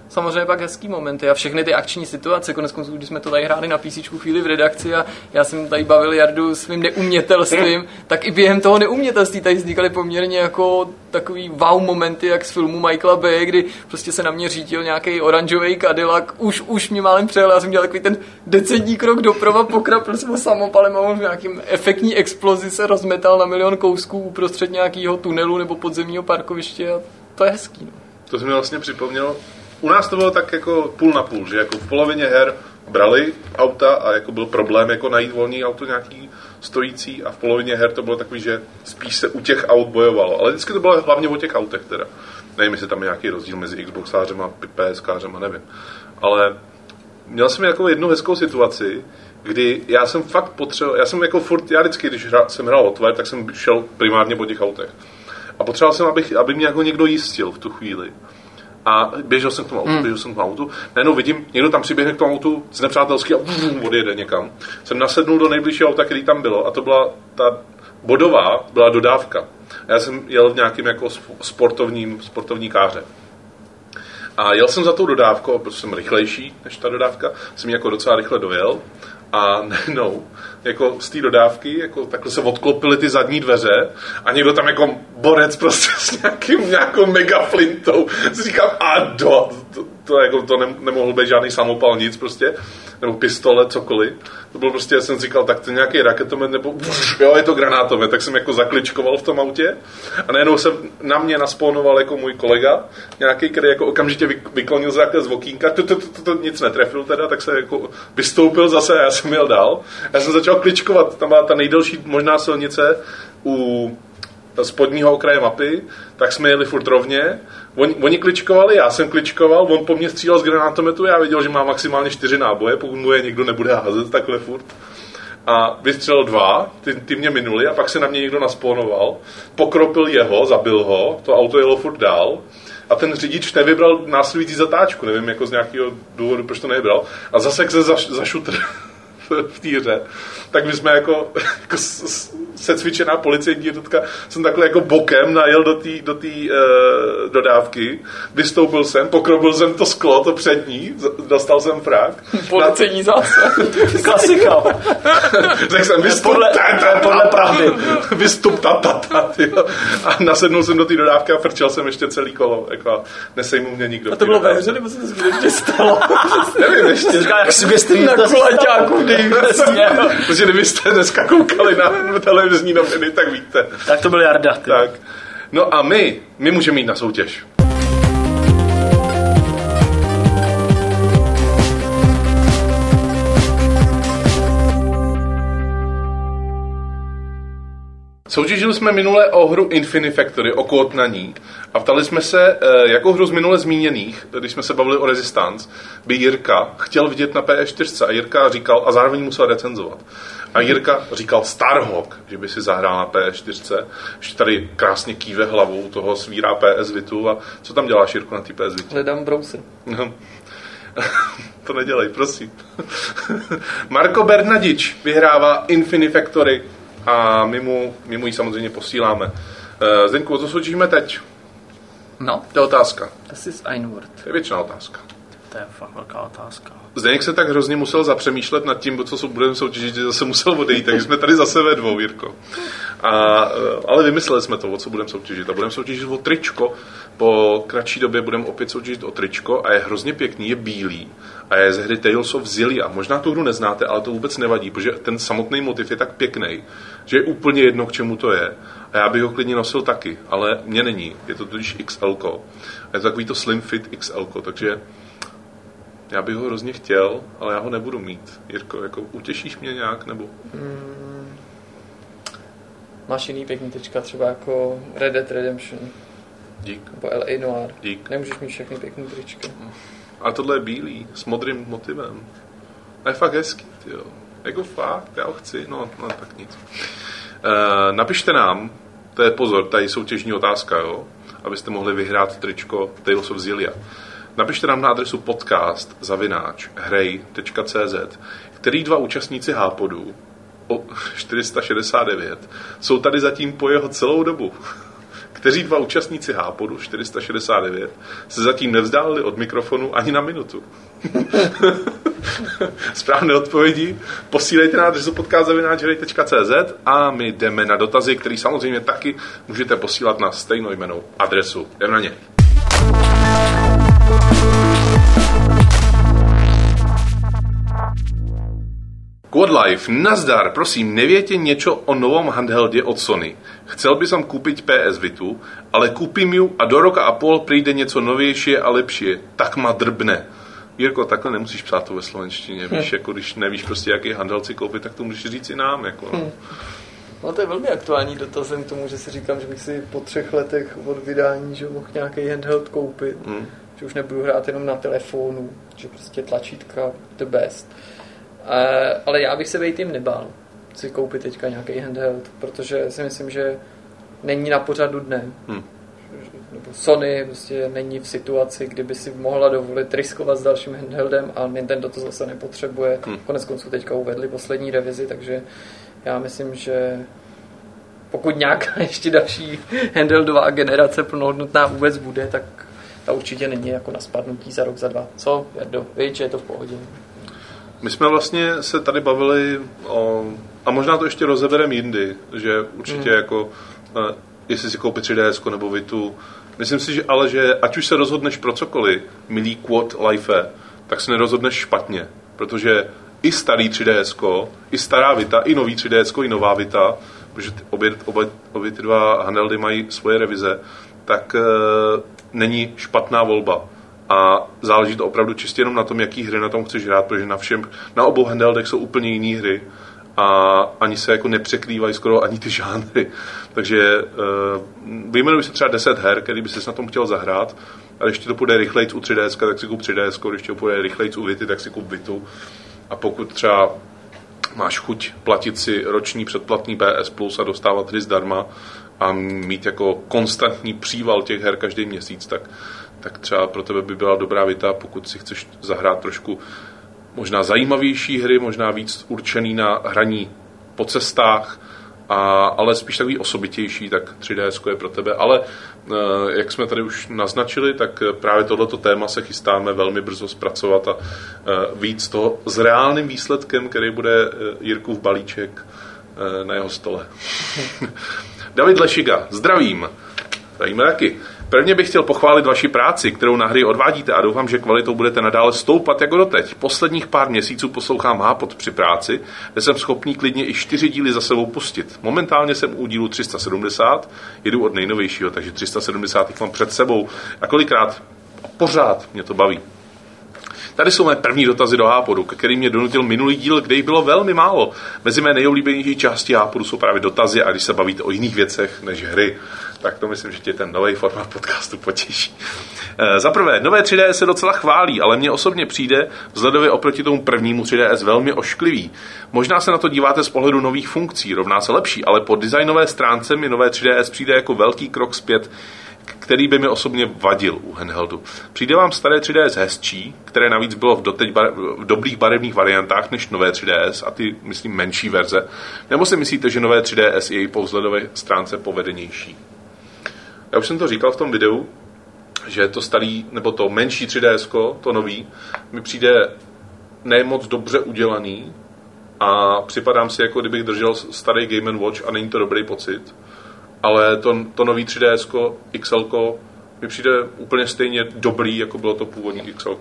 samozřejmě pak hezký momenty a všechny ty akční situace, koneckonců, když jsme to tady hráli na PCčku chvíli v redakci a já jsem tady bavil Jardu svým neumětelstvím, tak i během toho neumětelství tady vznikaly poměrně jako takový wow momenty, jak z filmu Michaela Baye, kdy prostě se na mě řítil nějaký oranžový Cadillac, už, už mě málem přejel, já jsem dělal takový ten decentní krok doprava, pokrapil jsem ho samopalem a on v nějakým efektní explozi se rozmetal na milion kousků uprostřed nějakého tunelu nebo podzemního parkoviště a to je hezký. No. To se mi vlastně připomnělo. U nás to bylo tak jako půl na půl, že jako v polovině her brali auta a jako byl problém jako najít volný auto nějaký stojící a v polovině her to bylo takový, že spíš se u těch aut bojovalo. Ale vždycky to bylo hlavně o těch autech teda. Nevím, jestli tam je nějaký rozdíl mezi Xboxářem a PSkářem a nevím. Ale měl jsem jako jednu hezkou situaci, kdy já jsem fakt potřeboval, já jsem jako furt, já vždycky, když hra, jsem hrál Hotwire, tak jsem šel primárně po těch autech. A potřeboval jsem, abych, aby mě jako někdo jistil v tu chvíli. A běžel jsem k tomu autu, hmm. běžel jsem k tomu autu, najednou vidím, někdo tam přiběhne k tomu autu z nepřátelský a bum, odjede někam. Jsem nasednul do nejbližšího auta, který tam bylo a to byla ta bodová, byla dodávka. Já jsem jel v nějakým jako sportovním, sportovní káře. A jel jsem za tou dodávkou, protože jsem rychlejší než ta dodávka, jsem jako docela rychle dojel a najednou jako z té dodávky jako takhle se odklopily ty zadní dveře a někdo tam jako borec prostě s nějakým, nějakou megaflintou. Si říkám, a do, to, to, jako, to ne, nemohl být žádný samopal, nic prostě, nebo pistole, cokoliv. To bylo prostě, já jsem říkal, tak to nějaký raketomet, nebo jo, je to granátomet, tak jsem jako zakličkoval v tom autě a najednou se na mě naspawnoval jako můj kolega, nějaký, který jako okamžitě vyklonil se z okýnka, to, to, to, to, to nic netrefil teda, tak se jako vystoupil zase a já jsem jel dál. Já jsem začal kličkovat, tam byla ta nejdelší možná silnice u spodního okraje mapy, tak jsme jeli furt rovně. Oni, oni kličkovali, já jsem kličkoval, on po mně střílel z granátometu, já viděl, že má maximálně čtyři náboje, pokud mu je někdo nebude házet takhle furt. A vystřelil dva, ty, ty mě minuli a pak se na mě někdo naspawnoval, pokropil jeho, zabil ho, to auto jelo furt dál a ten řidič nevybral následující zatáčku, nevím, jako z nějakého důvodu, proč to nevybral. A zase jak se zaš, zašutr v té hře, tak my jsme jako, jako secvičená policejní jednotka, jsem takhle jako bokem najel do té do tý, uh, dodávky, vystoupil jsem, pokrobil jsem to sklo, to přední, dostal jsem frak. Policejní zásah. Klasika. Tak jsem vystup, podle, ta, ta, podle pravdy. Vystup, ta, ta, ta, a nasednul jsem do té dodávky a frčel jsem ještě celý kolo, jako nesejmul mě nikdo. A to bylo ve hře, nebo se to skutečně stalo? Nevím ještě. Říká, jak si běství na kulaťáku, protože kdybyste dneska koukali na televizní noviny, tak víte. Tak to byl Jarda. Ty. Tak. No a my, my můžeme jít na soutěž. Soutěžili jsme minule o hru Infinifactory, o kód na ní. A ptali jsme se, jakou hru z minule zmíněných, když jsme se bavili o Resistance, by Jirka chtěl vidět na P S čtyři. A Jirka říkal, a zároveň musel recenzovat. A Jirka říkal Starhawk, že by si zahrál na P S čtyři. Ještě tady krásně kýve hlavou, toho svírá P S Vitu. A co tam děláš, Jirko, na té P S Vitu? Hledám browser. No. To nedělej, prosím. Marko Bernadič vyhrává Infinifactory a my mu, my mu ji samozřejmě posíláme. Zdeňku, o co soutěžíme teď? No. To je otázka. Das ist ein Wort. To je většiná otázka. To je fakt velká otázka. Zdeněk se tak hrozně musel zapřemýšlet nad tím, co budeme soutěžit, že zase musel odejít, takže jsme tady zase ve dvou, Jirko. A, ale vymysleli jsme to, o co budeme soutěžit. A budeme soutěžit o tričko. Po kratší době budeme opět soutěžit o tričko a je hrozně pěkný, je bílý. A je ze hry Tales of Xillia. Možná tu hru neznáte, ale to vůbec nevadí, protože ten samotný motiv je tak pěkný, že je úplně jedno, k čemu to je. A já bych ho klidně nosil taky, ale mě není. Je to totiž X L ko. A je to takový to slim fit X L ko, takže já bych ho hrozně chtěl, ale já ho nebudu mít. Jirko, jako utěšíš mě nějak, nebo? Hmm. Máš jiný pěkný tečka, třeba jako Red Dead Redemption. Dík. Nebo L A Noir. Dík. Nemůžeš mít všechny pěkný trička. A tohle je bílý, s modrým motivem. A je fakt hezký, tyjo. Jako fakt, já ho chci, no, no tak nic. E, napište nám, to je pozor, tady soutěžní otázka, jo, abyste mohli vyhrát tričko Tales of Xillia. Napište nám na adresu podcast zavináč hrej tečka cé zet, který dva účastníci Hápodu o čtyři sta šedesát devět jsou tady zatím po jeho celou dobu. kteří dva účastníci Hápodu čtyři sta šedesát devět se zatím nevzdálili od mikrofonu ani na minutu. Správné odpovědi posílejte na adresu podcast zavináč hry tečka cé zet a my jdeme na dotazy, které samozřejmě taky můžete posílat na stejnojmennou adresu. Jdeme na ně. Quadlife, nazdar, prosím, neviete niečo o novom handhelde od Sony? Chcel by som kúpiť pé es Vitu, ale kúpim ju a do roka a pol príde niečo novějšie a lepšie. Tak ma drbne. Jirko, takhle nemusíš psát to ve slovenštině, víš, jako když nevíš prostě, jaký handheld si koupit, tak to můžeš říct i nám, jako. No. No to je velmi aktuální dotazem k tomu, že si říkám, že bych si po třech letech od vydání, že mohl nějaký handheld koupit, hmm. že už nebudu hrát jenom na telefonu, že prostě tlačítka the best. Uh, ale já bych se vejt jim nebál si koupit teďka nějaký handheld, protože si myslím, že není na pořadu dne. Hmm. Nebo Sony prostě není v situaci, kdyby si mohla dovolit riskovat s dalším handheldem a Nintendo to zase nepotřebuje. Hmm. Konec konců teďka uvedli poslední revizi, takže já myslím, že pokud nějaká ještě další handheldová generace plnohodnotná vůbec bude, tak ta určitě není jako na spadnutí za rok, za dva. Co, Jardo? Víš, že je to v pohodě. My jsme vlastně se tady bavili o, a možná to ještě rozebereme jindy, že určitě mm. jako, jestli si koupit tři dé es nebo Vitu, myslím si, že ale, že ať už se rozhodneš pro cokoliv, milý Quad Life, tak se nerozhodneš špatně, protože i starý tři dé es, i stará Vita, i nový tři dé es, i nová Vita, protože obě, obě, obě ty dva handheldy mají svoje revize, tak e, není špatná volba. A záleží to opravdu čistě jenom na tom, jaký hry na tom chceš hrát, protože na všem, na obou handheldech jsou úplně jiné hry a ani se jako nepřekrývají skoro ani ty žánry. Takže uh, vyjmenuji se třeba deset her, který by ses na tom chtěl zahrát, a když ti to půjde rychlejc u tři dé es, tak si kup tři dé es, když ti to půjde rychlejc u Vity, tak si kup Vitu. A pokud třeba máš chuť platit si roční předplatný P S Plus a dostávat hry zdarma a mít jako konstantní příval těch her každý měsíc, tak tak třeba pro tebe by byla dobrá Vita, pokud si chceš zahrát trošku možná zajímavější hry, možná víc určený na hraní po cestách, a, ale spíš takový osobitější, tak tři dé es je pro tebe. Ale jak jsme tady už naznačili, tak právě tohleto téma se chystáme velmi brzo zpracovat a víc toho s reálným výsledkem, který bude Jirkův balíček na jeho stole. David Lešiga, zdravím. Zdravíme taky. Prvně bych chtěl pochválit vaši práci, kterou na hry odvádíte, a doufám, že kvalitou budete nadále stoupat jako doteď. Posledních pár měsíců poslouchám Hápod při práci, kde jsem schopný klidně i čtyři díly za sebou pustit. Momentálně jsem u dílu tři sta sedmdesát, jedu od nejnovějšího, takže tři sta sedmdesát jich mám před sebou a kolikrát pořád mě to baví. Tady jsou mé první dotazy do Hápodu, který mě donutil minulý díl, kde jich bylo velmi málo. Mezi mé nejoblíbenější části Hápodu jsou právě dotazy, a když se bavíte o jiných věcech než hry, tak to myslím, že tě ten nový formát podcastu potěší. E, za prvé, nové tři dé es se docela chválí, ale mně osobně přijde vzhledově oproti tomu prvnímu tři dé es velmi ošklivý. Možná se na to díváte z pohledu nových funkcí, rovná se lepší, ale po designové stránce mi nové tři dé es přijde jako velký krok zpět, který by mi osobně vadil u handheldu. Přijde vám staré tři dé es hezčí, které navíc bylo v, doteď bar- v dobrých barevných variantách než nové tři dé es a ty, myslím, menší verze? Nebo si myslíte, že nové tři dé es je i po vzhledové stránce povedenější? Já už jsem to říkal v tom videu, že to starý, nebo to menší tři dé es, to nový, mi přijde nemoc dobře udělaný a připadám si, jako kdybych držel starý Game and Watch a není to dobrý pocit. Ale to, to nový tři dé es X L mi přijde úplně stejně dobrý, jako bylo to původní X L.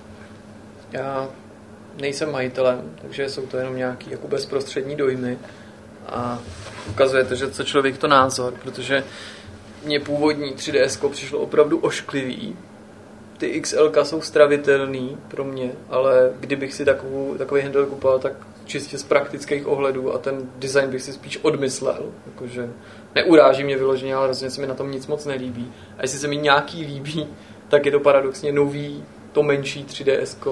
Já nejsem majitelem, takže jsou to jenom nějaký jako bezprostřední dojmy a ukazuje to, že co člověk to názor, protože mně původní tři dé es přišlo opravdu ošklivý. Ty X L jsou stravitelný pro mě, ale kdybych si takovou, takový handle kupoval, tak čistě z praktických ohledů a ten design bych si spíš odmyslel. Jakože neuráží mě vyloženě, ale rozhodně se mi na tom nic moc nelíbí. A jestli se mi nějaký líbí, tak je to paradoxně nový, to menší tři dé es.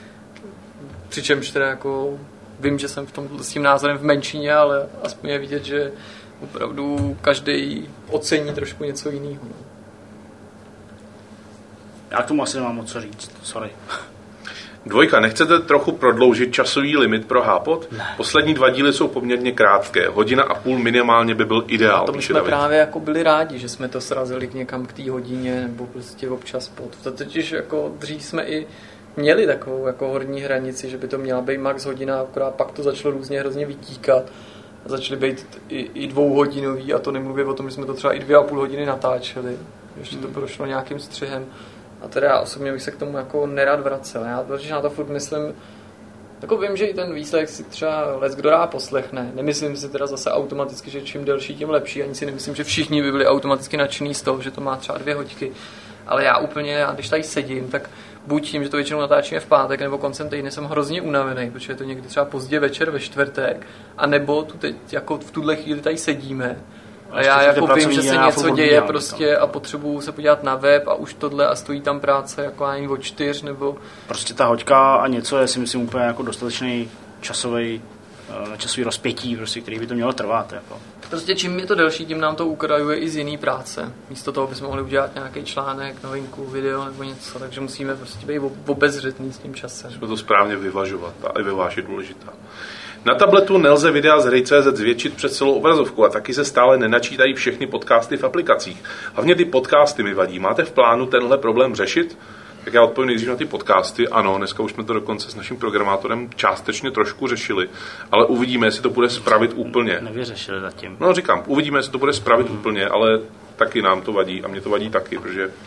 Přičemž teda jako vím, že jsem v tom, s tím názorem v menšině, ale aspoň je vidět, že opravdu každý ocení trošku něco jiného. Já k tomu asi nemám moc co říct, sorry. Dvojka, nechcete trochu prodloužit časový limit pro Hápot? Poslední dva díly jsou poměrně krátké. Hodina a půl minimálně by byl ideál. A to my jsme David. právě jako byli rádi, že jsme to srazili k někam k té hodině nebo prostě občas pod. To totiž jako dřív jsme i měli takovou jako horní hranici, že by to měla být max hodina, akorát pak to začalo různě hrozně vytíkat. Začaly být i, i dvouhodinový a to nemluvím o tom, že jsme to třeba i dvě a půl hodiny natáčeli. Ještě to prošlo nějakým střihem. A teda já osobně bych se k tomu jako nerad vracel. Já protože na to furt myslím, jako vím, že i ten výsledek si třeba les kdo rád poslechne. Nemyslím si teda zase automaticky, že čím delší, tím lepší. Ani si nemyslím, že všichni by byli automaticky nadšený z toho, že to má třeba dvě hoďky. Ale já úplně, já když tady sedím, tak buď tím, že to většinou natáčíme v pátek, nebo koncem týdne jsem hrozně unavený, protože je to někdy třeba pozdě večer ve čtvrtek, a nebo tu teď, jako v tuhle chvíli tady sedíme. A já jako vím, že se něco děje prostě a potřebuju se podívat na web a už tohle a stojí tam práce jako ani o čtyř nebo... Prostě ta hoďka a něco je si myslím úplně jako dostatečný časový, časový rozpětí, prostě, který by to mělo trvat. Jako. Prostě čím je to delší, tím nám to ukrajuje i z jiný práce. Místo toho bychom mohli udělat nějaký článek, novinku, video nebo něco, takže musíme prostě být obezřetný s tím časem. Musíme to správně vyvažovat a i vyváž je důležitá. Na tabletu nelze videa z hry tečka cé zet zvětšit přes celou obrazovku a taky se stále nenačítají všechny podcasty v aplikacích. Hlavně ty podcasty mi vadí. Máte v plánu tenhle problém řešit? Tak já odpovím nejdřív na ty podcasty. Ano, dneska už jsme to dokonce s naším programátorem částečně trošku řešili, ale uvidíme, jestli to bude spravit úplně. Nevyřešili zatím. No říkám, uvidíme, jestli to bude spravit hmm. úplně, ale taky nám to vadí a mě to vadí taky, protože uh,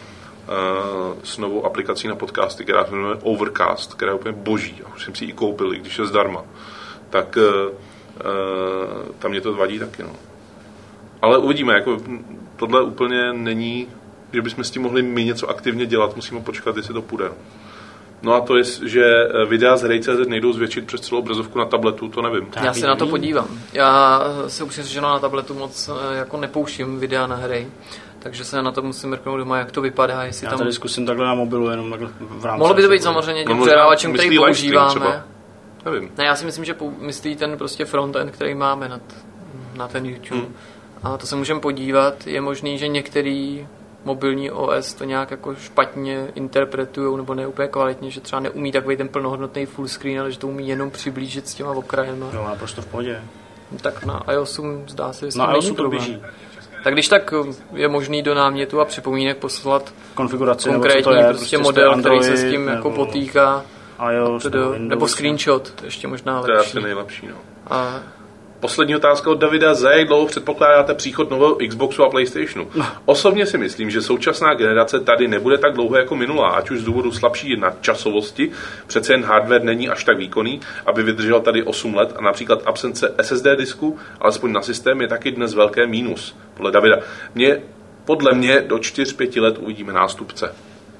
s novou aplikací na podcasty, která se jmenuje Overcast, která je úplně boží, a už jsem si ji koupil, i když je zdarma, tak uh, uh, tam mě to vadí taky. No. Ale uvidíme, jako tohle úplně není, že bychom s tím mohli my něco aktivně dělat, musíme počkat, jestli to půjde. No a to je, že videa z hry tečka cé zet nejdou zvětšit přes celou obrazovku na tabletu, to nevím. Já se na to podívám. Já se upřímně řečeno na tabletu moc jako nepouštím videa na hry, takže se na to musím mrknout doma, jak to vypadá. Jestli Já tam... tady zkusím takhle na mobilu, jenom takhle v rámci. Mohlo by to být samozřejmě tím přehrávačem, který používáme. Nevím. Ne, já si myslím, že myslí ten prostě frontend, který máme na, t- na ten YouTube. Hmm. A to se můžeme podívat. Je možný, že některý mobilní O S to nějak jako špatně interpretujou nebo ne úplně kvalitně, že třeba neumí takový ten plnohodnotný full screen, ale že to umí jenom přiblížit s těma okrajema. Jo, naprosto v pohodě. Tak na iOSu zdá se, že na iOSu to běží. Tak když tak je možný do námětu a připomínek poslat konfiguraci, konkrétní to je, prostě, prostě model, Android, který se s tím jako nebo potýká. iOS, do, nebo, nebo screenshot, ještě možná lepší. To je asi nejlepší, no. A... Poslední otázka od Davida. Za jak dlouho předpokládáte příchod nového Xboxu a PlayStationu? No. Osobně si myslím, že současná generace tady nebude tak dlouho jako minulá, ať už z důvodu slabší nadčasovosti, přece jen hardware není až tak výkonný, aby vydržel tady osm let a například absence S S D disku, alespoň na systém, je taky dnes velké mínus. Podle Davida. Mě, podle mě do čtyř pět let uvidíme nástupce.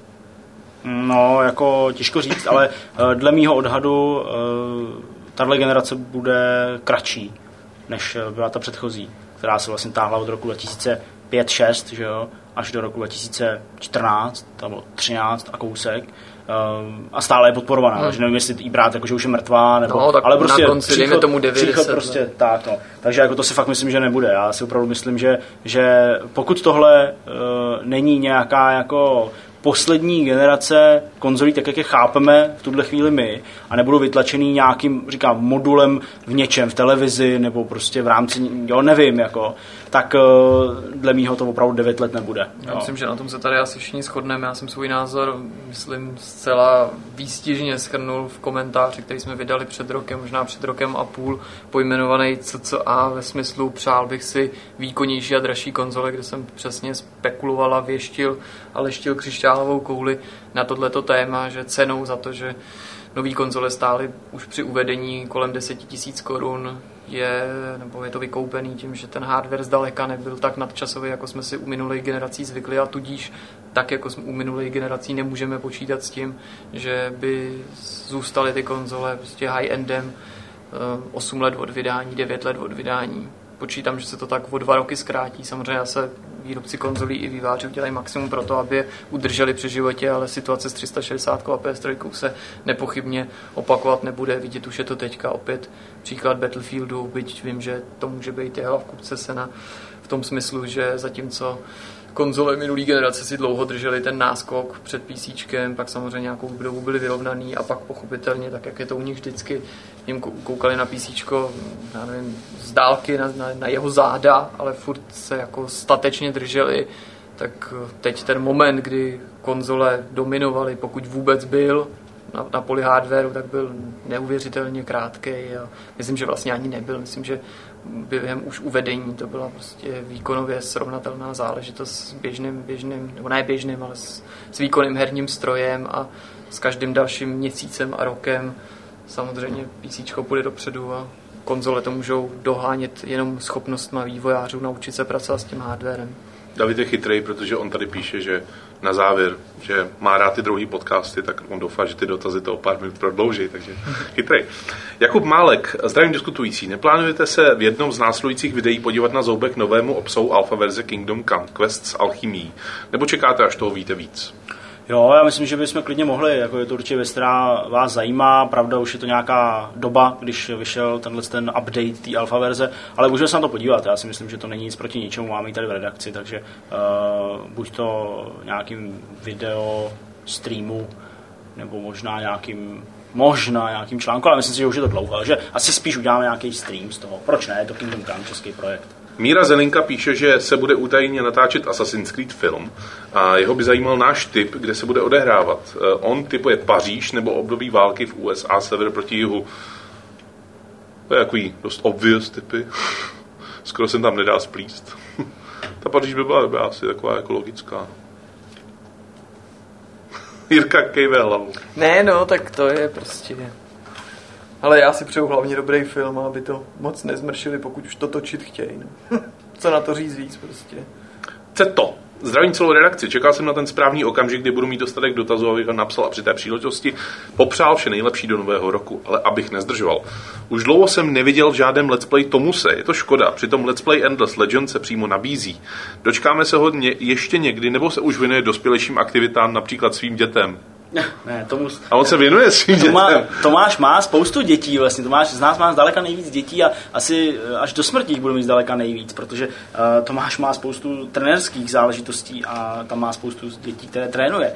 No, jako těžko říct, ale dle mýho odhadu tahle generace bude kratší, než byla ta předchozí, která se vlastně táhla od roku dva tisíce pět šest, že jo, až do roku dva tisíce čtrnáct nebo třináct a kousek. A stále je podporovaná, hmm. takže nevím, jestli jí brát, jako, že už je mrtvá, nebo, no, ale prostě na konci, příchod, tomu devět deset, prostě tak, no. Takže jako to si fakt myslím, že nebude. Já si opravdu myslím, že, že pokud tohle uh, není nějaká jako poslední generace konzolí, tak jak je chápeme v tuhle chvíli my, a nebudou vytlačený nějakým, říkám, modulem v něčem, v televizi, nebo prostě v rámci, jo, nevím, jako, tak dle mýho to opravdu devět let nebude. Já jo. myslím, že na tom se tady asi všichni shodneme. Já jsem svůj názor, myslím, zcela výstižně shrnul v komentáři, který jsme vydali před rokem, možná před rokem a půl, pojmenovaný C C A ve smyslu přál bych si výkonnější a dražší konzole, kde jsem přesně spekuloval a věštil a leštil křišťálovou kouli na tohleto téma, že cenou za to, že nový konzole stály už při uvedení kolem deset tisíc korun, je, nebo je to vykoupený tím, že ten hardware zdaleka nebyl tak nadčasový, jako jsme si u minulých generací zvykli, a tudíž tak, jako jsme u minulých generací nemůžeme počítat s tím, že by zůstaly ty konzole prostě high-endem osm let od vydání, devět let od vydání. Počítám, že se to tak o dva roky zkrátí. Samozřejmě se výrobci konzolí i výváři udělají maximum pro to, aby je udrželi při životě, ale situace s tři sta šedesát a P S tři se nepochybně opakovat nebude. Vidět už je to teďka opět příklad Battlefieldu, byť vím, že to může být jehla v kupce sena v tom smyslu, že zatímco konzole minulý generace si dlouho drželi ten náskok před PCčkem, pak samozřejmě nějakou dobu byli vyrovnaný a pak pochopitelně, tak jak je to u nich vždycky, jim koukali na PCčko, já nevím, z dálky na, na, na jeho záda, ale furt se jako statečně drželi. Tak teď ten moment, kdy konzole dominovaly, pokud vůbec byl na, na poli hardwareu, tak byl neuvěřitelně krátký a myslím, že vlastně ani nebyl. Myslím, že během už uvedení to byla prostě výkonově srovnatelná záležitost s běžným, běžným, nebo ne běžným, ale s, s výkonným herním strojem a s každým dalším měsícem a rokem samozřejmě PCčko půjde dopředu a konzole to můžou dohánět jenom schopnostma vývojářů naučit se pracovat s tím hardwarem. David je chytrej, protože on tady píše, že na závěr, že má rád ty druhý podcasty, tak on doufá, že ty dotazy to o pár minut prodlouží, takže chytrej. Jakub Málek, zdravím diskutující. Neplánujete se v jednom z následujících videí podívat na zoubek novému obsahu alfa verze Kingdom Come Quest s alchymí? Nebo čekáte, až toho víte víc? Jo, já myslím, že bychom klidně mohli, jako je to určitě věc, která vás zajímá, pravda, už je to nějaká doba, když vyšel tenhle ten update té alfa verze, ale můžeme se na to podívat, já si myslím, že to není nic proti ničemu, máme ji tady v redakci, takže uh, buď to nějakým video streamu, nebo možná nějakým možná nějakým článku, ale myslím si, že už je to dlouho, že asi spíš uděláme nějaký stream z toho, proč ne, je to Kingdom Come, český projekt. Míra Zelinka píše, že se bude údajně natáčet Assassin's Creed film a jeho by zajímal náš tip, kde se bude odehrávat. On typuje Paříž nebo období války v U S A sever proti jihu. To je takový dost obvious typy. Skoro se tam nedá splíst. Ta Paříž by byla dobrá, asi taková ekologická. Jirka kejve hlavou. Ne, no, tak to je prostě... Ale já si přeju hlavně dobrý film, aby to moc nezmršili, pokud už to točit chtějí. No. Co na to říct víc prostě. Ceto. Zdravím celou redakci. Čekal jsem na ten správný okamžik, kdy budu mít dostatek dotazů, abych ho napsal a při té příležitosti popřál vše nejlepší do nového roku, ale abych nezdržoval. Už dlouho jsem neviděl v žádném let's play Tomuse, je to škoda, přitom let's play Endless Legend se přímo nabízí. Dočkáme se ho ně, ještě někdy, nebo se už věnuje dospělejším aktivitám, například svým dětem? Ne, Tomus... A on se věnuje svým dětem. Tomá, Tomáš má spoustu dětí vlastně, Tomáš z nás má zdaleka nejvíc dětí a asi až do smrti jich budu mít zdaleka nejvíc, protože uh, Tomáš má spoustu trenérských záležitostí a tam má spoustu dětí, které trénuje.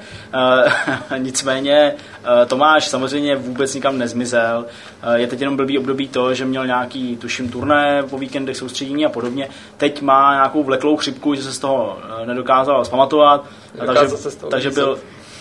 Uh, nicméně uh, Tomáš samozřejmě vůbec nikam nezmizel, uh, je teď jenom blbý období to, že měl nějaký, tuším, turné po víkendech, soustředění a podobně. Teď má nějakou vleklou chřipku, že se z toho uh, nedokázal zpamatovat, takže, takže byl...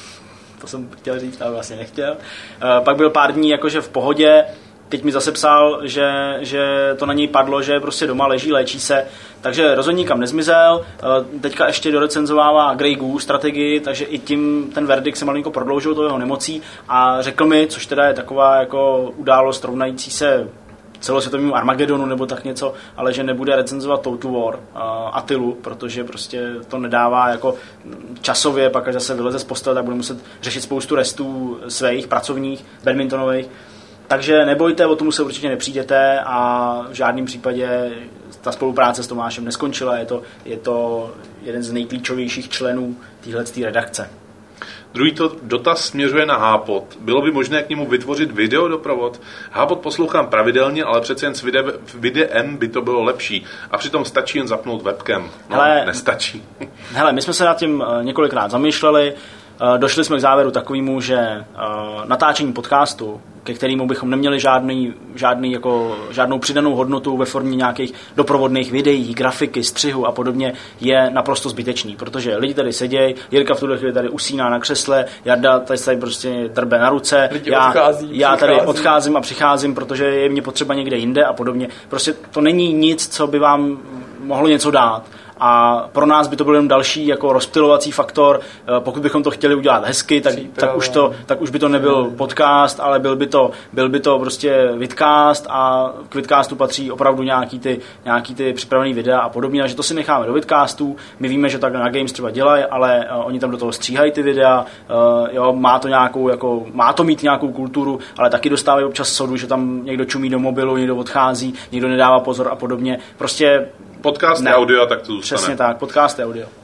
To jsem chtěl říct, ale vlastně nechtěl. Uh, pak byl pár dní jakože v pohodě, teď mi zase psal, že, že to na něj padlo, že prostě doma leží, léčí se, takže rozhodně nikam nezmizel. Uh, teďka ještě dorecenzovává Grey Goose strategii, takže i tím ten verdikt se malinko prodloužil to jeho nemocí a řekl mi, což teda je taková jako událost rovnající se celosvětovému Armagedonu nebo tak něco, ale že nebude recenzovat Total War uh, Attilu, protože prostě to nedává jako časově, pak až zase vyleze z postele, tak bude muset řešit spoustu restů svých pracovních, badmintonových. Takže nebojte, o tomu se určitě nepřijdete a v žádném případě ta spolupráce s Tomášem neskončila, je to, je to jeden z nejklíčovějších členů téhleté redakce. Druhý to dotaz směřuje na Hápot. Bylo by možné k němu vytvořit videodoprovod? Hápot poslouchám pravidelně, ale přece jen s vide- videem by to bylo lepší. A přitom stačí jen zapnout webcam. No, hele, nestačí. Hele, my jsme se nad tím několikrát zamýšleli. Došli jsme k závěru takovému, že natáčení podcastu, ke kterému bychom neměli žádný, žádný jako, žádnou přidanou hodnotu ve formě nějakých doprovodných videí, grafiky, střihu a podobně, je naprosto zbytečný, protože lidi tady sedějí, Jirka v tuhle chvíli tady usíná na křesle, Jarda tady se prostě drbe na ruce, já, odchází, já tady odcházím a přicházím, protože je mě potřeba někde jinde a podobně. Prostě to není nic, co by vám mohlo něco dát. A pro nás by to byl jen další jako rozptylovací faktor. Pokud bychom to chtěli udělat hezky, tak, tak, už, to, tak už by to nebyl podcast, ale byl by to, byl by to prostě vidcast a k vidcastu patří opravdu nějaký ty, nějaký ty připravený videa a podobně, takže to si necháme do vidcastů. My víme, že tak na Games třeba dělají, ale uh, oni tam do toho stříhají ty videa, uh, jo, má to nějakou, jako, má to mít nějakou kulturu, ale taky dostávají občas sodu, že tam někdo čumí do mobilu, někdo odchází, někdo nedává pozor a podobně. Prostě podcast je audio, tak to zůstane. Přesně tak, podcast je audio.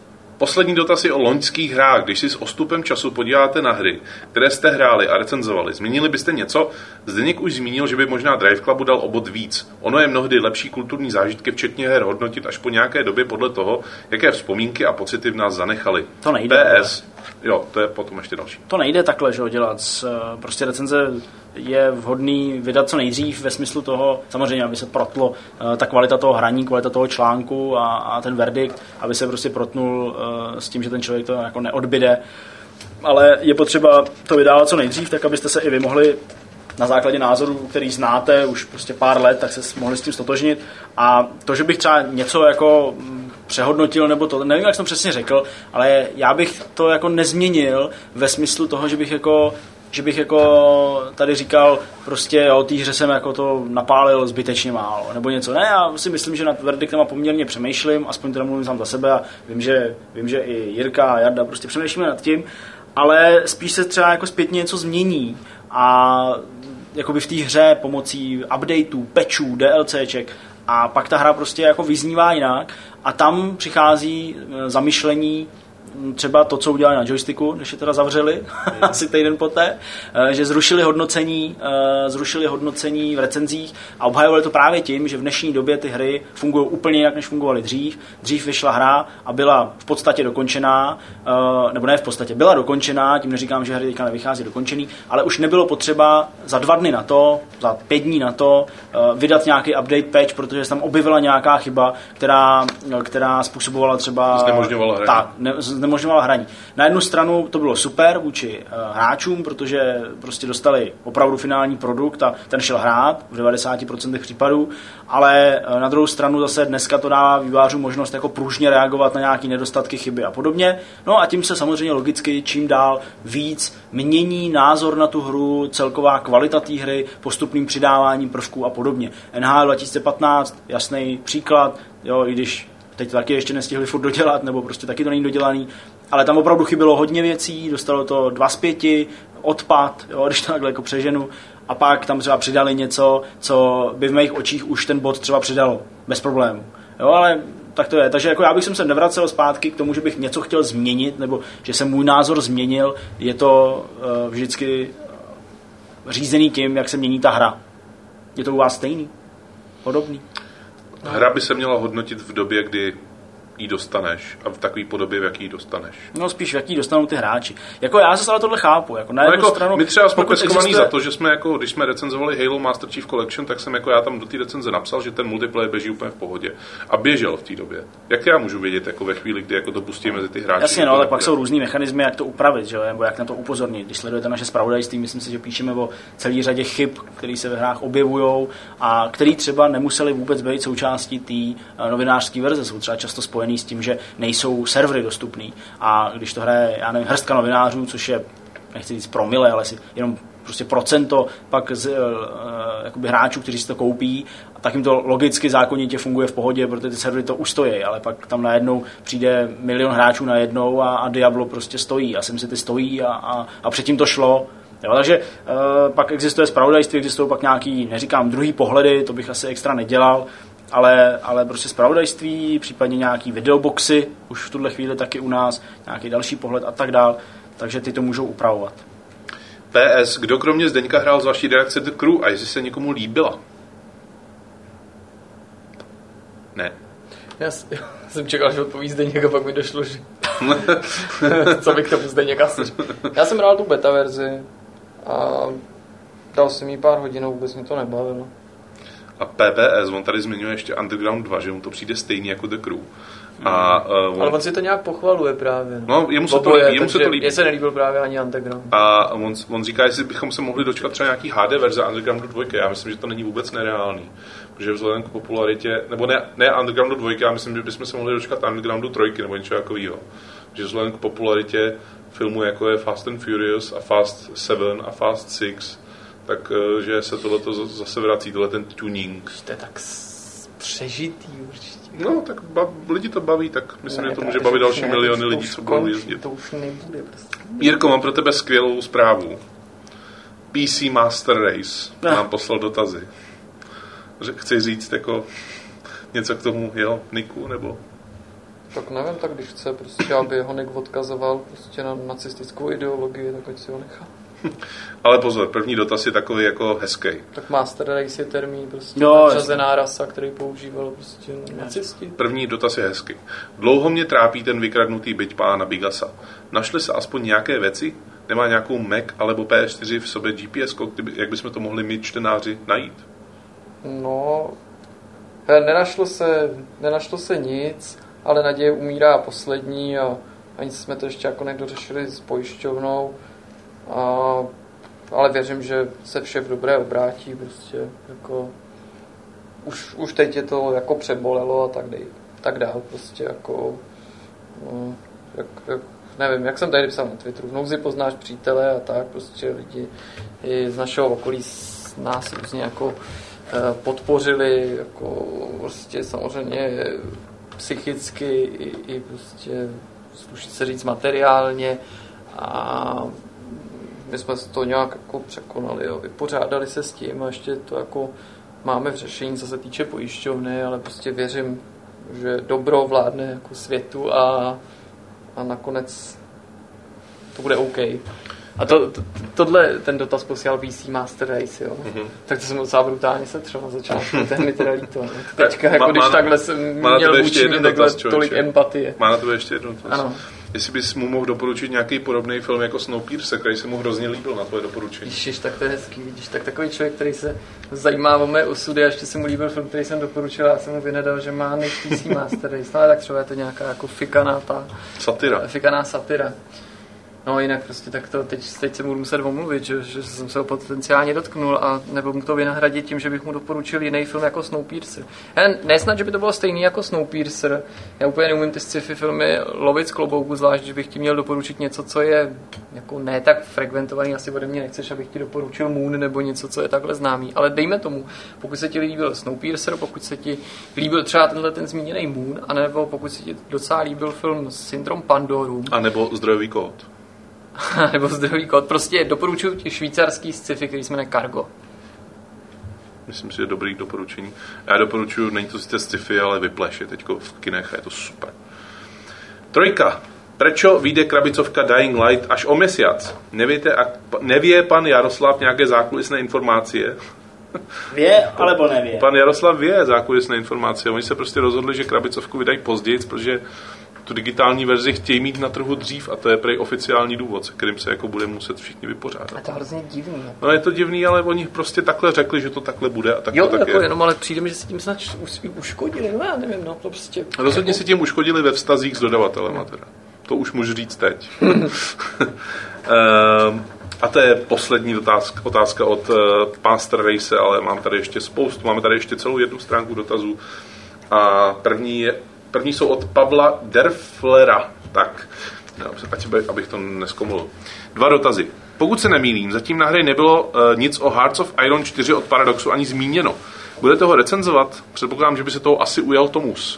Poslední dotaz je o loňských hrách. Když si s odstupem času podíváte na hry, které jste hráli a recenzovali, zmínili byste něco? Zdeněk už zmínil, že by možná Drive Clubu dal o bod víc. Ono je mnohdy lepší kulturní zážitky, včetně her, hodnotit až po nějaké době podle toho, jaké vzpomínky a pocity v nás zanechaly. To nejde. P S. Jo, to je potom ještě další. To nejde takhle, že ho dělat. Prostě recenze je vhodný vydat co nejdřív ve smyslu toho, samozřejmě, aby se protlo ta kvalita toho hraní, kvalita toho článku a, a ten verdikt, aby se prostě protnul uh, s tím, že ten člověk to jako neodbyde. Ale je potřeba to vydávat co nejdřív, tak abyste se i vy mohli na základě názoru, který znáte už prostě pár let, tak se mohli s tím stotožnit. A to, že bych třeba něco jako přehodnotil, nebo to, nevím, jak jsem přesně řekl, ale já bych to jako nezměnil ve smyslu toho, že bych jako že bych jako tady říkal prostě o té hře jsem jako to napálil zbytečně málo, nebo něco. Ne, já si myslím, že nad verdiktama poměrně přemýšlím, aspoň teda mluvím sám za sebe a vím, že, vím, že i Jirka a Jarda prostě přemýšlíme nad tím, ale spíš se třeba jako zpětně něco změní a jakoby v té hře pomocí updateů, patchů, DLCček a pak ta hra prostě jako vyznívá jinak a tam přichází zamyšlení třeba to, co udělali na joysticku, než je teda zavřeli, asi týden poté, že zrušili hodnocení, zrušili hodnocení v recenzích a obhajovali to právě tím, že v dnešní době ty hry fungují úplně jinak, než fungovaly dřív. Dřív vyšla hra a byla v podstatě dokončená, nebo ne v podstatě, byla dokončená, tím neříkám, že hry teďka nevychází dokončený, ale už nebylo potřeba za dva dny na to, za pět dní na to vydat nějaký update patch, protože se tam objevila nějaká chyba, která, která způsobovala třeba... Znemožňovala hraní. Tak, ne, znemožňovala hraní. Na jednu stranu to bylo super vůči uh, hráčům, protože prostě dostali opravdu finální produkt a ten šel hrát v devadesát procent případů, ale uh, na druhou stranu zase dneska to dává vývojářům možnost jako pružně reagovat na nějaké nedostatky, chyby a podobně. No a tím se samozřejmě logicky čím dál víc mění názor na tu hru, celková kvalita té hry, postupným přidáváním prvků a podobně. N H L dva tisíce patnáct, jasný příklad, jo, i když teď to taky ještě nestihli furt dodělat, nebo prostě taky to není dodělaný, ale tam opravdu chybělo hodně věcí, dostalo to dva z pěti, odpad, jo, když to takhle jako přeženu, a pak tam třeba přidali něco, co by v mých očích už ten bod třeba přidalo, bez problému. Jo, ale tak to je. Takže jako já bych se nevracel zpátky k tomu, že bych něco chtěl změnit, nebo že se můj názor změnil, je to uh, vždycky řízený tím, jak se mění ta hra. Je to u vás stejný? Podobný? Hra by se měla hodnotit v době, kdy ji dostaneš a v takové podobě, v jaký ji dostaneš. No spíš v jaký dostanou ty hráči. Jako já se ale tohle chápu. Jako na no jednu jako stranu, my třeba jsme peskovaný existuje... za to, že jsme jako, když jsme recenzovali Halo Master Chief Collection, tak jsem jako já tam do té recenze napsal, že ten multiplayer běží úplně v pohodě. A běžel v té době. Jak já můžu vědět jako ve chvíli, kdy jako to pustíme mezi ty hráči? Jasně, no, tak pak jsou různý mechanismy, jak to upravit, že? Nebo jak na to upozornit. Když sledujete naše zpravodajství, myslím si, že píšeme o celé řadě chyb, které se ve hrách objevují a které třeba nemuseli vůbec být součástí té novinářské verze. Jsou třeba často spojený s tím, že nejsou servery dostupný. A když to hraje, já nevím, hrstka novinářů, což je, nechci říct promile, ale si jenom prostě procento pak z uh, jakoby hráčů, kteří si to koupí, a tak jim to logicky zákonitě funguje v pohodě, protože ty servery to ustojí, ale pak tam najednou přijde milion hráčů najednou a, a Diablo prostě stojí a SimCity stojí a, a, a předtím to šlo. Jo, takže uh, pak existuje zpravodajství, existují pak nějaký, neříkám druhý pohledy, to bych asi extra nedělal, ale, ale prostě zpravodajství, případně nějaký videoboxy, už v tuhle chvíli taky u nás, nějaký další pohled a tak dál, takže ty to můžou upravovat. P S. Kdo kromě Zdeňka hrál z vaší reakce The Crew a jestli se někomu líbila? Ne. Já jsem čekal, že odpoví Zdeněk a pak mi došlo, že co bych tomu Zdeněk asi. Já jsem hrál tu beta verzi a dal jsem jí pár hodin, vůbec mě to nebavilo. A P B S, on tady zmiňuje ještě Underground dva, že mu to přijde stejný jako The Crew. A, uh, on... Ale on si to nějak pochvaluje právě. No, jemu se to líbí. Jemu se to líbí. Mně se nelíbil právě ani Underground. A on, on říká, jestli bychom se mohli dočkat třeba nějaký H D verze Undergroundu dva. Já myslím, že to není vůbec nereálný. Protože vzhledem k popularitě, nebo ne, ne Undergroundu dva, já myslím, že bychom se mohli dočkat Undergroundu tři nebo něco takového. Že vzhledem k popularitě filmu, jako je Fast and Furious a Fast sedm a Fast šest, tak že se tohleto zase vrací, tohle ten tuning. To je tak přežitý určitě. No, tak bav, lidi to baví, tak myslím, že to může bavit další miliony lidí, co budou jezdit. To už nebude prostě. Jirko, mám pro tebe skvělou zprávu. P C Master Race nám poslal dotazy. Chci říct jako něco k tomu jeho niku, nebo... Tak nevím, tak když chce prostě, aby ho Nick odkazoval prostě na nacistickou ideologii, tak ať si ho nechá. Ale pozor, první dotaz je takový jako hezký. Tak Master Race je termín prostě jo, nadřazená rasa, který používal prostě nacisti. První dotaz je hezký. Dlouho mě trápí ten vykradnutý byť pána Bigasa. Našli se aspoň nějaké věci? Nemá nějakou Mac alebo P S čtyři v sobě G P S, jak bychom to mohli my čtenáři najít? No, nenašlo se, nenašlo se nic, ale naděje umírá poslední a ani jsme to ještě jako nedořešili s pojišťovnou. A, ale věřím, že se vše v dobré obrátí, prostě jako už, už teď je to jako přebolelo a tak, dej, tak dál, prostě jako no, jak, jak, nevím, jak jsem tady psal na Twitteru, v nouzi poznáš přítele a tak, prostě lidi i z našeho okolí nás různě jako podpořili, jako prostě samozřejmě psychicky i, i prostě sluší se říct materiálně a my jsme to nějak jako překonali, jo. Vypořádali se s tím a ještě to jako máme v řešení, co se týče pojišťovny, ale prostě věřím, že dobro vládne jako světu a, a nakonec to bude OK. A to, to, tohle, ten dotaz posílal V C Master Race, jo. Mm-hmm. Tak to jsem docela brutálně setřel na začátku, ten mi teda líto. Teďka, jako má, když má, takhle jsem měl vůči mi takhle dotaz, tolik empatie. Má na tebe ještě jednu dotaz. Ano. Jestli bys mu mohl doporučit nějaký podobný film jako Snowpiercer, který se mu hrozně líbil na tvoje doporučení. Ježiš, tak to je hezký, vidíš, tak takový člověk, který se zajímá o mé osudy a ještě se mu líbil film, který jsem doporučil, já jsem mu vynedal, že má Nick P C Master Race, ale tak třeba je to nějaká jako fikaná ta... Satyra. Fikaná satyra. No jinak prostě tak to, teď, teď se budu muset omluvit, že, že jsem se ho potenciálně dotknul a nebo mu to vynahradit tím, že bych mu doporučil jiný film jako Snowpiercer. Já nesnad, že by to bylo stejný jako Snowpiercer. Já úplně neumím ty sci-fi filmy lovit z klobouku, zvlášť, že bych ti měl doporučit něco, co je jako ne tak frekventovaný, asi ode mě nechceš, abych ti doporučil Moon nebo něco, co je takhle známý. Ale dejme tomu, pokud se ti líbil Snowpiercer, pokud se ti líbil třeba tenhle ten zmíněný Moon, anebo pokud se ti docela líbil film Syndrom Pandorum. A nebo Zdrojový kód. nebo Zdrojový kód. Prostě doporučuji ti švýcarský sci-fi, který se jmenuje Cargo. Myslím si, že je dobrý doporučení. Já doporučuji, není to sice sci-fi, ale Whiplash je teďko v kinech a je to super. Trojka. Prečo vyjde krabicovka Dying Light až o měsíc? Nevíte, a nevie pan Jaroslav nějaké zákulisné informace? Vě, alebo nevě? Pan Jaroslav vie zákulisné informace. Oni se prostě rozhodli, že krabicovku vydají později, protože tu digitální verzi chtějí mít na trhu dřív a to je prej oficiální důvod, se kterým se jako bude muset všichni vypořádat. A to je hrozně divný. No je to divný, ale oni prostě takhle řekli, že to takhle bude a tak jo, to tak jako je. Jenom, ale přijde mi, že se tím snad uškodili, no já nevím, no to prostě... Rozhodně jako... si tím uškodili ve vztazích s dodavatelem a teda. To už můžu říct teď. um, a to je poslední otázka, otázka od uh, Master Race, ale mám tady ještě spoustu, máme tady ještě celou jednu stránku dotazů. A první je První jsou od Pavla Derflera. Tak, ať, abych to neskomul. Dva dotazy. Pokud se nemýlím, zatím na hře nebylo uh, nic o Hearts of Iron čtyři od Paradoxu ani zmíněno. Budete ho recenzovat? Předpokládám, že by se toho asi ujal Tomus.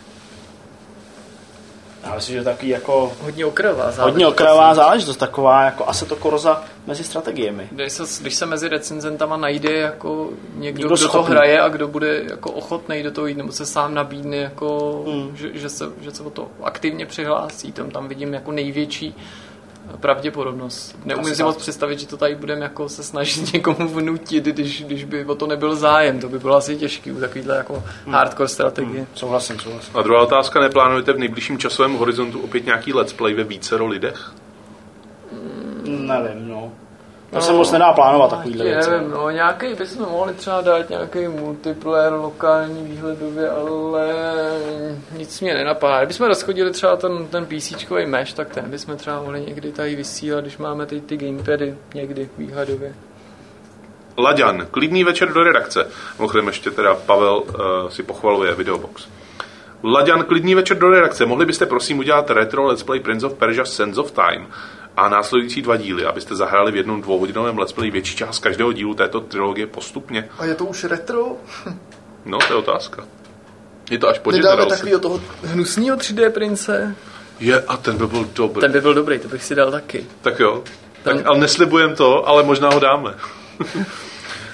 Já myslím, že taky jako... Hodně okrajová záležitost. Hodně okrajová záležitost, taková jako Assetto Corsa mezi strategiemi. Když se, když se mezi recenzentama najde jako někdo, někdo kdo schopný. to hraje a kdo bude jako ochotný do toho jít, nebo se sám nabídne, jako, hmm. že, že, se, že se o to aktivně přihlásí, tam, tam vidím jako největší pravděpodobnost. Neumím si moc představit, že to tady budeme jako se snažit někomu vnutit, když, když by o to nebyl zájem. To by bylo asi těžký u takovýhle jako hmm. hardcore strategie. Hmm. Souhlasím, souhlasím. A druhá otázka, neplánujete v nejbližším časovém horizontu opět nějaký let's play ve vícero lidech? Hmm. Nevím, no. To no, se moc nedá plánovat takovýhle věci. Nevím, no, nějaký bychom mohli třeba dát nějaký multiplayer lokální výhledově, ale nic mě nenapadá. Kdybychom rozchodili třeba ten, ten PCčkový mesh, tak ten bychom třeba mohli někdy tady vysílat, když máme ty, ty gamepady někdy výhledově. Laďan, klidný večer do redakce. Mimochodem ještě teda Pavel uh, si pochvaluje Videobox. Laďan, klidný večer do redakce. Mohli byste prosím udělat retro let's play Prince of Persia Sands of Time a následující dva díly, abyste zahráli v jednom dvouhodinovém let's play větší část každého dílu této trilogie postupně. A je to už retro? No, to je otázka. Je to až po Nedáme takovýho toho hnusného tři dé prince? Je, a ten by byl dobrý. Ten by byl dobrý, to bych si dal taky. Tak jo. Ten... Tak, ale neslibujem to, ale možná ho dáme.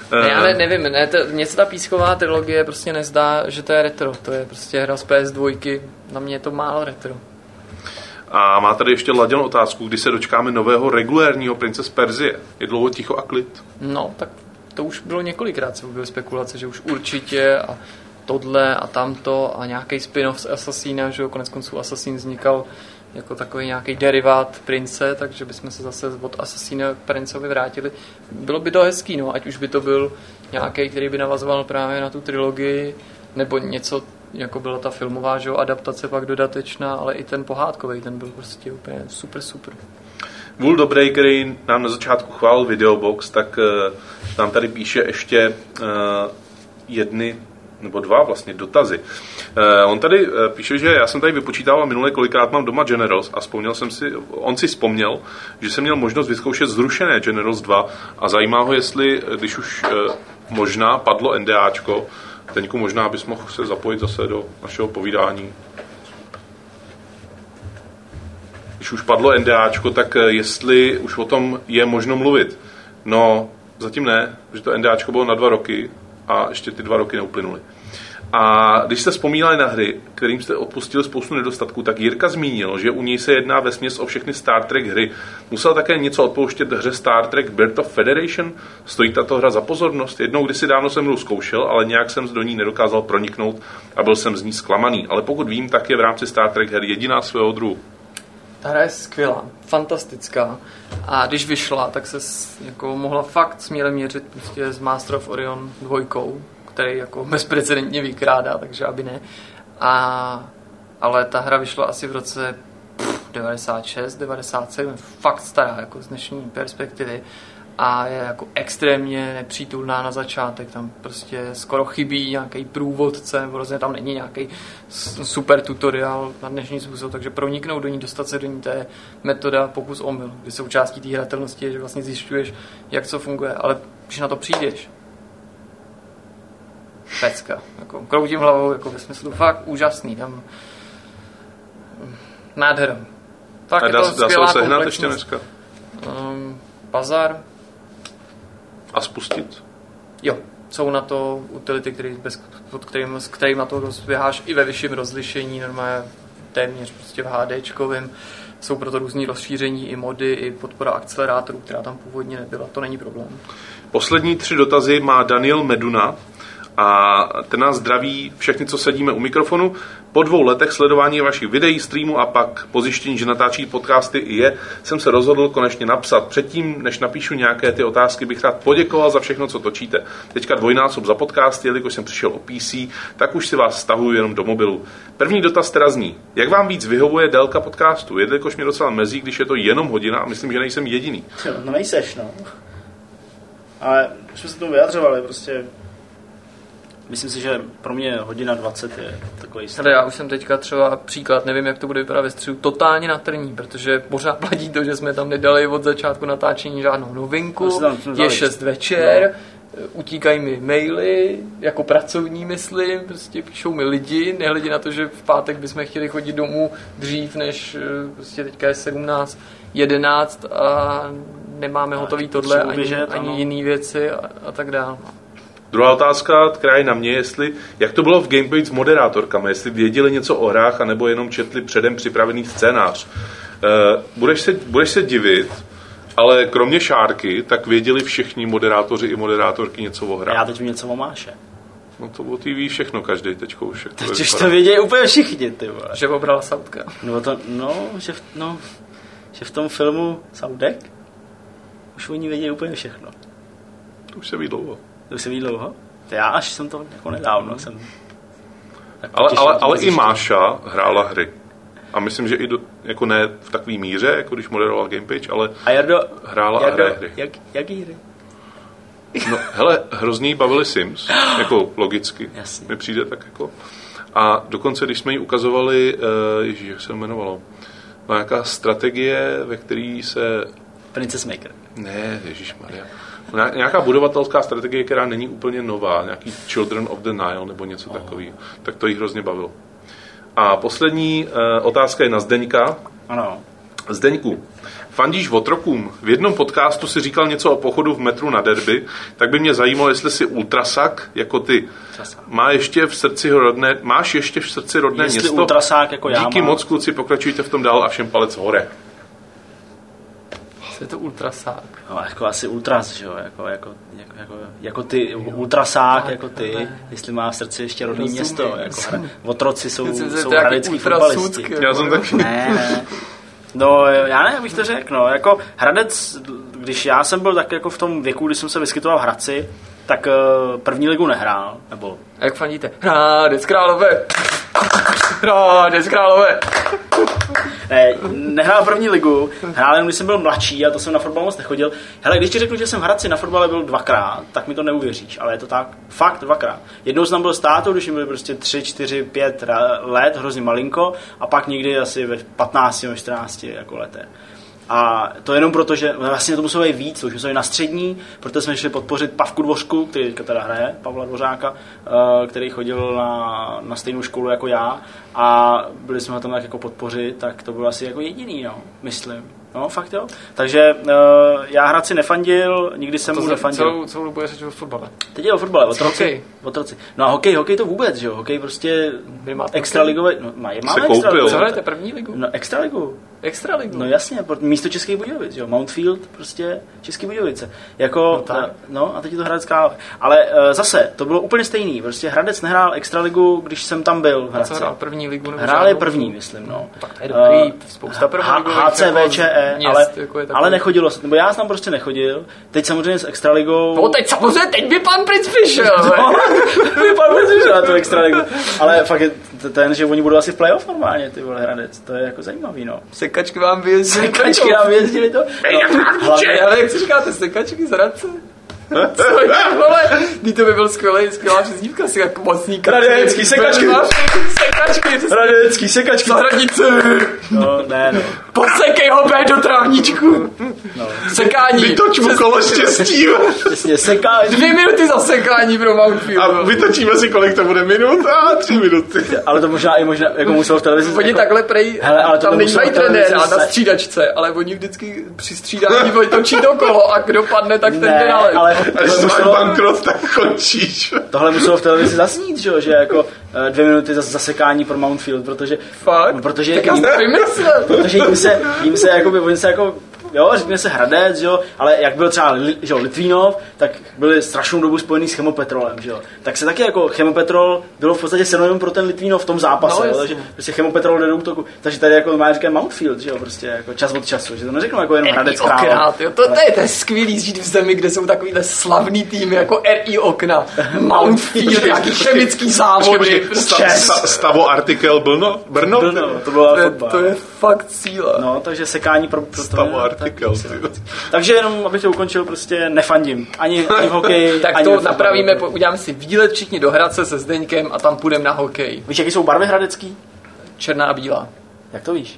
Ne, ale nevím, ne, to, mně se ta písková trilogie prostě nezdá, že to je retro. To je prostě hra z P S dva. Na mě je to málo retro. A má tady ještě Laděn otázku, kdy se dočkáme nového regulérního Prince z Perzie. Je dlouho ticho a klid? No, tak to už bylo několikrát, co byly spekulace, že už určitě a tohle a tamto a nějaký spin-off z Assassina, že jo, konec konců Assassin vznikal jako takový nějaký derivát Prince, takže bychom se zase od Assassina k Princeovi vrátili. Bylo by to hezký, no, ať už by to byl nějaký, který by navazoval právě na tu trilogii, nebo něco, jako byla ta filmová, že jo, adaptace pak dodatečná, ale i ten pohádkový, ten byl prostě úplně super, super. Vůl Dobrý, který nám na začátku chválil Videobox, tak uh, nám tady píše ještě uh, jedny nebo dva vlastně dotazy. Uh, on tady uh, píše, že já jsem tady vypočítal minule, kolikrát mám doma Generals a vzpomněl jsem si, on si vzpomněl, že jsem měl možnost vyzkoušet zrušené Generals dva a zajímá ho, jestli, když už uh, možná padlo NDAčko, Teďku možná bys mohl se zapojit zase do našeho povídání. Když už padlo NDAčko, tak jestli už o tom je možno mluvit. No, zatím ne, že to NDAčko bylo na dva roky a ještě ty dva roky neuplynuly. A když jste vzpomínali na hry, kterým jste odpustili spoustu nedostatků, tak Jirka zmínil, že u něj se jedná vesměs o všechny Star Trek hry. Musel také něco odpouštět hře Star Trek Birth of Federation? Stojí tato hra za pozornost? Jednou kdysi dávno jsem hru zkoušel, ale nějak jsem do ní nedokázal proniknout a byl jsem z ní zklamaný. Ale pokud vím, tak je v rámci Star Trek her jediná svého druhu. Ta hra je skvělá, fantastická a když vyšla, tak se jako mohla fakt směle měřit prostě s Master of Orion dvojkou, který jako bezprecedentně vykrádá, takže aby ne. A, ale ta hra vyšla asi v roce pff, devadesát šest, devadesát sedm, fakt stará jako z dnešní perspektivy a je jako extrémně nepřítulná na začátek, tam prostě skoro chybí nějaký průvodce, nebo rozhodně tam není nějaký super tutoriál na dnešní způsob, takže proniknout do ní, dostat se do ní, to je metoda pokus omyl, kdy součástí té hratelnosti je, že vlastně zjišťuješ, jak co funguje, ale když na to přijdeš, pecka, jako kroutím hlavou, jako ve smyslu fakt úžasný, tam nádhera. Fakt a je dá, to dá skvělá se ho sehnat komplexnost. ještě dneska? Um, bazar. A spustit? Jo, jsou na to utility, který, bez, pod kterým, s kterým na to rozběháš i ve vyšším rozlišení, normálně téměř prostě v HDčkovým. Jsou proto různý rozšíření i mody, i podpora akcelerátorů, která tam původně nebyla, to není problém. Poslední tři dotazy má Daniel Meduna a ten nás zdraví všechny, co sedíme u mikrofonu. Po dvou letech sledování vašich videí, streamů a pak po zjištění, že natáčí podcasty i je, jsem se rozhodl konečně napsat. Předtím, než napíšu nějaké ty otázky, bych rád poděkoval za všechno, co točíte. Teďka dvojnásob za podcasty, jelikož jsem přišel o P C, tak už si vás stahuju jenom do mobilu. První dotaz teda zní, jak vám víc vyhovuje délka podcastu? Jelikož mě docela mezí, když je to jenom hodina a myslím, že nejsem jediný. No nejseš, no. Ale už jsme se tomu vyjadřovali, prostě myslím si, že pro mě hodina dvacet je takový Ale já už jsem teďka třeba příklad, nevím, jak to bude vypadat ve středu, totálně na trní, protože pořád platí to, že jsme tam nedali od začátku natáčení žádnou novinku, je šest večer, no. Utíkají mi maily, jako pracovní myslím, prostě píšou mi lidi, nehledě na to, že v pátek bychom chtěli chodit domů dřív, než prostě teďka je sedmnáct jedenáct a nemáme hotový tohle, ani, uběžet, ani jiný věci a, a tak dále. Druhá otázka, která je na mě, jestli, jak to bylo v Gamepage s moderátorkami, jestli věděli něco o hrách, anebo jenom četli předem připravený scénář. Uh, budeš, se, budeš se divit, ale kromě Šárky, tak věděli všichni moderátoři i moderátorky něco o hrách. Já teď vím něco o Máše. No to o té ví všechno každý teďko už. Teď už to vědějí úplně všichni, ty vole. Že obrala Sautka. No, to, no, že v, no, že v tom filmu Saudek už oni vědějí úplně všechno. To už se ví dlouho. To už se ví dlouho? To já až jsem to jako nedávno hmm. jsem... Ale, ale, ale i Máša hrála hry. A myslím, že i do, jako ne v takové míře, jako když moderoval Gamepage, ale a Jardo, hrála Jardo, a hraje hry. Jak, jaký hry? No, hele, hrozný bavili Sims, jako logicky. Jasně. Mi přijde tak jako. A dokonce, když jsme ji ukazovali, uh, ježíš, jak se jmenovalo, no, nějaká strategie, ve které se... Princess Maker. Ne, ježíšmarja. Nějaká budovatelská strategie, která není úplně nová, nějaký Children of the Nile nebo něco oh. takového. Tak to jí hrozně bavilo. A poslední uh, otázka je na Zdeňka. Ano. Zdeňku, fandíš otrokům. V jednom podcastu si říkal něco o pochodu v metru na derby, tak by mě zajímalo, jestli si ultrasák jako ty. Má ještě v srdci rodné, máš ještě v srdci rodné jestli město. Ultrasák jako já Díky mám. moc, kluci, pokračujte v tom dál a všem palec hore. Je to ultrasák. No, jako asi ultras, že jo, jako, jako, jako, jako, jako ty, ultrasák, jako ty, jestli má v srdci ještě rodný město, jako hra, otroci jsou, jsou hradecký fotbalisti. Já jsem taky. Ne, ne. No, já ne, abych to řekl, no, jako Hradec, když já jsem byl tak jako v tom věku, kdy jsem se vyskytoval v Hradci, tak uh, první ligu nehrál, nebo... A jak fandíte? Hradec Králové! Hradec Králové! Ne, nehrál první ligu, hrál jenom když jsem byl mladší a to jsem na fotbal moc nechodil. Hele, když ti řeknu, že jsem v Hradci na fotbale byl dvakrát, tak mi to neuvěříš, ale je to tak, fakt dvakrát. Jednou jsem tam byl s tátou, když mi byly prostě tři, čtyři, pět let, hrozně malinko, a pak někdy asi ve patnácti nebo čtrnácti jako letech. A to jenom proto, že vlastně to muselo být víc, už muselo být na střední, protože jsme šli podpořit Pavku Dvořku, který teďka teda hraje, Pavla Dvořáka, který chodil na, na stejnou školu jako já a byli jsme ho tam tak jako podpořit, tak to bylo asi jako jediný, no, myslím. No, fakt jo. Takže uh, já Hradci nefandil, nikdy jsem mu nefandil. Celou, celou dobu je řeč o fotbale. Teď je o fotbale, o troci. O troci. No a hokej, hokej to vůbec, že jo? Hokej prostě extraligový, no má, máme extraligu. Co hrajete první ligu? No extraligu. Extraligu? No jasně, místo Českých Budějovic, jo? Mountfield, prostě Český Budějovice. Jako, no, no, no a teď je to Hradec Králové. Ale uh, zase, to bylo úplně stejný. Prostě Hradec nehrál extraligu, když jsem tam byl v Hradci. A co hrál první ligu? Hrál je první, myslím, no. Tak to je dobrý, spousta první ligu. H C V Č E, ale, jako ale nechodilo se, nebo já tam prostě nechodil. Teď samozřejmě s extraligou. No teď samozřejmě, teď by pan Princ přišel. No, by pan Princ přišel na tu extraligu. Ale fakt je ten, že oni budou asi v playoff normálně, ty vole Hradec. To je jako zajímavý, no. Sekačky vám vyjezdili. Sekačky vám vyjezdili to? No, hlavně, ale jak si říkáte, sekačky z Hradce? Co je, vole? Kdy to by byl skvělý, skvělá přezdívka, si jak mocník. Hradecký sekačky. Sekačky. Hradecký sekačky. Zahradnice. No, ne, no. Posekej ho, bé, do trávničku. No. Sekání. Vytoč mu kolo štěstí. Přesně, sekání. Dvě minuty za sekání pro Mountfield. A vytočíme si, kolik to bude minut a tři minuty. Ale to možná i možná, jako muselo v televizi. Oni jako, takhle prej, hele, ale tam nejmají trenéra na střídačce, ale oni vždycky při střídání točí to kolo a kdo padne, tak ten jde dále. A když máš bankrot, tak končíš. Tohle muselo v televizi zasnít, že jo, že jako dvě minuty za zasekání pro Mountfield, protože... Fakt? Protože tak já jsem vymyslel. Protože jim se, jim se jako, oni se jako, jo, řekne se Hradec, že jo, ale jak byl třeba že jo, Litvínov, tak byli strašnou dobu spojený s Chemopetrolem, že jo. Tak se taky jako Chemopetrol bylo v podstatě synonym pro ten Litvínov v tom zápase, no, jo, takže prostě Chemopetrol jde do útoku. Takže tady jako má říkat Mountfield, že jo, prostě jako čas od času, že to neřeknou jako jenom Hradec Králové. To, to, to, je, to je skvělý žít v zemi, kde jsou takovýhle slavný týmy jako R I Okna, Mountfield, nějaký chemický závody. Stavo Artikel Brno? Brno? Brno, to byla fotbal. To je fakt síla. No, takže sekání pro, pro Stavo Artikel. Takže jenom, abych to ukončil, prostě nefandím. Ani, ani v hokeji, tak ani to napravíme, uděláme si výlet všichni do Hradce se Zdeňkem a tam půjdeme na hokej. Víš, jaký jsou barvy hradecký? Černá a bílá. Jak to víš?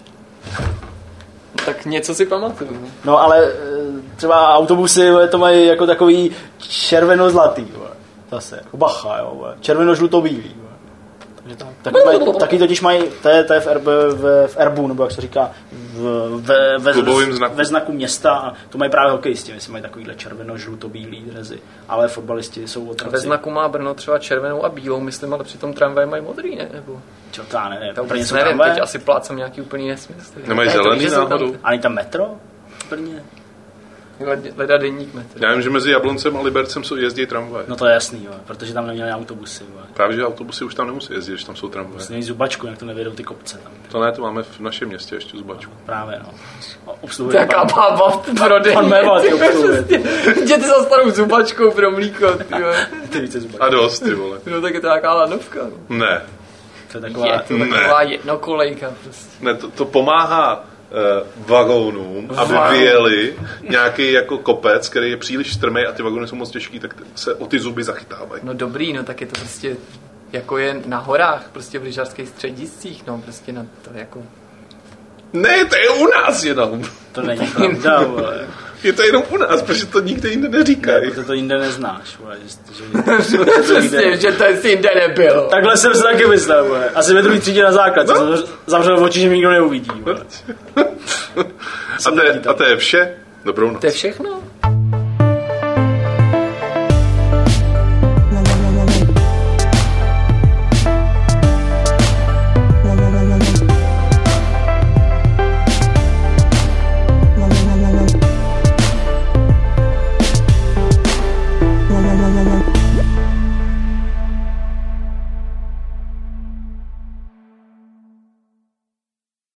Tak něco si pamatuju. No ale třeba autobusy to mají jako takový červeno-zlatý. Zase, jako bacha, jo. Červeno-žluto-bílý. Taky, mají, taky totiž mají, to je, to je v, R B, v, v erbu, nebo jak se říká, v, ve, ve, znaku. ve znaku města, a to mají právě hokejisti, myslím, mají takovýhle červeno-žluto-bílý drezy, ale fotbalisti jsou otroci. Ve znaku má Brno třeba červenou a bílou, myslím, ale přitom tramvaje mají modrý, ne? Nebo... Čo, to já nevím, to vůbec nevím, tramvaje? Teď asi plácám nějaký úplný nesmysl. Nemají zelený náhodou? Ani tam metro v Brně? Leda denník metr. Já vím, že mezi Jabloncem a Libercem jezdí tramvaje. No to je jasný, jo, protože tam neměli autobusy. Jo. Právě, že autobusy už tam nemusí jezdit, když tam jsou tramvaje. Vlastně zubačku, jak to nevědou ty kopce tam. To ne, to máme v našem městě ještě zubačku. Právě, no. Obsluhuje taká bába v prodejně. Pan Méval ty obsluhuje. Jděte za starou zubačkou pro mlíko, ty jo. Ty více zubačku. A dost, ty vole. No tak je to taková lanovka. Ne. To je taková, je to taková jednokolejka prostě. Ne, to, to pomáhá Uh, vagónům, aby vyjeli nějaký jako kopec, který je příliš strmej a ty vagóny jsou moc těžký, tak se o ty zuby zachytávají. No dobrý, no tak je to prostě jako je na horách, prostě v lyžařských střediscích, no prostě na to jako... Ne, to je u nás jenom. To není pravda, vole. Je to jenom u nás, protože to nikde jinde neříkají. Ne, protože to jinde neznáš. Vole, že, že, Přesně, že to jinde nebylo. Takhle jsem se taky myslel. Vole. Asi ve druhý třídě na základ. No. Zavřel oči, že mi nikdo neuvidí. Vole. a, to je, a to je vše? Dobrou noc. To je všechno?